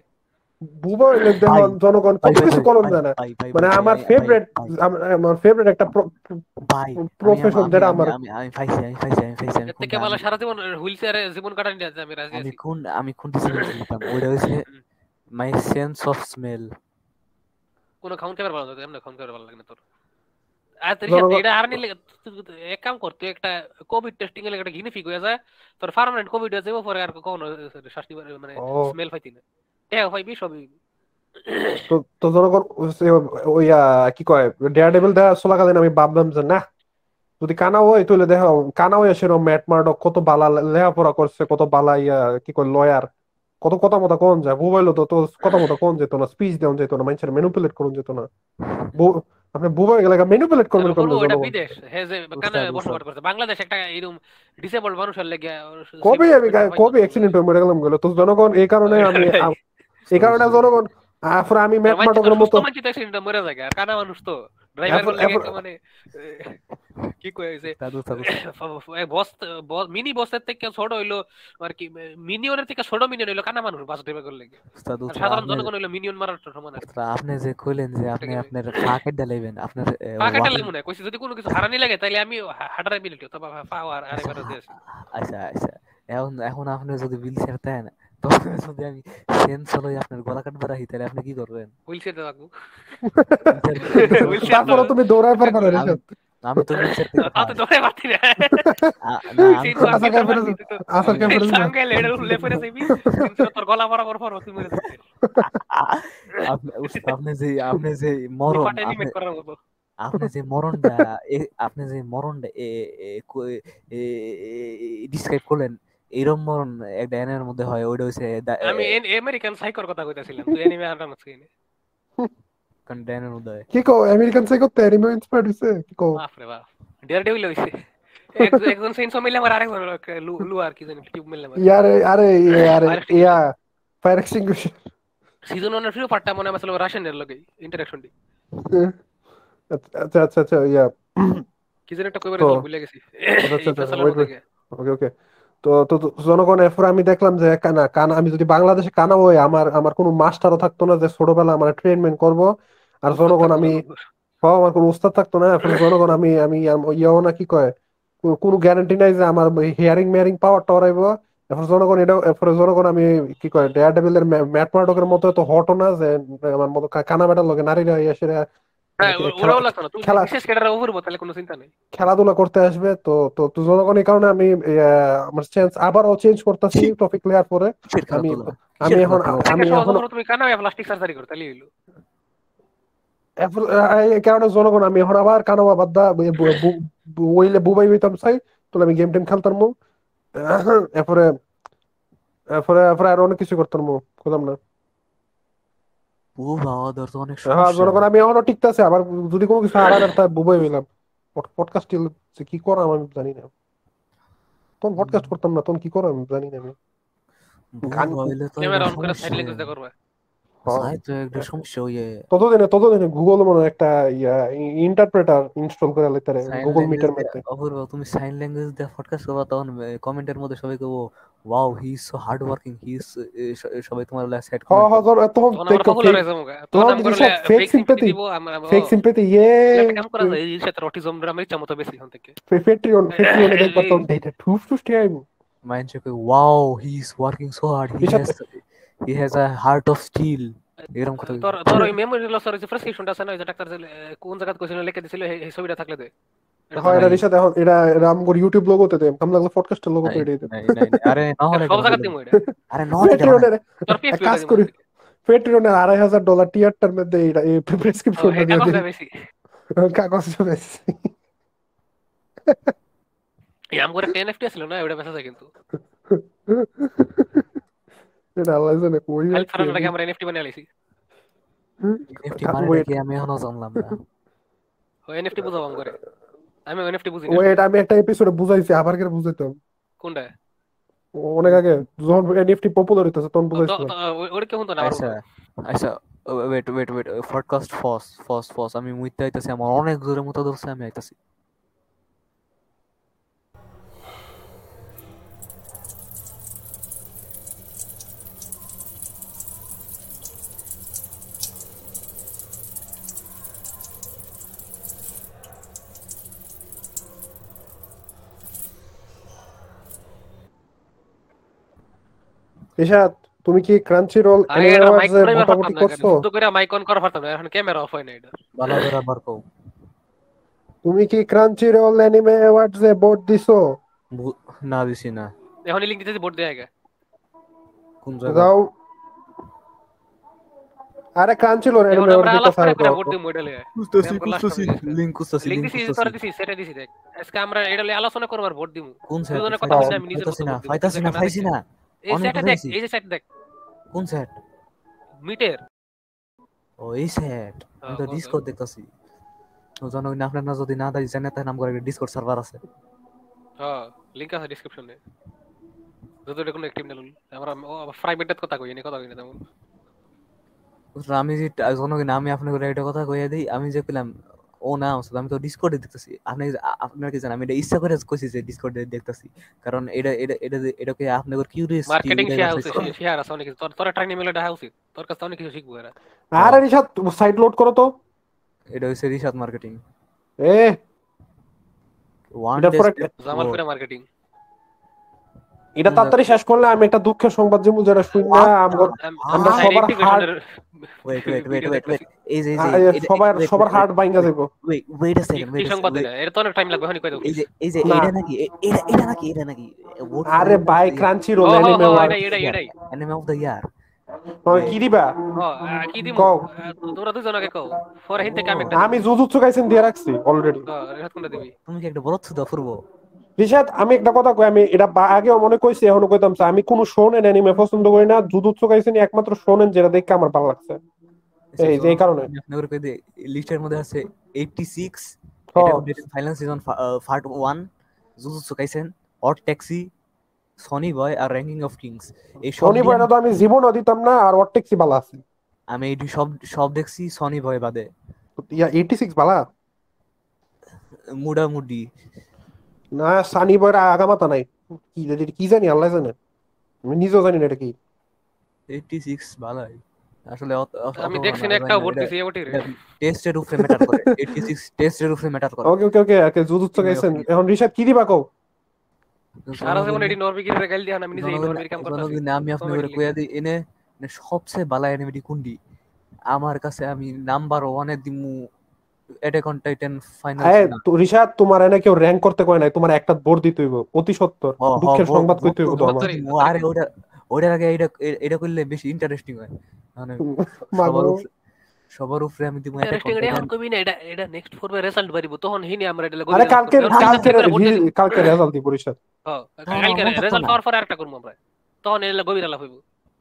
ভাই দেখুন জনগণ ভাই কত ভাই কিছু ভাই করণ ভাই যায় না। ভাই ভাই মানে ভাই ভাই আমার আমি ভাই ফেভারিট, ভাই আমার ফেভারিট একটা ভাই আমি প্রফেশন আমি যেটা আমি আমার। আমি আমি পাইছি আমি এর থেকে কোনটা ভালো সারা জীবন হুইল চেয়ারে জীবন কাটানি যাচ্ছে, আমি রাজি আছি। আমি কোন ডিসিপ্লিন নিতাম, ওইটা হচ্ছে মাই সেন্স অফ স্মেল। কোনো খাউন খাবার ভালো লাগে, এমনি খাউন খাবার ভালো লাগে না তোর। আর তোর সাথে জনগণ এটা আর নিলে এক কাম কর, তুই একটা কোভিড টেস্টিং এর একটা গিনি ফিগ হয়ে যায়, তোর পার্মানেন্ট কোভিড হয়ে যাবে, পরে আর কখনো শ্বাস নিবার মানে ও স্মেল পাইতি না। এ পাইবি সবই। তো তো জনগণ ওই কি কয় ডেয়ার ডেভিল দেখা চলাকালীন আমি ভাবলাম যে না, যদি কানা হয় তাহলে দেখো কানা হয়ে সেরকম ম্যাট মার্ডক কত বালা লেখাপড়া করছে, কত বালা কি কয় লয়ার, কত কথা মতো কোন যায়। বুবাইলো তো তো কথা মতো কোন যেত না, স্পিচ দেওয়া যেত না, মানুষের ম্যানিপুলেট করুন যেত না। আপনি বুবাই গেলে ম্যানিপুলেট করবেন করবো, কেমনে এটা জনগণ? বিদেশ, হে যে কানে উস্তাদ বসবাস উস্তাদ করছে বাংলাদেশ একটা এরকম ডিসেবল মানুষের লেগে কবে আমি ফ্রিডম ফাইট কবে করছে অ্যাক্সিডেন্ট বাংলাদেশ। হয়ে মরে গেলাম গেল তো জনগণ। এই কারণে আমি এই কারণে জনগণ এরপরে আমি ম্যাট মানছি তোর মার্ডকের সুস্থ মতো মানছি তো অ্যাক্সিডেন্ট মরে যায়, আর কানা মানুষ তো ড্রাইভার এরপর গুলো লেগে এরপর একটা মানে কি কয় যে উস্তাদ উস্তাদ উস্তাদ বস, মিনি বসের থেকে ছোট হইলো আর কি, মিনিয়নের থেকে ছোট মিনিয়ন হইলো কানা মানুষ বাস ড্রাইভার করলে। উস্তাদ আর উস্তাদ সাধারণ আপনি জনগণ হইলো মিনিয়ন মারার সমান আর কি। উস্তাদ আপনি যে কইলেন যে এটা আপনি কেমনে আপনার ফাঁকে ডালাইবেন আপনার পাকাটা ওয়াকিং। লাগবে না, কইছি যদি কোনো কিছু হারানি লাগে তাহলে আমি হাঁটার এবিলিটি অথবা পাও আর আচ্ছা আরেবার দিয়ে আসি। আচ্ছা আচ্ছা, এখন এখন আপনি যদি বিল ছেড়ে দেন, তখন যদি আমি সেন্স হলো আপনার গলা কাটবার আহি, তাহলে আপনি কি করবেন? হুইল চেয়ার রাখবো, হুইল চেয়ার হুইল চেয়ার তো তারপরে তুমি দৌড়ায় পারবে না আমি ঋষাদ। আমি তো হুইল চেয়ার থেকে তাও তো ফার্স্ট। ধরে পারতি না। না আমি সেই তো তো আসার আঙ্কেল ক্যাম্পারে মারতি তুই তো, আসার আমি ক্যাম্পারে আঙ্কেল এর লেফরে যাবি, কিন্তু তোর গলা বরাবর পর তুই মেরে দিবি। আপনি উস্তাদ, আপনি যে ফুল মরণ ফাটে এলিমেন্ট করার মতো। আপনি যে মরণটা আপনি যে মরণটা ডিসক্রাইব করলেন, এইরকম মরণ একটা এনের মধ্যে হয়, ওইটা হচ্ছে আমি আমেরিকান সাইকোর কথা কইতাছিলাম, তুই এনিমে আনরাম আছিস। ড্যানের মধ্যে হয়। কি কও আমেরিকান সাইকো অ্যানিমে ইন্সপায়ার্ড হইছে কি কও? বাপ রে বাপ, ডেয়ার ডেভিল হইছে। একজন সেন্সো মিললে আমার আরেকজন লু আর কি জানি টিউব মিললে আমার ইয়ারে আরে আরে ফায়ার ইয়া এক্সটিংগুইশার। Fire extinguisher. সিজন 1 এর ফ্রি পার্টটা মনে হয় আসলে রাশিয়ানের লগে ইন্টারঅ্যাকশনটি। আচ্ছা আচ্ছা আচ্ছা ইয়া কি যেন একটা কইবার তো ছিল ভুলে গেছি। আচ্ছা এই আচ্ছা ফেসালের ওয়েট মধ্যে ওয়েট গিয়ে ওকে ওকে তো জনগণ এরপর আমি দেখলাম যে কানা কানা আমি যদি বাংলাদেশে কানা হই আমার আমার কোনো মাস্টারও থাকতো না যে ছোটবেলা আমার ট্রেনমেন্ট করব। আর উস্তাদ জনগণ থাকতো না আমি কোনো। আমার কোনো উস্তাদ থাকতো না। এখন জনগণ আমি ইয়াও না কি কয় কোনো গ্যারান্টি নাই যে আমার হিয়ারিং মেয়ারিং পাওয়ার টরাইব। এখন জনগণ এটা এরপরে জনগণ আমি কি কয় ডেয়ার ডেভিলের ম্যাট মার্ডকের মতো তো হটও না যে আমার মতো কানা বেটার লগে নারীরা এসে হ্যাঁ, খেলা ওরাও লাগতো না, তুমি যদি খেলা বিশেষ ক্যাডারে ওভার তাহলে কোনো চিন্তা নেই। খেলাধুলা করতে আসবে। তো জনগণ এই কারণে আমি আমার চেঞ্জ আবারও চেঞ্জ করতেছি ছি, টপিক নেওয়ার পরে। কিসের আমি খেলাধুলা, আমি কিসের এখন খেলাধুলা? থেকে আমি সহজ এখন হলো তুমি কানা হয়ে প্লাস্টিক সার্জারি করো, তাহলেই হইলো। এই কারণে জনগণ আমি এখন আবার কানাবা বাদ্দা ওইলে বুবাই হইতাম চাই তাহলে আমি গেম টেম খেলতাম মু। এরপরে এরপরে এরপরে আর অনেক কিছু করতাম মু বুঝলাম না। ও বাবা, তোর তো অনেক হ্যাঁ সমস্যা। জনগণ আমি এখনো টিকতেছে আবার যদি কোনো কিছু হারাই আর তাই বুবাই হইলাম। পডকাস্ট কি করাম আমি জানি না। তখন পডকাস্ট করতাম না তখন কি করাম আমি জানি না আমি বউ গান হইলে তো এটা ক্যামেরা অন করে সাইড সমস্যা। ল্যাঙ্গুয়েজ করবা। হ্যাঁ। সাই তো একটা সমস্যা হইয়ে। ততদিনে গুগল মনে হয় একটা ইন্টারপ্রেটার ইনস্টল করে লাইতারে সাইন গুগল ল্যাঙ্গুয়েজ মিটের দিয়ে মধ্যে। অপূর্ব, তুমি সাইন ল্যাঙ্গুয়েজ দিয়ে পডকাস্ট করবা তখন কমেন্টের মধ্যে সবাই কইবো wow he is so hard working, he is, সবাই তোমার সেট হ্যাঁ কমেন্ট হ্যাঁ করবে। তখন তখন আমরা দেখো পপুলার ফেক হয়ে যাবো গা। তখন তখন আম করে Rishad fake fake sympathy sympathy দিব আমরা। ও ফেক সিম্পেথি ইয়ে তাহলে একটা কাম করা যায়, এই সাথে অটিজম আমরা ইচ্ছা মতো বেশি এখান থেকে। পেট্রিয়নে দেখবার তখন ডেটা ঠুস ঠুস টিআইব মাইন্ড কই wow he is working so hard, Rishad. He has a heart of steel, এরকম কথা তোর কইবো। তোর ওই মেমোরি লসের যে প্রেসক্রিপশনটা আছে না, ওই যে ডাক্তার যে কোন জায়গা কোশ্চেন লিখে দিছিল, এই ছবিটা থাকলে দে, এটা হ্যাঁ তোর এটা লাগবে। নাই রিশাদ এখন এটা আমগো ইউটিউব লোগোতে দেব কাম লাগলে পডকাস্টের লোগোতে নাই এটাই দেব। নাই, আরে এটা নহলে সব কেন জায়গা দিলাম? দিমু এটা। আরে নহলে কেন না? পেট্রিয়নের তোর এক পিএফপি কাজ দিমু করি আমি। পেট্রিয়নের $2,500 টিয়ারটার মধ্যে এই ও প্রেসক্রিপশনটা এই দিয়ে কাগজটা দিই বেশি। কাগজ বেশি। এই আমগো একটা এনএফটি ছিল না, ওটা বেঁচে যায় কিন্তু। এটা আল্লাহ জানে কই খালি রাখছি আমি। ফারানটাকে আমরা এনএফটি বানিয়ে লাইছি। এনএফটি মানেটা ওয়েট কি আমি এখনো জানলাম না। ও এনএফটি বুঝাবো আম করে, আমি এনএফটি বুঝি না আসলে। ওয়েট আমি একটা এপিসোডে বুঝাইছি আবার করে বুঝাইতাম কোনটা? অনেক আগে যখন এনএফটি পপুলার হইতেছে তখন বুঝাইছিলাম। ওটা কেমন তো না আমার আচ্ছা মনে। আচ্ছা, ওয়েট পডকাস্ট ফস আমি মুইতে আইতাছি, আমার অনেক জোরে মুতা ধরছে, আমি আইতাছি। ইশাদ তুমি কি ক্রাঞ্চি রোল আগে এনিমে এটা মাইক অ্যাওয়ার্ডস এ ধরাইবার পারতাম ভোটাভুটি না, করছো? যুদ্ধ করে মাইক অন করা পারতাম না, এখন ক্যামেরা অফ হয় না এটা। বালা ধরা বারকো। তুমি কি ক্রাঞ্চি রোল এনিমে অ্যাওয়ার্ডস এ ভোট দিছো? না দিছি না। এখনই লিঙ্ক দিতেছি, ভোট দেয়া আগে। কোন জায়গায়? যাও। আরে ক্রাঞ্চি রোল এখন এনিমে অ্যাওয়ার্ড আমরা আলাপ দিতেছে করে আগে করে ভোট তো। দিমু এটা লইয়া। খুঁজতেছি আমগো লাস্ট খুঁজতেছি, হবে জিনিসটা। লিংক খুঁজতেছি লিঙ্ক লিংক দিছি, খুঁজতেছি। তোরা দিছি, সেটা দিছি দেখ। আজকে আমরা এটা লইয়া আলোচনা করব আর ভোট দিমু। কোন সেট? দুজনের কথা হ্যাঁ কইনা আমি নিজের মতো ভোট দিমু, তুই ফাইতাছি যে না কানা পাইছি দেখছিস। না। এই অনেক সেটটা দেখ, পাইছি। এই যে সেট দেখ, কোন সেট? মিটের। ও এই সেট, আমি হ্যাঁ তো কত। ডিসকর্ড দেখতাছি। তো জনগণ আপনার না যদি না দেয় জানে, তাই নাম করে ডিসকর্ড সার্ভার আছে। হ্যাঁ লিঙ্ক আছে ডেসক্রিপশনে। যদি এটা কোনো অ্যাক্টিভ না লুল আমরা প্রাইভেটের কথা কই না, কথা কই না তেমন। বুঝছো, আমি যে জনগণ আমি আপনাকে একটা কথা কইয়া দিই, আমি যে কইলাম ও না আসলে আমি তো ডিসকর্ডে দেখতেছি। আপনার কি জানেন, আমি এটা ইচ্ছা করে কইছি যে ডিসকর্ডে দেখতেছি, কারণ এটাকে আপনাদের কিউরিওসিটি মার্কেটিং উদয় শেয়ার করছে। হচ্ছে, শেয়ার আছে অনেক কিছু। তোর ট্রেনিং মেলে দেখা উচিত, তোর কাছে অনেক কিছু শিখবো এরা। আরে রিশাদ সাইড লোড করো তো। এটা হচ্ছে রিসার্চ মার্কেটিং এ ওয়ান এটার ডে পর জামালপুরে মার্কেটিং। এটা কোন তাড়াতাড়ি শেষ করলে আমি একটা দুঃখের সংবাদ যেমন যেটা শুনি না আমরা সাইড সবার হার্ট ইন্টিগ্রেশনের ভিডিও ওয়েট দেখতেছি। এই যে সবার সবার হার্ট ভাঙা যাবো। ওয়েট আ কি সেকেন্ড কি সংবাদ এটা? এটা তো অনেক টাইম লাগবে, এখনই কই দাও প্লিজ। না এটা নাকি ভোট ফর আরে ভাই ক্রাঞ্চি রোল ও হো অ্যানিমে হো, অ্যাওয়ার্ড এটাই। Anime of the year. কি দিবা ও কি দিমু? কও। তোমরা দুজন আগে কও, পরে হিন থেকে আমি একটা দিব। আমি জুজুৎসু কাইসেন দিয়ে রাখছি অলরেডি। রেহাত কোনটা দিবি? তুমি কি একটা বড় থুদা ফুরবো? রিশাদ আমি একটা কথা কই আমি এটা আগেও মনে কইছি এখনো কইতাম আমি কোন শোনেন অ্যানিমে পছন্দ করি না জুজুৎসু কাইসেন একমাত্র শোনেন যেটা দেখে আমার ভালো লাগছে আচ্ছা এই যে এই কারণে। আমি আপনাদের কই দিই, লিস্টের মধ্যে আছে 86, হ্যাঁ Attack on Titan final season part 1, Jujutsu Kaisen, hot taxi, Sonny Boy আর র্যাঙ্কিং অফ কিংস। এই সব শনি দিয়ে বয়টা তো আমি জীবনও দিতাম না আর অর্টেক্সি ভালো আছে। আমি এই সব সব দেখছি সনি বয় বাদে। ইয়া 86 ভালো। মুডামুডি। না, সানি বয়ের আগামাতা নাই। কি কি জানি, আল্লাহ জানে, আমি নিজেও জানি না এটা কি। 86 ভালাই আসলে অত অত অত আমি বড় দেখছি না না, জানি একটাও না ভোট এটা। দিছি এ রে। এটা টেস্টের উপরে ম্যাটার করে, 86 টেস্টের উপরে ম্যাটার করে। Okay okay okay okay, Jujutsu in my Kaisen opinion. এখন রিশাদ কি দিবা কও? সারা জীবন জনগণ এটি নরবিগিরে গাইল দিয়ে আমি নিজে এই জনগণ নরবির কাম করতেছি জনগণ আমি আপনি করে কমেডি কইয়া লিগে। দিই এনে মানে সবচেয়ে বালা এনিমেটি কোনটি আমার কাছে, আমি নাম্বার ওয়ানে দিমু অ্যাটাক অন টাইটান ফাইনাল। হ্যাঁ তো রিশাদ, তোমার এনে কেউ র্যাঙ্ক করতে কয় নাই, তোমার একটা ভোট দিতে হইব, অতি সত্তর হ হ দুঃখের সংবাদ ভোট কইতে তো হইব তো ভোট তো আমার। সত্তরই দিমু, সত্তরই আরে দিন। ওইটার আগে এটা এটা করলে বেশি ইন্টারেস্টিং হয়। মানে সবার মাগো, উপরে সবার উপরে আমি দিব অ্যাটাক অন ইন্টারেস্টিং এটা টাইটান। এখন কইবি না, এটা এটা নেক্সট পর্বে রেজাল্ট বাড়িব, তখন হিনি আমরা এটা গভীর আরে রেজাল্ট করব। কালকে এখন রিসার্চ কালকে একবার ভোট দিয়ে দিব। কালকে রেজাল্ট দিব রিশাদ। হ্যাঁ, তখন আমার কালকে মন থাকতো রেজাল্ট না। পাওয়ার পরে আরেকটা করবো আমরা, তখন এটা গভীর আলাপ হইব।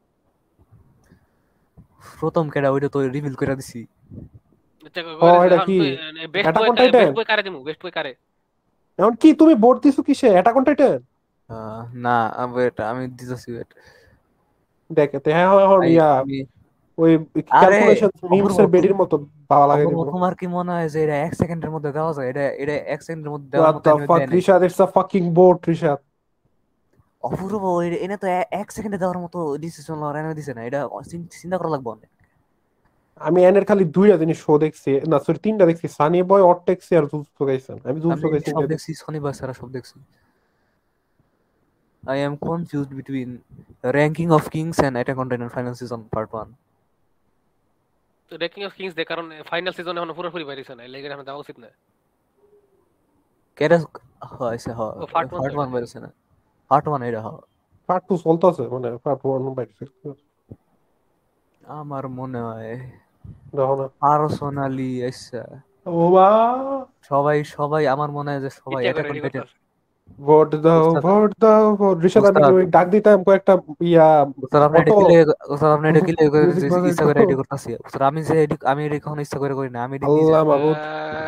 প্রথম কেডা ওইটা তো রিভিল করে দিছি। ও এটা কি best attack boy, on Titan? Best boy কারে দিমু, বেস্ট বয় কারে? এখন কি তুমি ভোট দিছো কিসে, অ্যাটাক অন টাইটান? না আমি দিতেছি wait। দেখে হ্যাঁ হ্যাঁ এখন ইয়া আমি ওই আরে ক্যালকুলেশন মিমস অপূর্ব এর বেডির মতো ভালো লাগাই অপূর্ব দিব। তোমার কি মনে হয় যে এটা 1 সেকেন্ডের মধ্যে দেওয়া যায়? এটা এটা 1 সেকেন্ডের মধ্যে দেওয়ার হোয়াট মতো দ্য এনিমে ফাক দেয় নাই। Rishad, it's a fucking boat Rishad. Apurba এনে তো 1 সেকেন্ডে দেওয়ার মতো ডিসিশন লওয়ার এনে দিছে না, এটা চিন্তা করা লাগবে অনেক। আমি এনের খালি দুইটা জিনিস শো দেখছি, না সরি তিনটা দেখছি, সানি বয়, অটটেক্সি আর জুজুৎসু কাইসেন। আমি আমি জুজুৎসু কাইসেন সব দিয়ে দেখছি, দেখছি। শনিবার ছাড়া সব দেখছি। I am confused between Ranking of Kings and Attack on Titan Final Season Part 1. তো রেকিং অফ কিংস দে, কারণ ফাইনাল সিজন এখন পুরোপুরি বাইরেছে না, লেগে এখন দেওয়া উচিত না। কেডা হইছে হ ও পার্ট 1 তো পার্ট এটা। 1 বেরোছে না, পার্ট 1 এটা হ। পার্ট টু চলতেছে, মানে পার্ট ওয়ান বাইরে আমার মনে হয় দেখো না। পার্সোনালি আচ্ছা ও মা, সবাই সবাই আমার মনে হয় যে সবাই ইচ্ছা করে অ্যাটাক অন রেডি টাইটান। করতেছে। ভোট দাও উস্তাদ ভোট দাও ভোট। রিশাদ আমি উস্তাদ ওই ডাক দিতাম কয়েকটা ইয়া উস্তাদ আপনি এটা অটো কিলে উস্তাদ আপনি এটা কিলে মিউজিক ইচ্ছা বাজাইতো। করে এডি করতেছি উস্তাদ। আমি যে আমি এডি কখনো ইচ্ছা করে করি না, আমি এডি নিজে। আল্লাহ মাবুদ।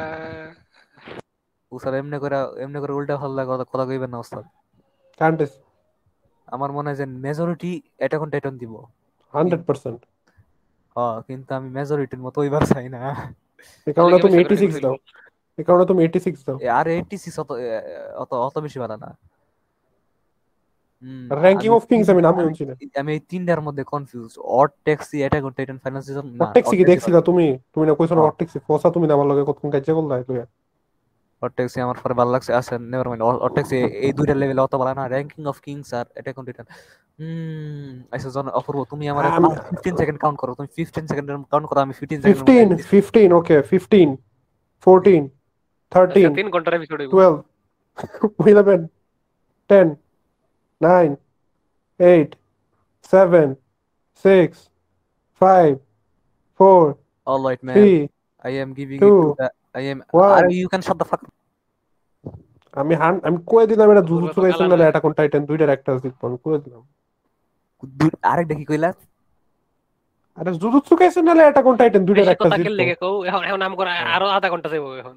উস্তাদ এমনি করে উল্টা পাল্টা কথা কথা কইবেন না উস্তাদ। কান্টেস আমার মনে হয় যে মেজরিটি অ্যাটাক অন টাইটান দিব, 100%। কিন্তু আমি মেজরিটির মতো ওইবার চাই না। এই তাহলে কারণে কি তুমি মিস করে 86 ফেলবো? দাও, এই কারণে তুমি 86 দাও। আর 86 অত অত অত বেশি বাড়া না। হুম র্যাঙ্কিং আমি অফ কিংস আমি নামই আমি শুনছি না। আমি এই তিনটার মধ্যে confuse. Odd taxi, Attack on Titan final season, না অটটেক্সি অড কি ট্যাক্সি দেখছিলা তুমি? তুমি না কইছো না হ্যাঁ অটটেক্সি ফসা, তুমি না আমার লগে কতক্ষণ কাজ করলা তুই? অড ট্যাক্সি আমার পরে ভালো লাগছে। আচ্ছা নেভার মাইন্ড, অড ট্যাক্সি এই দুইটা লেভেলে অত ভালো না। র্যাঙ্কিং অফ কিংস আর অ্যাটাক অন টাইটান। আচ্ছা অপূর্ব তুমি আমার 15 সেকেন্ড কাউন্ট করো, তুমি 15 সেকেন্ড কাউন্ট করো, আমি 15 সেকেন্ডের মধ্যে 15 15 ওকে 15 14 আচ্ছা 13 3 ঘন্টার এপিসোড হইব। 12 11 10 9 8 7 6 5 4 all right man, 3 I am giving it 2 to the I am 1। are you can shut the fuck up. আমি কয়ে দিলাম এটা অপূর্ব জুজুৎসু তো কাইসেন গালা নাহলে নাই। অ্যাটাক অন টাইটান, দুইটার একটা জিতবো আমি কয়ে দিলাম। আরেকটা কি কইলা? আরে জুজুৎসু কাইসেন নাহলে অ্যাটাক অন টাইটান, দুইটার বেশি একটা কথা কেন জিতবো। লেগে কও, এখন এখন আম করে আরো আধা ঘন্টা যাবো এখন।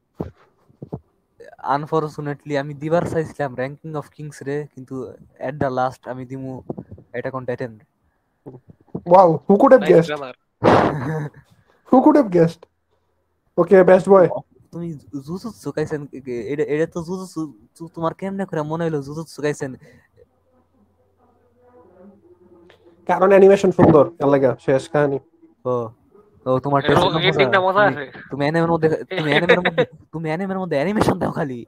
আনফরচুনেটলি আমি দিবার চাইছিলাম র্যাঙ্কিং অফ কিংস রে, কিন্তু এট দ্য লাস্ট আমি দিমু Attack on Titan. Wow, who could have nice guessed, grammar. Who could have guessed. Okay best boy. তুমি জুজুৎসু কাইসেন এটা এটা তো জুজুৎসু, তোমার কেমনে করে মনে হলো জুজুৎসু কাইসেন? কারণ অ্যানিমেশন সুন্দর, এর লাগা শেষ কাহিনী। ও ও তোমার টেস্ট না মজা। এন্ডিংটা মজা তুমি আছে। তুমি অ্যানিমের মধ্যে তুমি অ্যানিমের মধ্যে অ্যানিমেশন দাও খালি।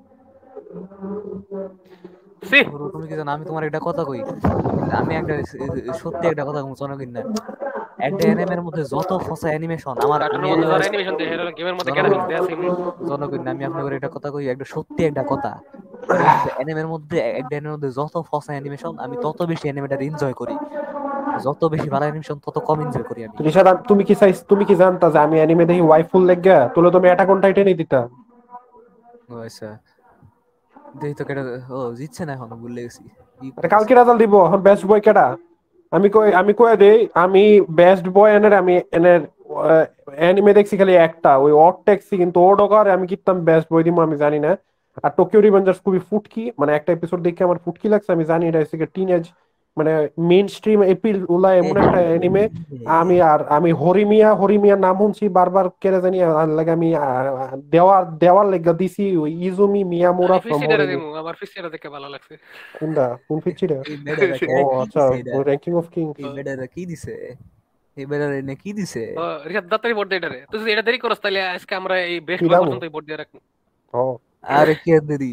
সি বড়, তুমি কি জানো আমি তোমার একটা কথা কই, আমি একটা সত্যি একটা কথা কম শোনো কিনা। একটা অ্যানিমের মধ্যে যত ফসা অ্যানিমেশন আমার, কার্টুনের আমি মধ্যে যারা অ্যানিমের অ্যানিমেশন দেয় সেটা গেমের মধ্যে জনগণ গ্রাফিক্স দেয়া সেমই। জনগণ আমি আপনাকে একটা কথা কই, একটা সত্যি একটা কথা। এটা হচ্ছে অ্যানিমের মধ্যে, একটা অ্যানিমের মধ্যে যত ফসা অ্যানিমেশন আমি তত বেশি অ্যানিমেটার এনজয় করি। যত বেশি ভালো অ্যানিমেশন তত কম এনজয় করি আমি। রিশাদ, তুমি কি জানতা যে আমি অ্যানিমে দেখি ওয়াইফুল লেগা, তোলে তুমি অ্যাটাক অন টাইটানই দিতা। ও আচ্ছা, দেখি তো কেটে। ও জিতছে না এখনো, ভুলে গেছি কি আরে করতেছে। কালকে রেজাল্ট দিব, এখন বেস্ট বয় কেডা? আমি কয়ে দেই, আমি বেস্ট বয় এনের, আমি এনের অ্যানিমে দেখছি খালি একটা, ওই অট ট্যাক্সি, কিন্তু ও ডকার আমি কিতাম বেস্ট বয় দিব আমি জানি না। আর টোকিও রিভেঞ্জার্স খুবই ফুটকি, মানে একটা এপিসোড দেখে আমার ফুটকি লাগছে, আমি জানি এটা হচ্ছে টিনেজ মানে মেইন স্ট্রিম এপিল ওলা এমন একটা অ্যানিমে। আমি হরিমিয়া নাম শুনছি বারবার, কেন জানি আর লাগে আমি দেওয়ার লেগা দিছি ওই ইজুমি মিয়ামুরা আমি ফ্রম ফিসিটারে হরিমি। দিমু, আমার ফিসিটা দেখে ভালো লাগছে। কোন ফিচিটা? এই বেডারা ও কি আচ্ছা, দিছে এটা? Ranking of Kings. এই বেডারা কি দিছে? এই বেডারা এনে কি দিছে? ও রিহাত দাতারি ভোট দে এটারে, তুই যদি এটা দেরি করস তাহলে আজকে আমরা এই বেস্ট বয় পিরামু। পর্যন্ত ভোট দিয়ে রাখবো। ও আরে কি দেরি।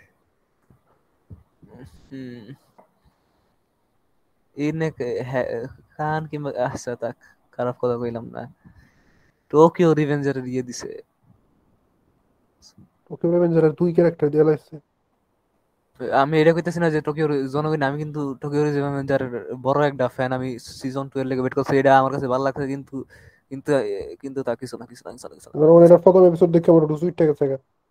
হুম এনে খান কিংবা আচ্ছা থাক, খারাপ কথা কইলাম না। টোকিও রিভেঞ্জার দিয়ে দিছে। ওকে রেভেঞ্জারের 2 ক্যারেক্টার দিয়ে লাইছে। আমি এটা কইতেছি না যে টোকিওর জনগণ, আমি কিন্তু টোকিও রিভেঞ্জার বড় একটা ফ্যান। আমি সিজন 2 এর লেগে ওয়েট করছি, এটা আমার কাছে ভালো লাগছে। কিন্তু কিন্তু কিন্তু তা কিছু না। মানে এটা প্রথম এপিসোড দেখে আমার একটু সুইট গেছে।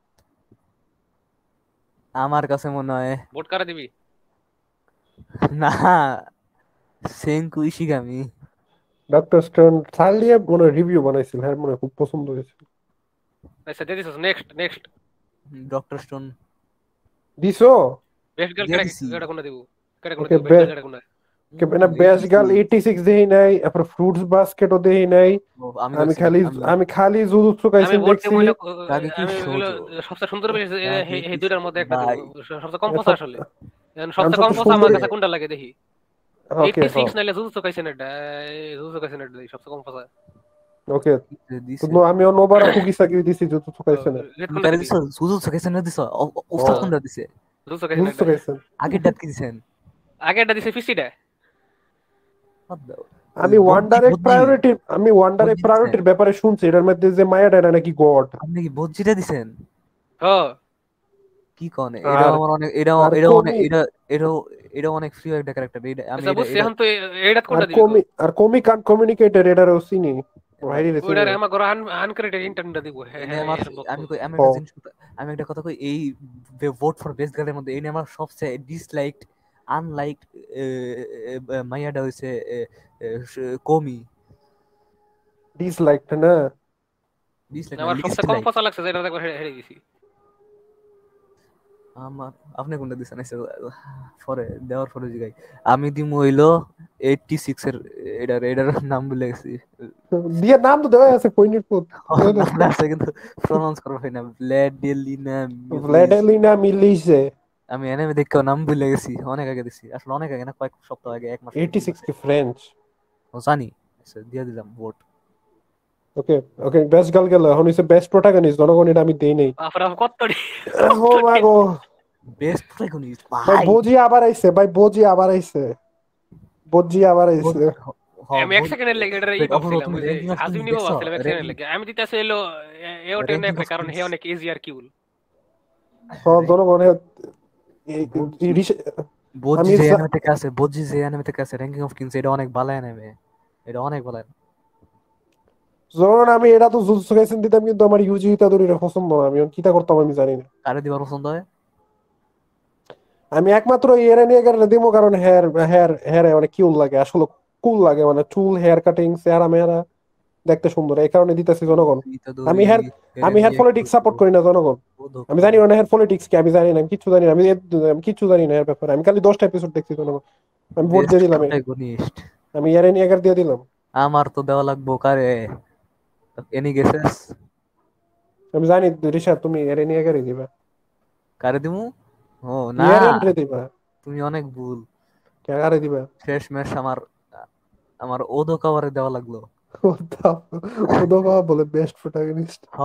আমার কাছে মনে হয় ভোট কারা দিবি? না, সেনকু ইশিগামি। ডক্টর স্টোন চার্লিয়ে মনে রিভিউ বানাইছিল, হ্যাঁ মনে হয় খুব পছন্দ হয়েছে। আচ্ছা দিয়ে দিছিস, নেক্সট ডক্টর স্টোন দিছো? বেস্ট গার্ল দিয়ে দিছি। কেডা কোনটা দিব? কেডা কোনটা ওকে দিব? বেস্ট গার্ল কেডা কোনটা? মানে বেস্ট গার্ল 86 দেই নাই, তারপর ফ্রুটস বাস্কেটও দেই নাই। আমি আমি দেখছি। খালি আমি খালি জুজুৎসু আমি কাইসেন ভোট দেখছি। দিব হইলো, কাগে কি আমি হইলো শোজো, সবচেয়ে সুন্দর বেশ কাগে এই কি দুইটার মধ্যে একটা দিব। ভাই। সবচেয়ে কম পছন্দ সব- আসলে, এখন আমি সবচেয়ে কম সবচেয়ে পছন্দ আমার সুন্দরী। কাছে কোনটা লাগে দেখি। ওকে 86 নাইলে জুজুৎসু কাইসেন এটা, জুজুৎসু কাইসেন এটা দিই সবচেয়ে কম পছন্দ। ওকে, তো দিছে আমিও নোবারা কুগিসাকি দিছি জুজুৎসু কাইসেন। রেড তুমি কোনটা কারে দিবি? দিছো? সুজুৎসু কাইসেন না দিছো? ও উস্তাদ কোনটা দিছে? জুজুৎসু কাইসেন জুজুৎসু এটা। কাইসেন। আগের ডাক কি দিছেন? আগে এটা দিছে ফিসিটা। বাদ দাও। আমি ওয়ান্ডারের বজ্জি প্রায়োরিটির দিছেন। ব্যাপারে শুনছি, এটার মধ্যে যে মায়াটা এটা নাকি গড। আপনি কি বজ্জিটা দিছেন? হ্যাঁ কি কন? আর এটাও আমার অনেক, এটাও আর এটাও অনেক, কমি এটাও অনেক ফ্রি একটা ক্যারেক্টার। আমি আচ্ছা এটা বুঝছি, এটা এখন তো এইটা আর কোনটা দিবি কো? কমি আর কমি কান কমিউনিকেটর এটারও চিনি, ভাইরি রে চিনি ওইটারে না। আমার ঘরে আনক্রেডিটেড ইন্টারনেট দিব। হ্যাঁ এনে হ্যাঁ আমার, এর পক্ষ। আমি ও একটা জিনিস আমি একটা কথা কই, এই ভোট ফর বেস্ট গার্লের মধ্যে এনে আমার সবচেয়ে ডিসলাইকড আনলাইক মাইয়াটা হইছে কমি। ডিসলাইকড না? ডিসলাইক না, আমার লিস্ট সবচেয়ে কম লাইক। পছন্দ লাগছে যেটা দেখো হেরে দিছি। আমার আপনি কোনটা দিছেন? আচ্ছা, পরে দেওয়ার পরে জিগাই। আমি দিমু হইলো 86 এর, এটার নাম ভুলে গেছি। দিয়ে নাম তো দেওয়া আছে পয়েন্টের পর। নামটা আছে কিন্তু প্রনাউন্স করা হয় না। ব্ল্যাডেলিনা মিলিস। ভ্লাডেলিনা মিলিসে। আমি এনিমে দেখে নাম ভুলে গেছি, অনেক আগে দিছি আসলে, অনেক আগে না, কয়েক সপ্তাহ আগে, এক মাস আগে মনে 86 আছে। কি ফ্রেঞ্চ? ও জানি। আচ্ছা, দিয়ে দিলাম vote. Okay okay, best girl গেল, এখন হইছে বেস্ট প্রোটাগনিস্ট, জনগণ এটা আমি দেই নাই। আপনার কত ও মা গো, বেস্ট প্রোটাগনিস্ট ভাই ভাই। বোজি আবার আইছে, বোজি আবার আইছে। আমি এক সেকেন্ডের লেগে এটা ই অপূর্ব, ভাবছিলাম, তুমি ওই যে র্যাঙ্কিং অফ কিংস আজিম নিবো দেখছো? ভাবছিলাম এক সেকেন্ডের লেগে। আমি দিতেছি এলো এওটে র্যাঙ্কিং নেপরে, অফ কারণ হে কিংস, অনেক ইজি আর কিউল। সব জনগণের বোজি আমি বোজি যে অ্যানিমে থেকে আছে র্যাঙ্কিং অফ কিংস, এটা অনেক ভালো অ্যানিমে, এটা অনেক ভালো। যখন আমি এটা তো জুজুৎসু কাইসেন দিতাম, কিন্তু আমার ইউজি ইতাদোরির পছন্দ না, আমি এখন কিটা করতাম আমি জানি না। কারে দিবার পছন্দ হয়? আমি একমাত্র এর নিয়ে দিব, কারণ হেয়ার হেয়ার হেয়ার অনেক কিউল লাগে, আসলে কুল লাগে, মানে চুল হেয়ার কাটিং চেহারা মেহারা দেখতে সুন্দর, এই কারণে দিতেছি জনগণ। ইতাদোরি আমি হেয়ার আমি এরেন হেয়ার নিয়ে পলিটিক্স সাপোর্ট করি না জনগণ। আমি জানি না হেয়ার পলিটিক্স কি, আমি জানি না, আমি কিচ্ছু জানি না, আমি কিচ্ছু জানি না এর ব্যাপারে, আমি খালি 10টা এপিসোড দেখছি জনগণ। আমি ভোট বেস্ট দিয়ে দিলাম, প্রোটাগনিস্ট। আমি এর নিয়ে দিয়ে দিলাম। আমার তো দেওয়া লাগবো কারে? Any guesses? আমি জানি রিশা তুমি এর নিয়ে দিবা। কারে দিমু? ও না, এর রে দিবা। তুমি অনেক ভুল। কারে দিবা? শেষ ম্যাচ আমার, আমার ওদো কাওয়ারে দেওয়া লাগলো। ওদবা বলে বেস্ট প্রোটাগনিস্ট। হ,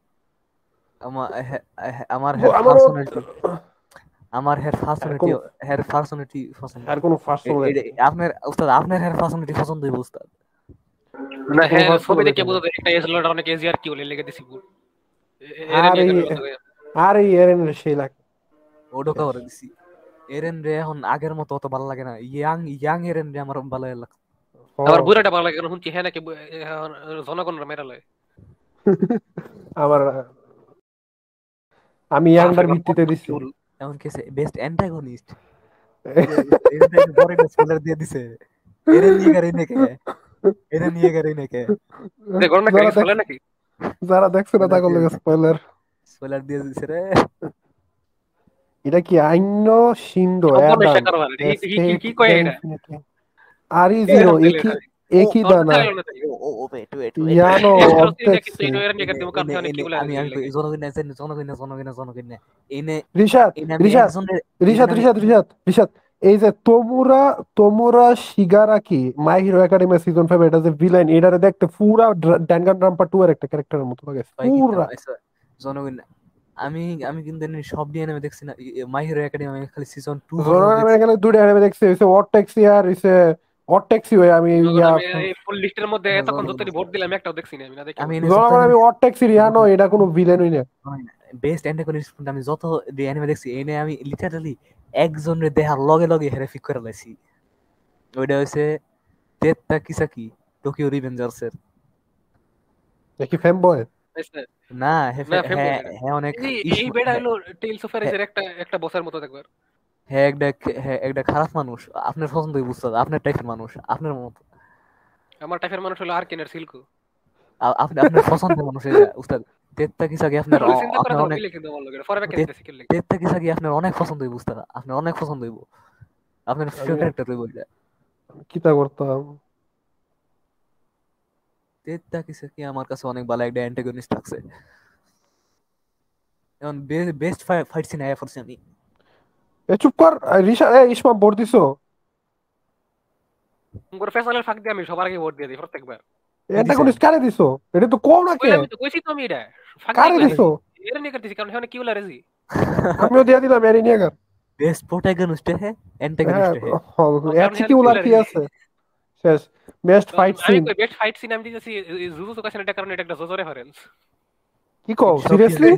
আমার হের আমারও পার্সোনালিটি, আমার হের আর পার্সোনালিটি, কোন হের পার্সোনালিটি পছন্দ। আর কোন ফার্স্ট আপনার উস্তাদ, আপনার হের পার্সোনালিটি পছন্দ হইব উস্তাদ। না কোন হ্যাঁ, ফার্স্ট ছবি দেখে দেখে না। বোঝা যায় একটা এজলোড অনেক ইজি আর কিউল লেগে দিছি ভোট। এরে আর নিয়ে এই কেন বলতে আর এই এর সেই লাগে। ওডো কাওয়ারে দিছি। এরেন রে এখন আগের মতো অত ভালো লাগে না। ইয়াং ইয়াং এরেন রে আমার ভালো লাগে। আমার বুড়াটা ভালো লাগে, কারণ শুনছি হ্যাঁ নাকি জনগণরা মেরা লয়। আমার আমি ইয়াংটার বাপরে বাপ ভিত্তিতে কত দিছি। কিউল। এমন কেসে বেস্ট অ্যান্টাগনিস্ট এরেন রে বড় একটা স্পয়লার দিয়ে দিছে। এরেন নিয়ে গাড়ি নেকে, এরেন নিয়ে গাড়ি নেকে গণনা করে যারা চলে নাকি? যারা দেখছে না তা করলে স্পয়লার। স্পয়লার দিয়ে দিছে রে। এটা কি আইন্য শিন্ডো সর্বনেশা অ্যাডাম কারবার এস্টেট কি কয় এটা ইনফিনিটি আরি কি জিরো দেখাম তাইলে একই এটা একই তোর দানা কথা লাগলো না তাই ওয়েট ওয়েট ওয়েট ইয়ানো একটাও চিনি না কিন্তু অবজেক্টসি এটা নিয়ে এনে দিমু এনে কারণ অনেক এনে কি বলে আমি রেজি আমি লাগে জনগণ এনে এনে রিশাদ এনে আমি রিশাদ একজনের রিশাদ এখানে আমি রিশাদ রিশাদ রিশাদ এই যে তোমরা তোমরা Shigaraki my hero academy season 5 এটা যে ভিলেন এটারে দেখতে পুরা ড্যানগান রাম্পা 2 এর একটা ক্যারেক্টারের মতো লাগে ভাই কিতাম পুরা আচ্ছা জনগণ আমি আমি কিন্তু এনে সব দিয়ে আমি দেখছি না মাই হিরো একাডেমি আমি খালি সিজন 2 পর্যন্ত জনগণ দেখছি এখানে দুইটা অ্যানিমে দেখছি হইছে ওয়ারটেক্সি আর হইছে ওয়ারটেক্সি হই আমি মনে ইয়া আমি এই ফুল লিস্টের মধ্যে হ্যাঁ, এতক্ষণ জনগণ যতটি ভোট দিলাম একটাও দেখছি না আমি না দেখে আমি বলবো এনে যত জনগণ আমি ওয়ারটেক্সি রিয়ানো এটা কোনো ভিলেনই না বেস্ট অ্যান্টাগনিস্ট আমি যত অ্যানিমে দেখছি এনে আমি লিটারালি একজনের দেহার লগে লগে হেরে ফিক করে লাইছি ওইটা হইছে তেত্তা কিসাকি টোকিও রিভেঞ্জার্স এর দেখি ফ্যাম বয় বুঝছে? না না ফেম হ্যাঁ বলে এটা হ্যাঁ অনেক এই বেড়া হলো টেলস অফ হ্যাঁ এর একটা একটা বসের মতো দেখবার হ্যাঁ একটা খারাপ মানুষ আপনার পছন্দই বুঝতে হবে, আপনার টাইপের মানুষ আপনার মতো আমার টাইপের মানুষ হলো আর কেনের সিল্কু আপনি আপনার পছন্দের মানুষ এটা উস্তাদ তেত্তা কিসাকি আপনার চিন্তা করে আপনার তোমার অনেক মিলে কিন্তু ভালো লাগে পরে ব্যাকে দিতেছি কি লাগে তেত্তা কিসাকি আপনার অনেক পছন্দ হইব উস্তাদ আপনার অনেক পছন্দ হইব আপনার প্রিয় আমি ক্যারেক্টার হইব এটা কিতা করতাম তেত্তা কিসাকি আমার কাছে অনেক ভালো একটা অ্যান্টাগনিস্ট লাগছে এখন বেস্ট ফাইট সিন আয়া করছি আমি এ চুপ কর রিশা এ ইসমা ভোট দিছো তোমার ফেসালের ফাঁক দিয়ে আমি সবার আগে ভোট দিয়ে দিই প্রত্যেকবার কি দিছেন অ্যান্টাগনিস্ট কারে দিছো এটা তো কম না কে কইলাম তো কইছি তো আমি এটা ফাঁক দিয়ে কারে কইছি দিছো এর নিয়ে করতেছি কারণ এখানে কি বলে রেজি আমিও দিয়ে দিলাম এরিনিয়াগার বেস্ট প্রোটাগনিস্ট হ্যাঁ হ্যাঁ অ্যান্টাগনিস্ট হ্যাঁ এর কারণ থেকে এখানে কি উলার বলে কি রেজি আছে শেষ বেস্ট ফাইট আমি সিন কই বেস্ট ফাইট সিন আমি দিতেছি জুজুৎসু কাইসেন এটা কারণ এটা একটা জোজো রেফারেন্স কি কও সব সিরিয়াসলি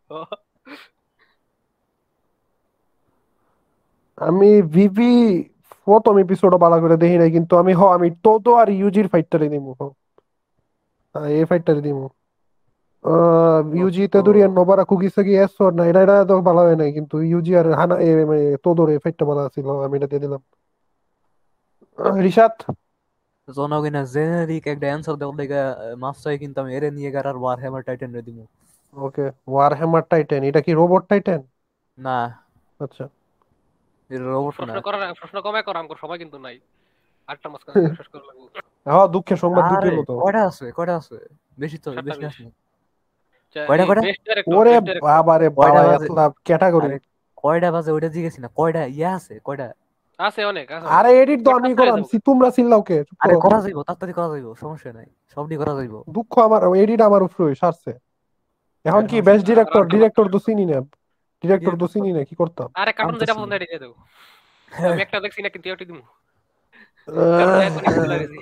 আমি ভিভি প্রথম এপিসোডও ভালো করে দেখি নাই কিন্তু আমি তোতো আর ইউজির ফাইটটারে দিমু এই ফাইটটারে দিমু ইউজি তো তেদুরিয়া নোবারা কুকিসাকি এসো না এটা তো ভালো হয় নাই কিন্তু ইউজি আর হানা মানে তোদোর এই ফাইটটা ভালো ছিল আমি এটা দিয়ে দিলাম রিশাদ জনগণের জেনারিক একটা অ্যান্সার দেওয়ার লেগে মাফ চাই কিন্তু আমি এরে নিয়ে গারার ওয়ার হ্যামার টাইটান রে দিমু ওকে ওয়ার হ্যামার টাইটেন এটা কি রোবট টাইটেন না আচ্ছা এটা রোবট না প্রশ্ন কমে কর আমগো সময় কিন্তু নাই 8টা মাস শেষ করা লাগবে হ্যাঁ দুঃখের সংবাদ আরে দিতেইব তো কয়টা আছে বেশি তো 7টা বেশি 20 আসে কয়টা বেস্ট ডাইরেক্টর ওরে বেস্ট ডাইরেক্টর বাবারে কয়টা বাবা বাজে এতলা ক্যাটাগরি আরে কয়টা বাজে ওইটা জিজ্ঞেস না কয়টা ইয়া আছে কয়টা আছে অনেক আছে আরে এডিট তো আমি করাম তোমরা চিল্লাও কে চুপ আরে করো করা যাইব তাড়াতাড়ি করা যাইব সমস্যা নাই সবটি করা যাইব দুঃখ আমার এডিট আমার উপরে সারছে এখন কি বেস্ট ডিরেক্টর ডিরেক্টর তো চিনি না ডিরেক্টর তো চিনি না কি করতাম আরে কার্টুন যেটা পছন্দ এটা দিয়ে দাও আমি একটা দেখছি না কিন্তু এটাই দিমু কারণ এখন কি বলে রেজি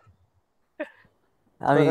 আমি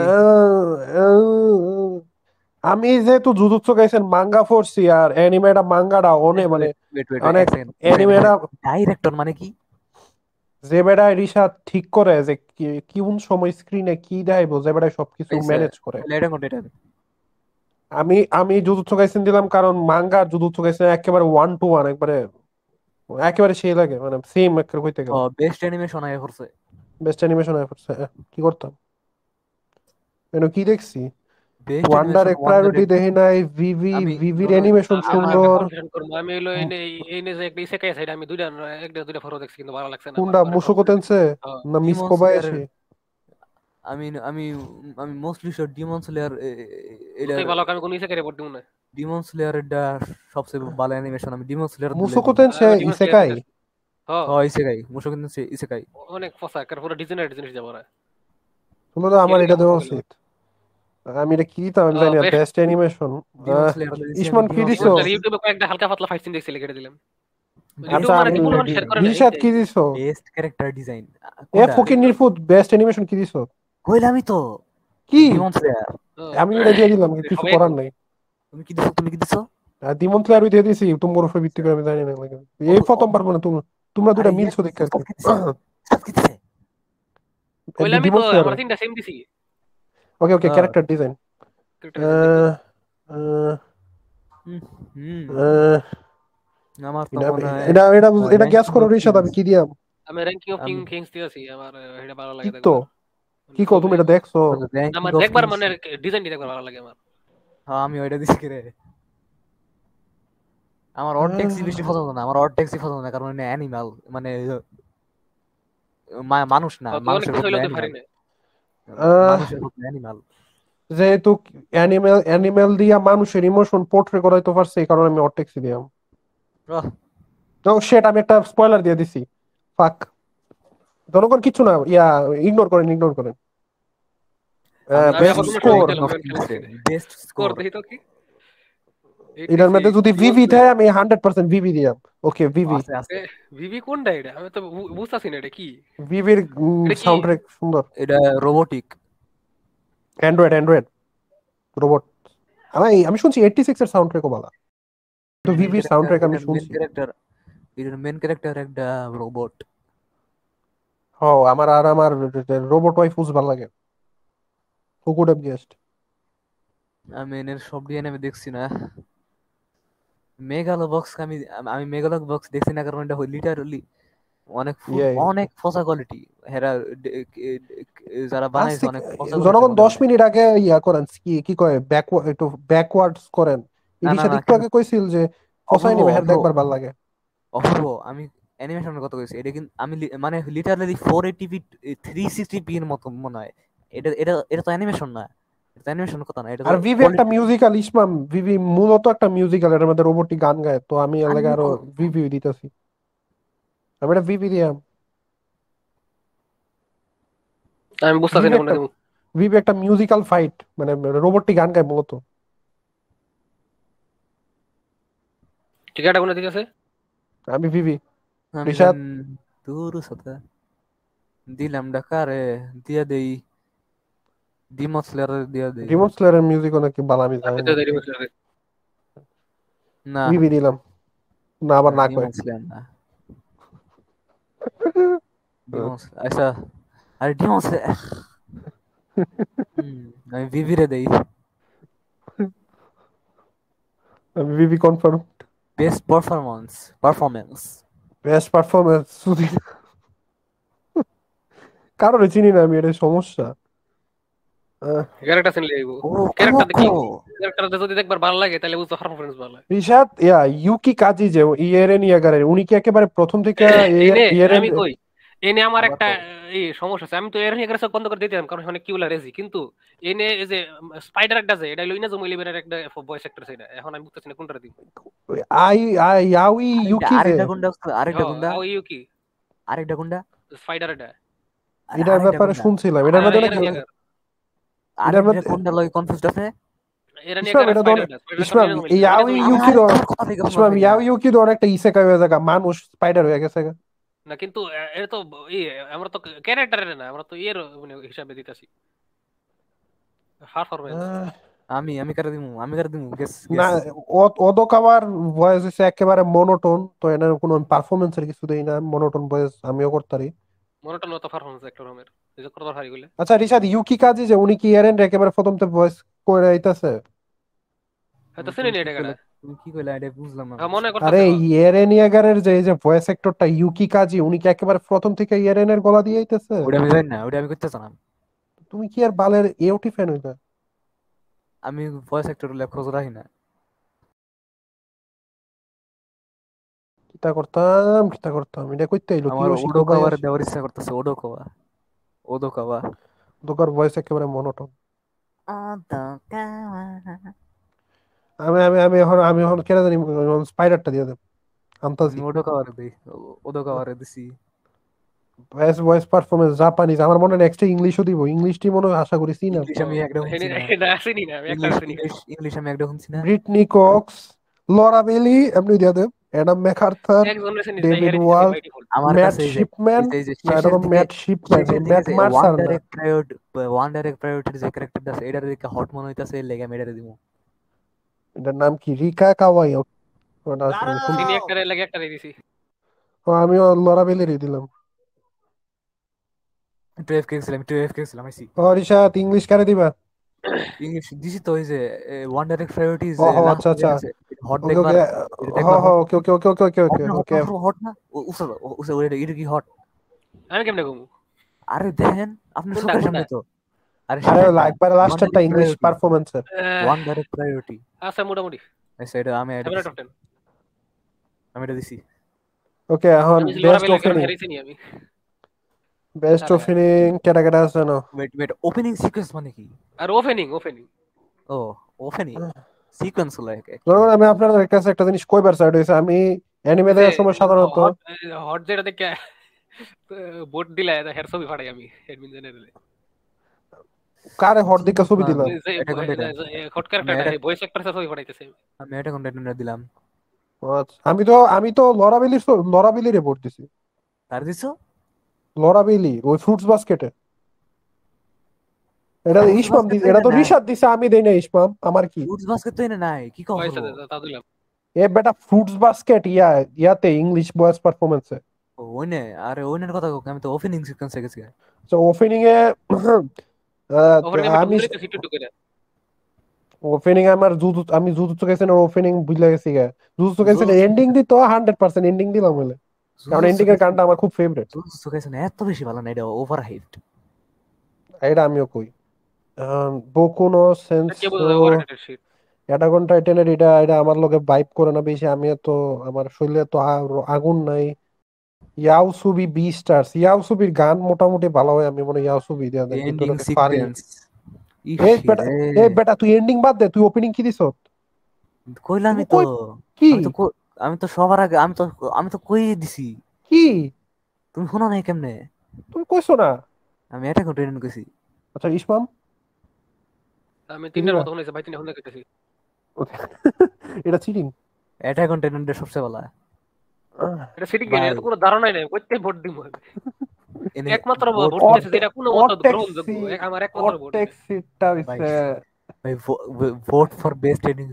আমি যেহেতু জুজুৎসু কাইসেন মাঙ্গা পড়ছি আর অ্যানিমেটা মাঙ্গাটা অনেক মানে ওয়েট ওয়েট অনেক এক সেকেন্ড অ্যানিমেটা ডাইরেক্টর মানে কি যে বেড়া রিশা ঠিক করে যে কোন সময় স্ক্রিনে কি দেখাইবো যে বেড়া সবকিছু ম্যানেজ করে এটা কোনটা এটা আমি আমি জুজুৎসু কাইসেন দিলাম কারণ মাঙ্গা আর জুজুৎসু কাইসেন একেবারে 1 to 1 একেবারে সেই লাগে মানে সেম একটা কইতে ও গেলে বেস্ট অ্যানিমেশন আয়া করছে বেস্ট অ্যানিমেশন এফোর্টস কি করতাম কি দেখছি বেস্ট ওয়ান্ডার অ্যানিমেশন এক ওয়ান প্রায়োরিটি দেখি নাই ভিভির অ্যানিমেশন আমার একটা সুন্দর কনফিউশন করবো আমি হলো এনে যে একটা ইসেকাই সাইড আমি দুইটা ফটো দেখছি কিন্তু ভালো লাগছে না কোনটা মুসোকো তেনসে না মিস ডিমন কোবায়াশি আমি আমি আমি মোস্টলি শিওর ডিমন স্লেয়ার এটা দুটোই ভালো আমি কোন ইসেকাই রিপোর্ট দিব না ডিমন স্লেয়ার এটা সবচেয়ে ভালো অ্যানিমেশন আমি ডিমন স্লেয়ার দিলে মুসোকো তেনসে আমি ডিমন ইসেকাই হ্যাঁ হ্যাঁ ইসেকাই মুশকিল ইসেকাই অনেক ফসা কার পুরো ডিজাইনার জিনিস যাবো না তুমি তো আমার এর এটা কেমন দেওয়া হলো উচিত আমি এটা কি দিতাম আমি জানি না best best animation demon slayer দিছি ইসমান কি দিছো ইউটিউবে কয়েকটা হালকা পাতলা ফাইট সিন দেখছি লিখে দিলাম আচ্ছা ইউটিউব মানে আমি কি কোনো শেয়ার করে না রিশাদ কি দিছো বেস্ট ক্যারেক্টার ডিজাইন এ ফকির নির্ফুত বেস্ট অ্যানিমেশন কি দিছো কইলামই তো কি ডিমন স্লেয়ার আমি এটা দিয়ে দিলাম কিছু সবাই করার নাই তুমি কি দিছো আর দিমন স্লেয়ার দিয়ে দিছি তোমার উপর ভিত্তি করে আমি জানি না এই প্রথমবার মানে তোমরা দুটা আরে মিলছো দেখে আর কি সব কি দিছে কইলামই তো ডিমন স্লেয়ার আমরা তিনটা সেম দিছি ওকে ওকে ক্যারেক্টার ডিজাইন হুম আমার তো মনে হয় এটা এটা এটা গ্যাস করো রিশাদ আমি কি দিয়াম আমি র‍্যাঙ্কিং অফ কিংস দিয়েছি আমার এটা ভালো লাগে কি তো কি কো তুমি এটা দেখছো আমার দেখবার মানে ডিজাইনটা দেখবার ভালো লাগে আমার হ্যাঁ আমি ওইটা দিছি রে আমার অড ট্যাক্সি বেশি পছন্দ না, আমার অড ট্যাক্সি পছন্দ না, কারণ অ্যানিমাল, মানে মানুষ না, তো অনেক মানুষের কিছু বদলে হইলেও তো পারি অ্যানিমাল, না। মানুষের বদলে অ্যানিমাল। যেহেতু অ্যানিমেল অ্যানিমেল দিয়া মানুষের ইমোশন পোর্ট্রে করাইতে পারছে, এই কারণে আমি অটেক্সি দিলাম। তো সেটা আমি একটা স্পয়লার দিয়ে দিছি, ফাক। জনগণ কিছু না, ইগনোর করেন, ইগনোর করেন। আমি আমি বেস্ট আবার দেখছি কোনো সময় স্কোর, কিং খেলাম, অফ আমি খেলে কিংসে দেখছি না। Best score score. দেখি তো কি এটার 86 মধ্যে যদি ডিমন ভিভি স্লেয়ার। থাকে আমি 100% ভিভি দিলাম। ওকে ভিভি, আছে আছে। ভিভি কোনটা এটা? আমি তো বুঝতাছি না এটা কি। ভিভির এটা কি? সাউন্ড ট্র্যাক সুন্দর। এটা রোবোটিক। Android, Android robot. আমি শুনছি 86 এর সাউন্ড ট্র্যাকও ভালো, তো মেন ভিভির সাউন্ড ক্যারেক্টার, ট্র্যাক আমি এটার মেন শুনছি। ক্যারেক্টার, এটার মেন ক্যারেক্টার একটা রোবট। ও আমার রোবট ওয়াইফ ভালো লাগে, হু কুড হ্যাভ গেসড। আমি এর সব ডিএনএ আমি দেখছি না। মেগালো বক্স আমি মেগালো বক্স দেখছি না, কারণ এটা লিটারালি অনেক ইয়ে, অনেক পচা কোয়ালিটি। হেরা যারা আজ বানাইছে থেকে অনেক পচা কোয়ালিটির জনগণ মনে 10 হয়। মিনিট আগে করেন, কি কি কয়, একটু ব্যাকওয়ার্ডস করেন। না না ইরিশাদ না, একটু কেন? আগে কইছিল যে ফসাই অপূর্ব নিবে, হ্যাঁ অপূর্ব দেখবার ভাল লাগে। অপূর্ব, আমি অ্যানিমেশনের কথা কইছি। এটা কিন্তু আমি মানে লিটারালি 480p 360p এর মতো মনে হয়। এটা এটা এটা তো অ্যানিমেশন না, এটা তো অ্যানিমেশনের কথা না, এটা তো আর ভিভি একটা কোয়ালিটি। মিউজিক্যাল, ইসমাম ভিভি মূলত একটা মিউজিক্যাল, এর মধ্যে রোবটটি গান গায়, তো আমি এর লাগে আমিও আরো ভিভি দিতেছি। আমি এটা ভিভি দিয়াম। আমি বুঝতাছি ভিভি না কোনটা একটা দেবো। ভিভি একটা মিউজিক্যাল ফাইট, মানে রোবটটি গান গায় মূলত। ঠিক আছে, কোনটা ঠিক আছে? আমি ভিভি। আমি রিশাদ, দূর সাথে দিলাম ডাকারে, দিয়া দেই ডিমন স্লেয়ারে দিয়া দেই। রিমোট স্লেয়ারের মিউজিক অনেক ভালো, আমি আমি জানি তো না। দেরি বুঝতে। না ভিভি দিলাম, না আবার না, না কয়। ডিমন স্লেয়ার না, ডিমন আচ্ছা, আরে ডিমন স্লেয়ার। আমি ভিভিরে দেই আমি Vivy confirm. Best performance. Best performance Sudhir, কারোর চিনি না আমি, এটা সমস্যা। আহ, ক্যারেক্টার চিনলে আইবো। ও ক্যারেক্টার কোকো। দেখি, ক্যারেক্টারটা যদি দেখবার ভালো লাগে তাহলে বুঝতো পারফরম্যান্স ভালো হয়। রিশাদ, ইউকি কাজি যে ইয়েরেন ইয়াগারের, উনি কি একেবারে প্রথম থেকে এনে ইয়েরেন? আমি কই, এনে আমার আবার একটা কও। এই সমস্যা আছে। আমি তো এর নিয়ে বন্ধ করে দিতাম, কারণ অনেক কিউলা রেজি। কিন্তু এনে এই যে স্পাইডার একটা আছে, এটা হলো ইনাজুম ইলেভেনের একটা ভয়েস অ্যাক্টর আছে। এটা এখন আমি বুঝতেছি না কোনটা দিই। আই আই ইয়াউই আরেকটা ইউকি যে, আরেকটা গুন্ডা আছে, আরেকটা হ্যাঁ, গুন্ডা, আও ইউ কি আরেকটা গুন্ডা, স্পাইডার এটা। আরে এটার আরেকটা ব্যাপারে গুন্ডা, শুনছিলাম, এটার হ্যাঁ, মধ্যে অনেক এরা নিয়ে এটার আরেকটা মধ্যে কোনটা লয় কনফিউজড আছে। এরা নিয়ে ইসমাম, এটা তো স্পাইডার এটা স্পাইডার কারণ ইসমাম ইনাজুম ইয়াউই ইলেভেন ইউকি আরে দ, তোর কথা থেকে শোনা ইসমাম যায় না। ইয়াউই ইউকি দ অনেকটা ইসেকাই হয়ে যায়, মানুষ স্পাইডার হয়ে গেছে। না। কিন্তু এটা তো আমরা তো ক্যারেক্টারের না, আমরা তো এর মানে হিসাবে দিতেছি পারফরম্যান্স। আমি আমি কারে দিমু গেস না, গেস। ওদোকাওয়ার ভয়েস হচ্ছে একেবারে মনোটোন, তো এনার কোনো পারফরমেন্সের কিছু দেই না, মনোটোন ভয়েস আমিও করতারি। মনোটন মতো পারফরম্যান্স একটা রকমের, এই যে করবার হারি গুলো। আচ্ছা রিশাদ, ইউকি কাজি যে উনি কি এরেন একেবারে প্রথমতে ভয়েস করে আইতাছে? হয়তো চিনি তুমি না কি এটা কইলা, কেডা। তুমি কি কইলা এটা বুঝলাম না হ্যাঁ, বুঝছি। মনে আরে করতেছে, হ্যাঁ। ইয়েরেন ইয়াগারের যে এই যে ভয়েস অ্যাক্টরটা ইউকি কাজি, উনি কি একেবারে প্রথম থেকে ইয়েরেনের গলা দিয়ে আইতাছে? ওটা আমি জানি না, ওটা আমি করতে চালাম। তুমি কি আর বালের এওটি ফ্যান হইতা? আমি ভয়েস অ্যাক্টর খোঁজ রাখি না। কিতা করতাম এটা কইতে আইলো আমার কিয়োশি ওডোকাওয়ার কোবায়াশি। দেওয়ার ইচ্ছা করতেছে, ওডোকাওয়া। দোকার ভয়েস একেবারে মনোটোন। ওডোকাওয়া। আমি এখন কেন জানি স্পাইডারটা দিয়ে দেব, আমি আনতাছি। ওডোকাওয়ারে দিই, ওডোকাওয়ারে দিছি। ভয়েস ভয়েস পারফরমেন্স জাপানিজ, আমার মনে হয় নেক্সট ইংলিশও দিব, ইংলিশটি মনে হয় আশা করি চিনাম। ইংলিশ আমি একটা শুনছি না। এটা চিনি না, আমি একটা ইংলিশ চিনি। ইংলিশ ইংলিশ আমি একটা শুনছি না। ব্রিটনি কক্স, লরা বেলি, এমনি দিয়ে দেব, অ্যাডাম ম্যাকার্থার, একজনের চিনি, তাই ডেভিড হেরে দিতেছি ওয়াল, বাই ডিফল্ট। আমার ম্যাট কাছে শিপম্যান। এই যে না, এটা তো ম্যাট শিপম্যান, শেষের দিকে ম্যাট যে মার্সার না। ওয়ান ডাইরেক্ট প্রায়োরিটির যে ক্যারেক্টারটা আছে, এটার দিকে হট মনে হইতাছে, এর লেগে আমি এটারে দিমু। এটার নাম কি, রিকা কাওয়াই? ওটা আসলে আমি শুনছি। চিনি একটারে লাগে একটারে দিছি। আমিও লরা বেলিরই দিলাম। টু এফ গেছিলাম আইসি। ও রিশাদ, ইংলিশ কারে দিবা? ইংলিশ দিছি তো, ওই যে ওয়ান ডাইরেক্ট প্রায়োরিটি ও যে হো, লেখা আচ্ছা আচ্ছা, আছে, হট ওকে ওকে, দেখবার, এটা হ দেখবার হ, হট। ওকে ওকে ওকে ওকে ওকে হট ওকে না, হট ওকে। না, হট না, উসা উসা এটা কি হট? আমি কেমনে ঘুমু? আরে দেখেন, আপনার কোনটা চোখের কোনটা? সামনে তো। আরে আরে শেষেরটা, একবারে ওয়ান লাস্টেরটা ডাইরেক্ট ইংলিশ প্রায়োরিটি, পারফরমেন্সের। আহ, ওয়ান ডাইরেক্ট প্রায়োরিটি। আচ্ছা, মোটামুটি আচ্ছা, এটা আমি এটা এবারে দিছি। টপ 10। আমি এটা দিছি। ওকে এখন আমি লরা বেস্ট বেলের কারণে ওপেনিং হেরেছি নি আমি। বেস্ট আরে ওপেনিং কেটা কেটা আছে না ওয়েট ওপেনিং সিকোয়েন্স মানে কি? আর ওপেনিং ওপেনিং ও ওপেনিং সিকোয়েন্স হলো ধরুন অ্যাকচুয়ালি। আমি আপনার কাছে একটা জিনিস কয়বার সাইড হয়েছে আমি অ্যানিমে ওই যে দেখার সময় সাধারণত হট হট যেটা দেখে বোট দিলা হের ছবি ফাটাই আমি অ্যাডমিন জেনারেলে। কারে হট দিকা ছবি দিলাম যে অ্যাটাক অন টাইটান। হট আমি ক্যারেক্টারটা অ্যাটাক ভয়েস অ্যাক্টরের ছবি ফাটাইতেছে। আমি অ্যাটাক অন টাইটান দিলাম। আচ্ছা, আমি তো লরাবিলি রিপোর্ট দিছি তার দিছো? লরাবিলি ওই ফ্রুটস বাস্কেটে এটা তো ফ্রুটস ইসমাম বাস্কেট তো এটা এনে তো নাই। রিশাদ দিছে আমি দেই না ইসমাম আমার কি ফ্রুটস বাস্কেট তো এনে নাই, কি কও পয়সা হলো? তা দিলাম। এ বেটা ফ্রুটস বাস্কেট ইয়াতে ইংলিশ বয়েজ পারফরমেন্সে ওইনে, আরে ওইনের কথা কও, আমি তো ওপেনিং সিকোয়েন্সে গেছি। তো ওপেনিং এ ওপেনিং আমি আমি ঢুকে দিতেছি একটু ঢুকে। ওপেনিং আমার আমি জুজুৎসু কাইসেনের ওপেনিং বুঝলা গেছি গা জুজুৎসু কাইসেনের জুজুৎসু এন্ডিং দিত 100% এন্ডিং দিলাম বলে কারণ জুজুৎসু এন্ডিং এর কাইসেন গানটা আমার খুব ফেভারিট জুজুৎসু কাইসেন এত বেশি ভালো না, এটা ওভার হাইপড। এটা আমিও কই বোকু নো কে সেন্সো বলছে ওভাররেটেড শিট? অ্যাটাক অন টাইটানের এটা আমার লগে ভাইব করে না বেশি আমি তো আমার শরীরে তো আগুন নাই ইয়াওসুবি বি স্টার্স ইয়াওসুবির গান মোটামুটি ভালো হয় আমি মনে হয় ইয়াওসুবি দিয়া দেয় কিন্তু এন্ডিং এটাতে পারি সিকোয়েন্স এই বেটা ইসিরে, এই বেটা তুই এন্ডিং বাদ দে তুই ওপেনিং কি দিছ কইলামই তুমি তো। কই কি আমি তো আমি তো সবার আগে আমি তো কই দিছি। কি তুমি শোনো নাই কেমনে? তুমি কইছো না আমি এটা কন্টিনিউ কইছি। আচ্ছা ইসমাম আমি কি তিনটার দিবা মতো শুনেছি ভাই, তিনটা শুনে গেছি। এটা চিটিং এটা কন্টিনিউ সবচেয়ে ভালো এটা সিটিং গেলে ভাই। এটা তো কোনো ধারণাই নাই কইতে ভোট দিব আমি। এনে একমাত্র ভোট ভোট ফর দিতেছে যেটা কোনো মত গ্রহণযোগ্য, আমার একমাত্র ভোট এটা। অটেক্সিটা ভাই হইছে ভাই ভোট ফর বেস্ট এন্ডিং।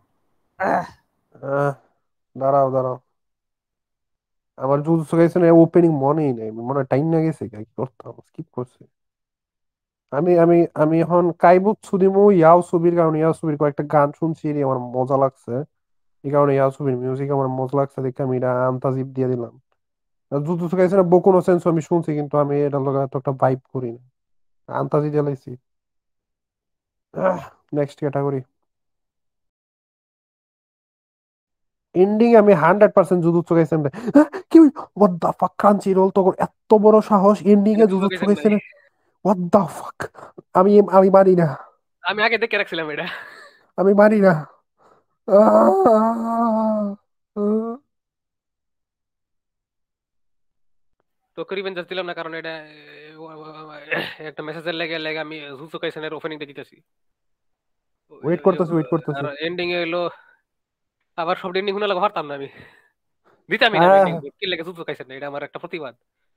আহ, দাঁড়াও আমার জুজুৎসু কাইসেনের ওপেনিং মনেই নেই মনে হয় টাইম না গেছে কি করতাম স্কিপ করছি আমি এখন কাইবুৎসু দিমু ইয়াওসুবির কারণে ইয়াওসুবির কয়েকটা গান শুনছি আমার মজা লাগছে এই কারণে ইয়াওসুবির মিউজিক আমার মজা লাগছে দেখে আমি এটা আন্তাজিব দিয়ে দিলাম আর জুজুৎসু কাইসেনের বোকু নো সেন্সো আমি শুনছি কিন্তু আমি এটার লগে এত একটা ভাইব করি না আন্তাজি দিয়ে লাইছি নেক্সট ক্যাটাগরি এন্ডিং আমি 100% জুজুৎসু কাইসেন কি what the fuck crunchy role তো এত বড় সাহস এন্ডিং এ এটা তো জুজুৎসু গেছেন নাই। কাইসেন হোয়াট দা ফাক আমি মানি না আমি আগে দেখে রাখছিলাম এটা। আমি মানি না আহ! তোকে রিভেঞ্জার দিলাম না কারণ এটা একটা মেসেজের লেগে লেগে আমি জুজুৎসু কাইসেনের ওপেনিংটা দিতেছি। ওয়েট করতেছি আর এন্ডিং এ এলো আবার সব এন্ডিং শুনে লাগা পারতাম না আমি, দিতামই না আহ, এন্ডিং। কি লেগে জুজুৎসু কাইসেন না, এটা আমার একটা প্রতিবাদ।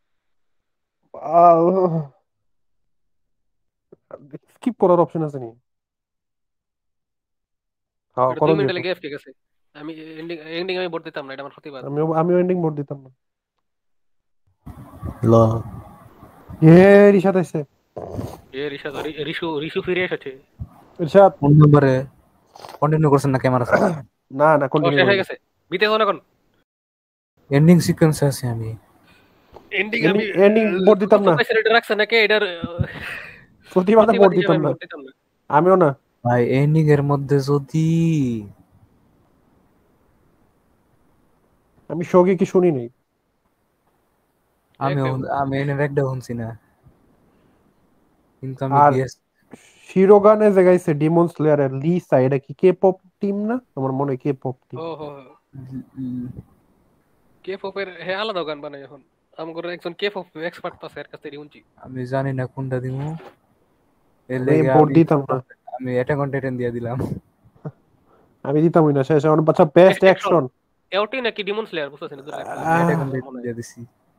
স্কিপ করার অপশন আছে নি হ্যাঁ এটা 2 করণ মিনিট যেত লেগে ঠিক আছে। আমি এন্ডিং এন্ডিং আমি ভোট দিতাম না, এটা আমার প্রতিবাদ। আমিও এন্ডিং বোর্ড দিতাম না ল এ রিশাদ আইছে এ ঋষাদ রিশু রিশু ফিরে এসেছে। রিশাদ কোন নম্বরে কন্টিনিউ করছেন না ক্যামেরা আছে? না ও কন্টিনিউ শেষ হয়ে করি গেছে, বিতে কোন এখন এন্ডিং সিকোয়েন্সে আছি আমি। এন্ডিং এন্ডিং আমি এন্ডিং বোর্ড দিতাম জুজুৎসু না কাইসেন এটা রাখছে নাকি এটার প্রতিবাদে প্রতিবাদ বোর্ড হিসেবে দিতাম আমি না ভোট দিতাম না। আমিও না ভাই এন্ডিং এর মধ্যে যদি আমি শোকে কি শুনি নাই আমি একটাই আমি এনের একটা শুনছি না, কিন্তু আমি আর গিয়েস শিরোগানে যে গাইছে ডিমন স্লেয়ারের লিসা এটা কি কে পপ টিম না আমার মনে হয় কে পপ টিম ও হো কে পপের হ্যাঁ আলাদা গান বানাই এখন। আমার একজন কে পপ এক্সপার্ট আছে, এর কাছ থেকে শুনছি। আমি জানি না কোনটা দিমু, এর আমি লেগে ভোট আমি দিতাম না আমি অ্যাটাক অন টাইটান দিয়ে দিলাম। আমি দিতামই না শেষ এখন বাচ্চা best best action action AOT নাকি ডিমন স্লেয়ার বুঝতেছেন দুটো একটা আমি লাগে অ্যাটাক আহ অন মনে টাইটান হয়। দিয়ে দিছি।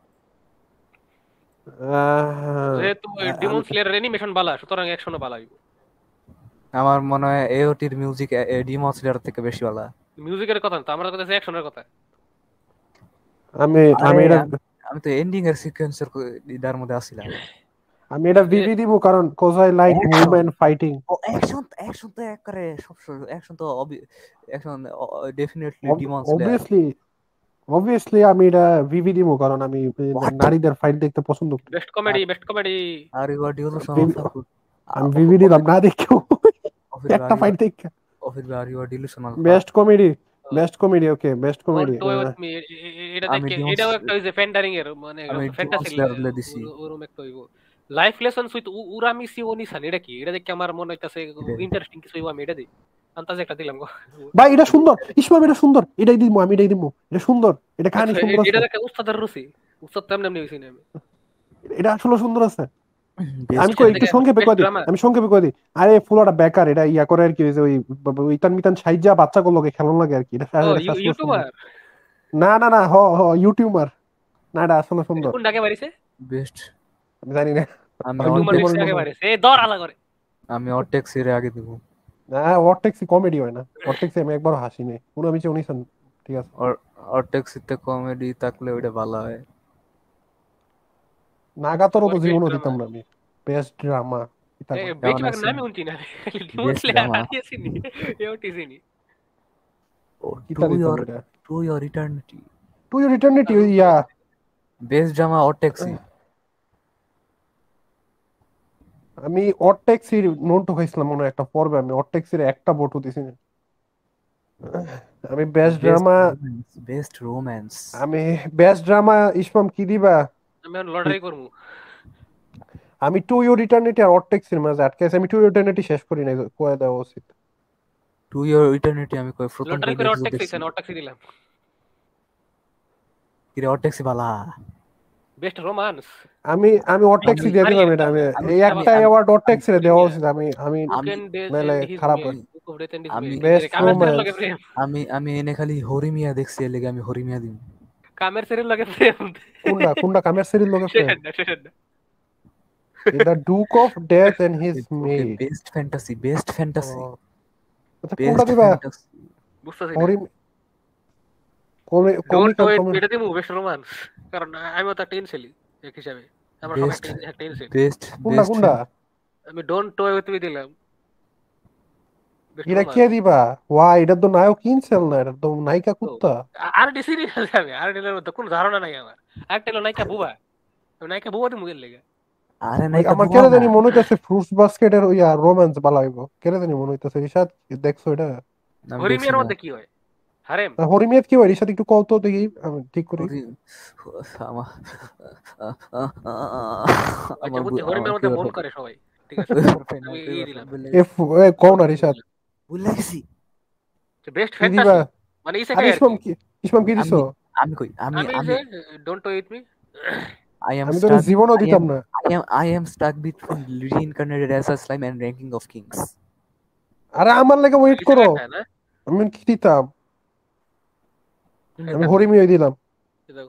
যেহেতু ডিমন আমি স্লেয়ারের অ্যানিমেশন বালা সুতরাং অ্যাকশনও বালা হইব। আমার মনে হয় এওটির মিউজিক ডিমন স্লেয়ার থেকে বেশি ভালো। মিউজিকের কথা না তো, আমার কথা অ্যাকশনের কথা। আমি আরে আমি এটা আমি তো এন্ডিং এর সিকোয়েন্সের ইদার মধ্যে আসছিলাম। আমি এটা এ- ভিভি দিব কারণ cause I like action movement fighting ও অ্যাকশন অ্যাকশন তো একবারে সবসময় অ্যাকশন তো action definitely demon slayer. Obviously obviously আমি এটা ভিভি দিব কারণ আমি হোয়াট নারীদের ফাইট দেখতে পছন্দ করি best comedy. Are you are delusion VV আমি ভিভি দিলাম না দেখেও একটা ফাইট দেখে are you are delusional. Best comedy best comedy, okay best don't comedy. Toy with me, এটা আমি দেখে ডিমন এটাও একটা ওই যে ফ্যান্ডারিং এর মানে ডিমন ফ্যান্টাসি স্লেয়ার বলে দিছি। ওরকম একটা হইব। Life lessons with Uramichi Onisan, এটা কি? এটা দেখে আমার মনে হইতাছে ইন্টারেস্টিং কিছু হইব, আমি এটা দিই আন্তাজে একটা দিলাম গো। ভাই এটা সুন্দর, ইসমাম এটা সুন্দর, এটাই দিব আমি, এটাই দিব, এটা সুন্দর, এটা কাহিনী আচ্ছা, সুন্দর এটা আছে, দেখে উস্তাদের রুচি, উস্তাদ তো এমনি এমনি হইছি না আমি। এটা আসলে সুন্দর আছে। বেস্ট আমি কই এটা একটু দেখে সংক্ষেপে বেস্ট কই দিই, ড্রামা। আমি সংক্ষেপে কই দিই। আরে ফুলাটা বেকার, এটা ইয়া করে আর কি, ওই যে ওই ইতান মিতান সাইজা বাচ্চা গুলোকে খেলন লাগে আর কি, এটা ও এটা আসলে সুন্দর। ইউটিউবার না না না, হ হ ইউটিউবার, না এটা আসলে সুন্দর। কোন ডাকে মারিছে? বেস্ট। আমি জানি না, আমি ইউটিউবার ইউটিউবার বেশি আগে মনে হয়। মারিছে, এই দর আলা করে। আমি অটেক্স এর আগে দিব। না অর্টেক্সি কমেডি হয় না, অর্টেক্সি আমি একবার হাসি নেই, কোনো আমি উনিশন, ঠিক আছে। অটেক্স এতে কমেডি থাকলে ওইটা ভালো হয়। নাগাতোরও তো আমার বেস্ট জীবনও ড্রামা, দিতাম না আমি। বেস্ট ড্রামা এটা কয়। কেমন বেশিরভাগ আছে নামই উনতি না, ডিমন বেস্ট স্লেয়ার ড্রামা? হারিয়েছি নি, এওটিছি নি। কিতা দিতাম এটা, to your eternity. To your eternity, yeah. Best drama Odd Taxi. আমি অর্টেক্সির নোট খাইছিলাম মনে হয় একটা পর্বে, আমি অর্টেক্সির একটা বটু দিছি না। আমি best best drama, romance, best romance. আমি বেস্ট ড্রামা ইসমাম কি দিবা? আমি এখন লটারি করবো। আমি টু ইউর ইটারনিটি আর অর্টেক্সির মাঝে আটকে আছি, আমি টু ইউর ইটারনিটি শেষ করি নাই, কয়ে দেওয়া উচিত। টু ইয়োর ইটার্নিটি আমি কই প্রথম লটারি কয়টা করে এপিসোড অটেক্স দেখছি। এখানে অটেক্সি দিলাম। কিরে অটেক্সি বালা। বেস্ট রোমান্স, আমি আমি আমি অর্টেক্সি দিয়ে আরে দিলাম এটা এটা, আমি আমি এই আমি একটা আমি অ্যাওয়ার্ড অর্টেক্সির দেওয়া হরিমিয়া, উচিত। আমি আমি বুক আমি এন্ড ডেজ নাহলে এন্ড হিজ খারাপ মেড, হয়। Book of death and his আমি মেড, বেস্ট কামের সেরের রোম্যান্স, লগে প্রেম, আমি এনে খালি হরিমিয়া দেখছি, এর লেগে আমি হরিমিয়া দিব। কামের সেরের লগে প্রেম। কোনটা কোনটা কামের সিরিজ লোকে ফ্রেম? সেটা না, সেটা না। The duke of death and his okay maid. Best fantasy, best fantasy, আচ্ছা কোনটা বেস্ট দিবা? ফ্যান্টাসি। বুঝতেছি না। হরি ডোন্ট কমিক্যাল ওয়েট, কমেডি, এটা দিমু বেস্ট রোমান্স, কারণ আমিও তো একটা ইনসেলি এক হিসাবে, আমরা সব বেস্ট একটা একটা ইনসেল। বেস্ট কোনটা বেস্ট কোনটা? আমি ডোন্ট টয় উইথ মি দিলাম বেস্ট এটা কে রোমান্স। দিবা? ওয়া, এটা তো নায়ক কিনছেল না, এটা তো নায়িকা তো কুত্তা। আর ডি সিরিয়াল যাবে, আর ডিলের মধ্যে কোনো ধারণা নাই আমার। আরেকটা হলো নায়িকা বুবা, আমি নায়িকা বুবা দিমু এর লেগে। আরে ওই নায়িকা আমার বুয়া কেন না। জানি মনে হইতেছে ফ্রুটস বাস্কেটের ওই রোম্যান্স ভালো হইব, কেন জানি মনে হইতেছে। রিশাদ দেখছো এটা? আমি দেখছি হরিমিয়ার না। মধ্যে কি হয়? হারেম। হরিমিয়াত কি হয় রিশাদ, একটু কও তো দেখি, আমি ঠিক করি। হরি আমার আচ্ছা আমার বুঝছি, আমার হরিমিয়ার কি মধ্যে ওর বোন ফটো করে সবাই, ঠিক আছে, আমি এই দিলাম। এফ, কও না রিশাদ, ভুলে গেছি। বেস্ট কি দিবা? ফ্যান্টাসি মানে আর ইসেকাই আর ইসমাম কি। কি, ইসমাম কি আমি দিছো? আমি কই আমি আমি এই আমি যে don't toy with me. I am আমি তো stuck. জীবনও I দিতাম am না। I am stuck between reincarnated as a slime and ranking of kings. আরে আমার লাগে ওয়েট করো, ইসেকাইটা না, আমি কি দিতাম? আমি ফ্যান্টাসি হরিমিয়াই দিলাম। দাও।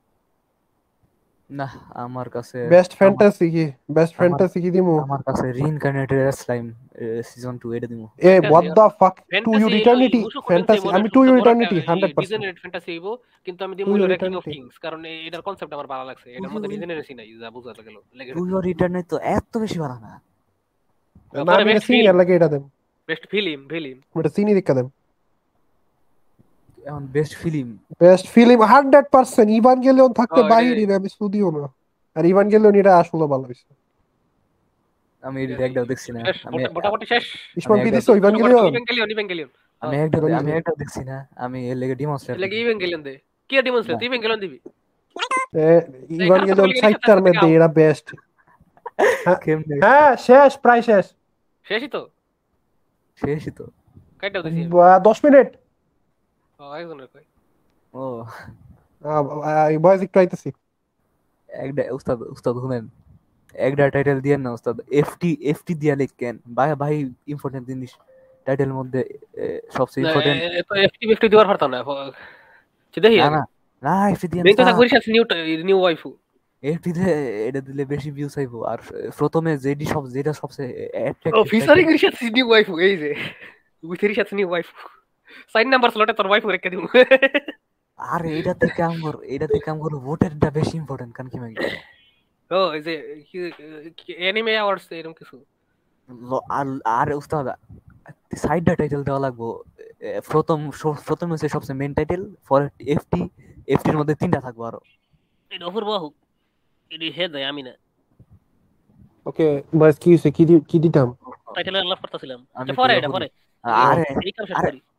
না আমার কাছে বেস্ট আমার ফ্যান্টাসি কি, বেস্ট আমার ফ্যান্টাসি কি দিমু? আমার কাছে reincarnated as slime সিজন 2 এটা দিমু। এ what fantasy the fuck, to fantasy your এলো ইটারনিটি হুসু কোটেন্সে ফ্যান্টাসি, মনে আমি টু ইউর সবচেয়ে বড় একটা ইটারনিটি 100%। ডিজেনারেট ফ্যান্টাসি হইবো, কিন্তু আমি টু দিমু হলো your ranking of eternity, kings, কারণ এটার কনসেপ্ট আমার ভালো লাগছে, এটার মধ্যে ডিজেনারেসি নাই, যা বুঝাতে গেল লেগে টু ইয়োর ইটারনিটি তো এত বেশি বাড়া না। না পরে আমি এটা বেস্ট ফিল্ম, সিনিয়র লাগে এটা দেম, বেস্ট ফিল্ম ফিল্ম আমি এটা চিনি দেখা দেম। এখন best film best film 100%, Evangelion থাকতে এটা বাহিরে আমি স্টুডিও না। আর ইভানগেলিয়ন এটা আসলে ভালো হইছে। আমি এটা একটাও দেখছি না। শেষ, আমি মোটামুটি শেষ। ইসমাম কি একটা দিছো ইভানগেলিয়ন? ইভেঙ্গেলিয়ন ইভেঙ্গেলিয়ন আমি একটাও দেখছি না। আমি এর লেগে ডিমনস্ট্রেট লাগে ইভেঙ্গেলিয়ন দে, কি ডিমনস্ট্রেট তুই ইভেঙ্গেলিয়ন দিবি? এ এই খারাপ কথা ইভানগেলিয়ন বলি, এর সাথে 60টার সাথে মধ্যে গাও। এরা বেস্ট। কেমনে হ্যাঁ শেষ, প্রায় শেষ। শেষই তো, শেষই তো। কাইটাও দিছি আমি। 10 মিনিট। একজনের কই ও বয়স একটু আইতেছি। একটা উস্তাদ উস্তাদ শুনেন, একটা টাইটেল দিয়ে না উস্তাদ, এফটি এফটি দিয়া লিখেন ভাই ভাই, ইম্পর্টেন্ট জিনিস টাইটেলের মধ্যে সবচেয়ে ইম্পর্টেন্ট। তো এফটি এফটি দিবার পারতাম না, দেখি না আগে না না এফটি দিয়ে মেইন কথা করিস নিউ নিউ ওয়াইফু। এফটি দিয়ে এটা দিলে বেশি ভিউজ আইবো। আর প্রথমে যেটি সব যেটা সবচেয়ে ও attractive featuring research new waifu, এই যে with research new waifu, sign number স্লটে তোর ওয়াইফু রেখে দিমু। আর এটা থেকে আমার ভোটেরটা বেশি ইম্পর্টেন্ট কারণ কি মাগি ও এই যে অ্যানিমে অ্যাওয়ার্ডস এরকম কিছু। আর আর উস্তাদ সাইডটা টাইটেল দেওয়া লাগবো। প্রথম হচ্ছে সবচেয়ে মেন টাইটেল, ফর এফটি, এফটির মধ্যে তিনটা থাকবো আরো। এটা অপূর্ব হোক, এটি হে দেয় আমি না, ওকে বয়স কি হইছে, কি দিতাম? টাইটেলে লাভ করতেছিলাম। আমি পরে তো এটা পরে আরে এই কাম শেষ আরে করি।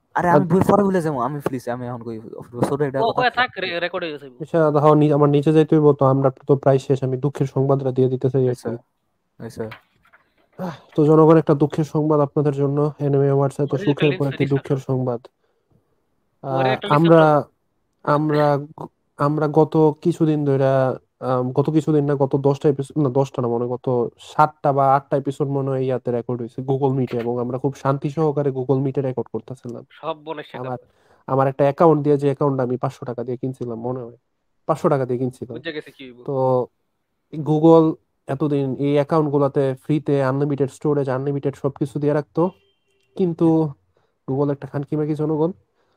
আরে আমি পরে বলে যাবো, আমি প্লিজ আমি এখন কই ছোট একটা কথা। থাক রেকর্ড হয়ে গেছে। আচ্ছা দেখো, আমার নিচে যাইতে হইব তো, আমরা তো প্রায় শেষ। আমি দুঃখের সংবাদটা দিয়ে দিতে চাই আচ্ছা এখন। আচ্ছা তো জনগণ, একটা দুঃখের সংবাদ আপনাদের জন্য। এনিমে অ্যাওয়ার্ডস এত ওরে একটা সুখের পর লেন্স একটি দুঃখের সংবাদ। ওরে একটা লেন্স আমরা দাও। আমরা আমরা কিছুদিন ধরে গত কিছুদিন না, গত 10টা এপিসোড, না 10টা না, মনে হয় গত 7টা বা 8টা এপিসোড মনে হয় ইয়াতে রেকর্ড হয়েছে গুগল মিটে, এবং আমরা খুব শান্তি সহকারে গুগল মিটে রেকর্ড করতেছিলাম। সব বনে শেখা। আমার আমার একটা অ্যাকাউন্ট দিয়ে, যে অ্যাকাউন্ট আমি 500 টাকা দিয়ে কিনছিলাম, মনে হয় 500 টাকা দিয়ে কিনছিলাম। বুঝে গেছে কি হইব। তো গুগল এতদিন এই অ্যাকাউন্ট গুলাতে ফ্রিতে আনলিমিটেড স্টোরেজ, আনলিমিটেড সবকিছু দিয়ে রাখতো, কিন্তু গুগল একটা খানকিমাকি জনগণ।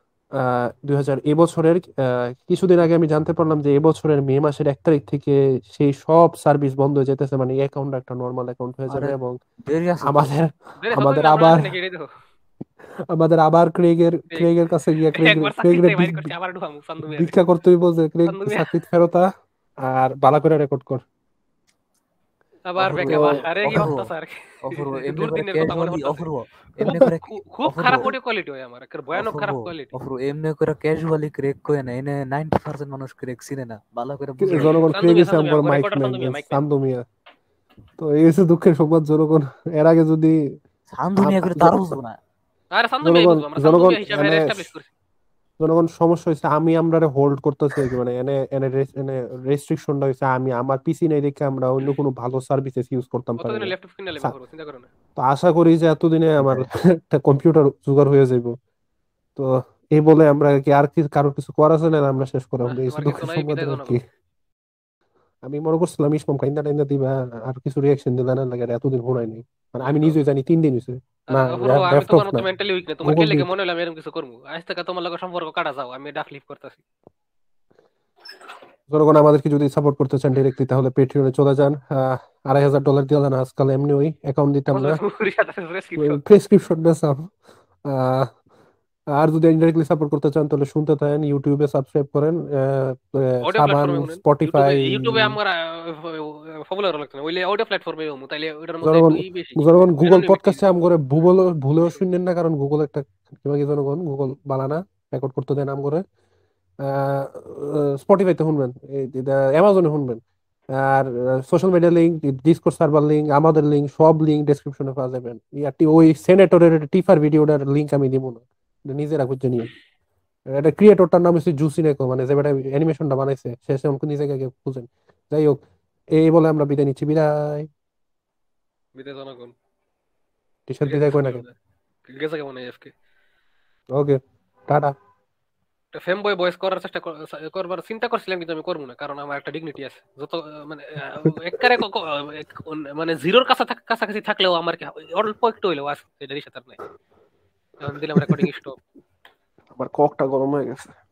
এবছরের কিছুদিন আগে আমি জানতে পারলাম যে এবছরের মে মাসের 1 তারিখ থেকে সেই সব সার্ভিস বন্ধ হয়ে যেতেছে, মানে এই অ্যাকাউন্ট একটা নর্মাল অ্যাকাউন্ট হয়ে আরে যাবে, এবং দেরি আছে তো। আমাদের দেরে সতই আমাদের আমরা আবার আছি নাকি এটাই দেখো। আমাদের আবার ক্রেগের কাছে গিয়ে একবার চাকরি ক্রেগের থেকে বাইরে করছি, আবার ঢুকামু চান্দু মিয়া রে। ভিক্ষা করতে হইব যে ক্রেগ চান্দু মিয়া চাকরি ফেরতা, আর বালা করে রেকর্ড কর। আবার অপূর্ব বেকে বাস, আরে কি অপূর্ব অত্যাচার। অপূর্ব এমনি করে দুর্দিনের কথা মনে ক্যাজুয়ালি, পড়তেছে। অপূর্ব খুব এমনি করে খুব অপূর্ব খারাপ অডিও কোয়ালিটি হয় আমার, ভয়ানক অপূর্ব খারাপ কোয়ালিটি। অপূর্ব এমনি করে ক্যাজুয়ালি ক্রেক কই না, এনে 90% মানুষ ক্রেক চিনে না, ভালো করে বুঝো। জনগণ চান্দু ক্রেগ মিয়া হইছে চান্দু মিয়া আমগর আমার mic recorder man, Chandu Miya mic man. Chandu Miya. তো এই হচ্ছে দুঃখের সংবাদ জনগণ। এর আগে যদি সান দুনিয়া আম- করে তার জ- বুঝবো না। আরে চান্দু মিয়াই জনগণ বুঝবো, আমরা চান্দু জনগণ মিয়া হিসাবে এনে এস্টাবলিশ করছি। জনগণ সমস্যা হয়েছে, আমি আমরা হোল্ড করতেছি আর কি, মানে এনে এনে এনে রেস্ট্রিকশনটা হয়েছে, আমি আমার পিসি নাই দেখে আমরা অন্য কোনো ভালো সার্ভিসেস ইউজ করতাম পারি কতদিনে না। ল্যাপটপ কিনে নেবে সা- করবো চিন্তা করো না। তো আশা করি যে এতদিনে আমার সেটাই। একটা কম্পিউটার জোগাড় হয়ে যাইব। তো এই বলে আমরা কি আর কি কারোর কিছু করার আছে না, আমরা শেষ করাম না এই আমার কিছু দুঃখের নাই, বিদায় সংবাদের আর কি। জনগণ। আমি মনে করছিলাম ইসমাম কাইন্দা টাইন্দা দিবা, আর কিছু রিয়াকশন দিলা না, লাগে এতদিন শোনাই নাই। মানে আমি তো নিজেই জানি 3 দিন হয়েছে। না, অপূর্ব, আমি ল্যাপটপ তোমার না, মতো মেন্টালি উইক না, তোমার কে গুগল লেগে মিট। মনে হলো আমি এরকম কিছু করবো। আজ থেকে তোমার লগে সম্পর্ক কাটা যাও, আমি ডাক লিভ করতেছি। জনগণ আমাদেরকে যদি সাপোর্ট করতে চান ডিরেক্টলি, তাহলে পেট্রিয়নে চলে যান। $2,500 দিয়ে দেন, আজকাল এমনি ওই অ্যাকাউন্ট দিতাম না, প্রেসক্রিপশন। প্রেসক্রিপশন বেসাম। আহ, আর যদি ইনডাইরেক্টলি সাপোর্ট করতে চান তাহলে শুনতে থাকেন, ইউটিউবে সাবস্ক্রাইব করেন, অডিও সাবান, প্ল্যাটফর্মে শুনেন। ইউটিউবে স্পটিফাই। ইউটিউবে আমার পপুলার লাগছে না, ওইলে অডিও প্ল্যাটফর্মে তাইলে ওইটার মধ্যে জনগণ একটু বেশি জনগণ গুগল অ্যানোনিমিটি। পডকাস্টে আম করে ভুলেও শুনেন না, কারণ গুগল একটা কিভাবে জনগণ গুগল বানানা রেকর্ড করতে দেন আম করে। স্পটিফাইতে শুনবেন, অ্যামাজনে শুনবেন, আর social media link, Discord server link, আমাদের লিঙ্ক, সব লিঙ্ক ডেসক্রিপশনে পাওয়া যাবেন। ইয়াটি ওই সেনেটরের টিফার ভিডিওটার লিঙ্ক আমি দিব না, এটা নিজেরা খুঁজে নিয়ে। এটা ক্রিয়েটরটার নাম হচ্ছে জুসি নেকো, মানে যে অ্যানিমেশনটা বানাইছে শেষে আমাকে নিজেকে আগে খুঁজেন। যাই হোক, এই বলে আমরা বিদায় নিচ্ছি, বিদায়। বিদায় জনগণ। টি শার্ট গেছে বিদায় কই না শুনে কেন? গেছে কেমন আজকে। ওকে, টাটা। ফেম বয় বয়স করার চেষ্টা করবার চিন্তা করছিলাম, কিন্তু আমি করবো না, কারণ আমার একটা ডিগনিটি আছে। যত মানে একবারে মানে জিরোর কাছাকাছি থাকলেও আমার কি অল্প একটু হইলেও আছে, এটারই সাথে আর নাই। এখন দিলাম রেকর্ডিং স্টপ। আমার ককটা গরম হয়ে গেছে।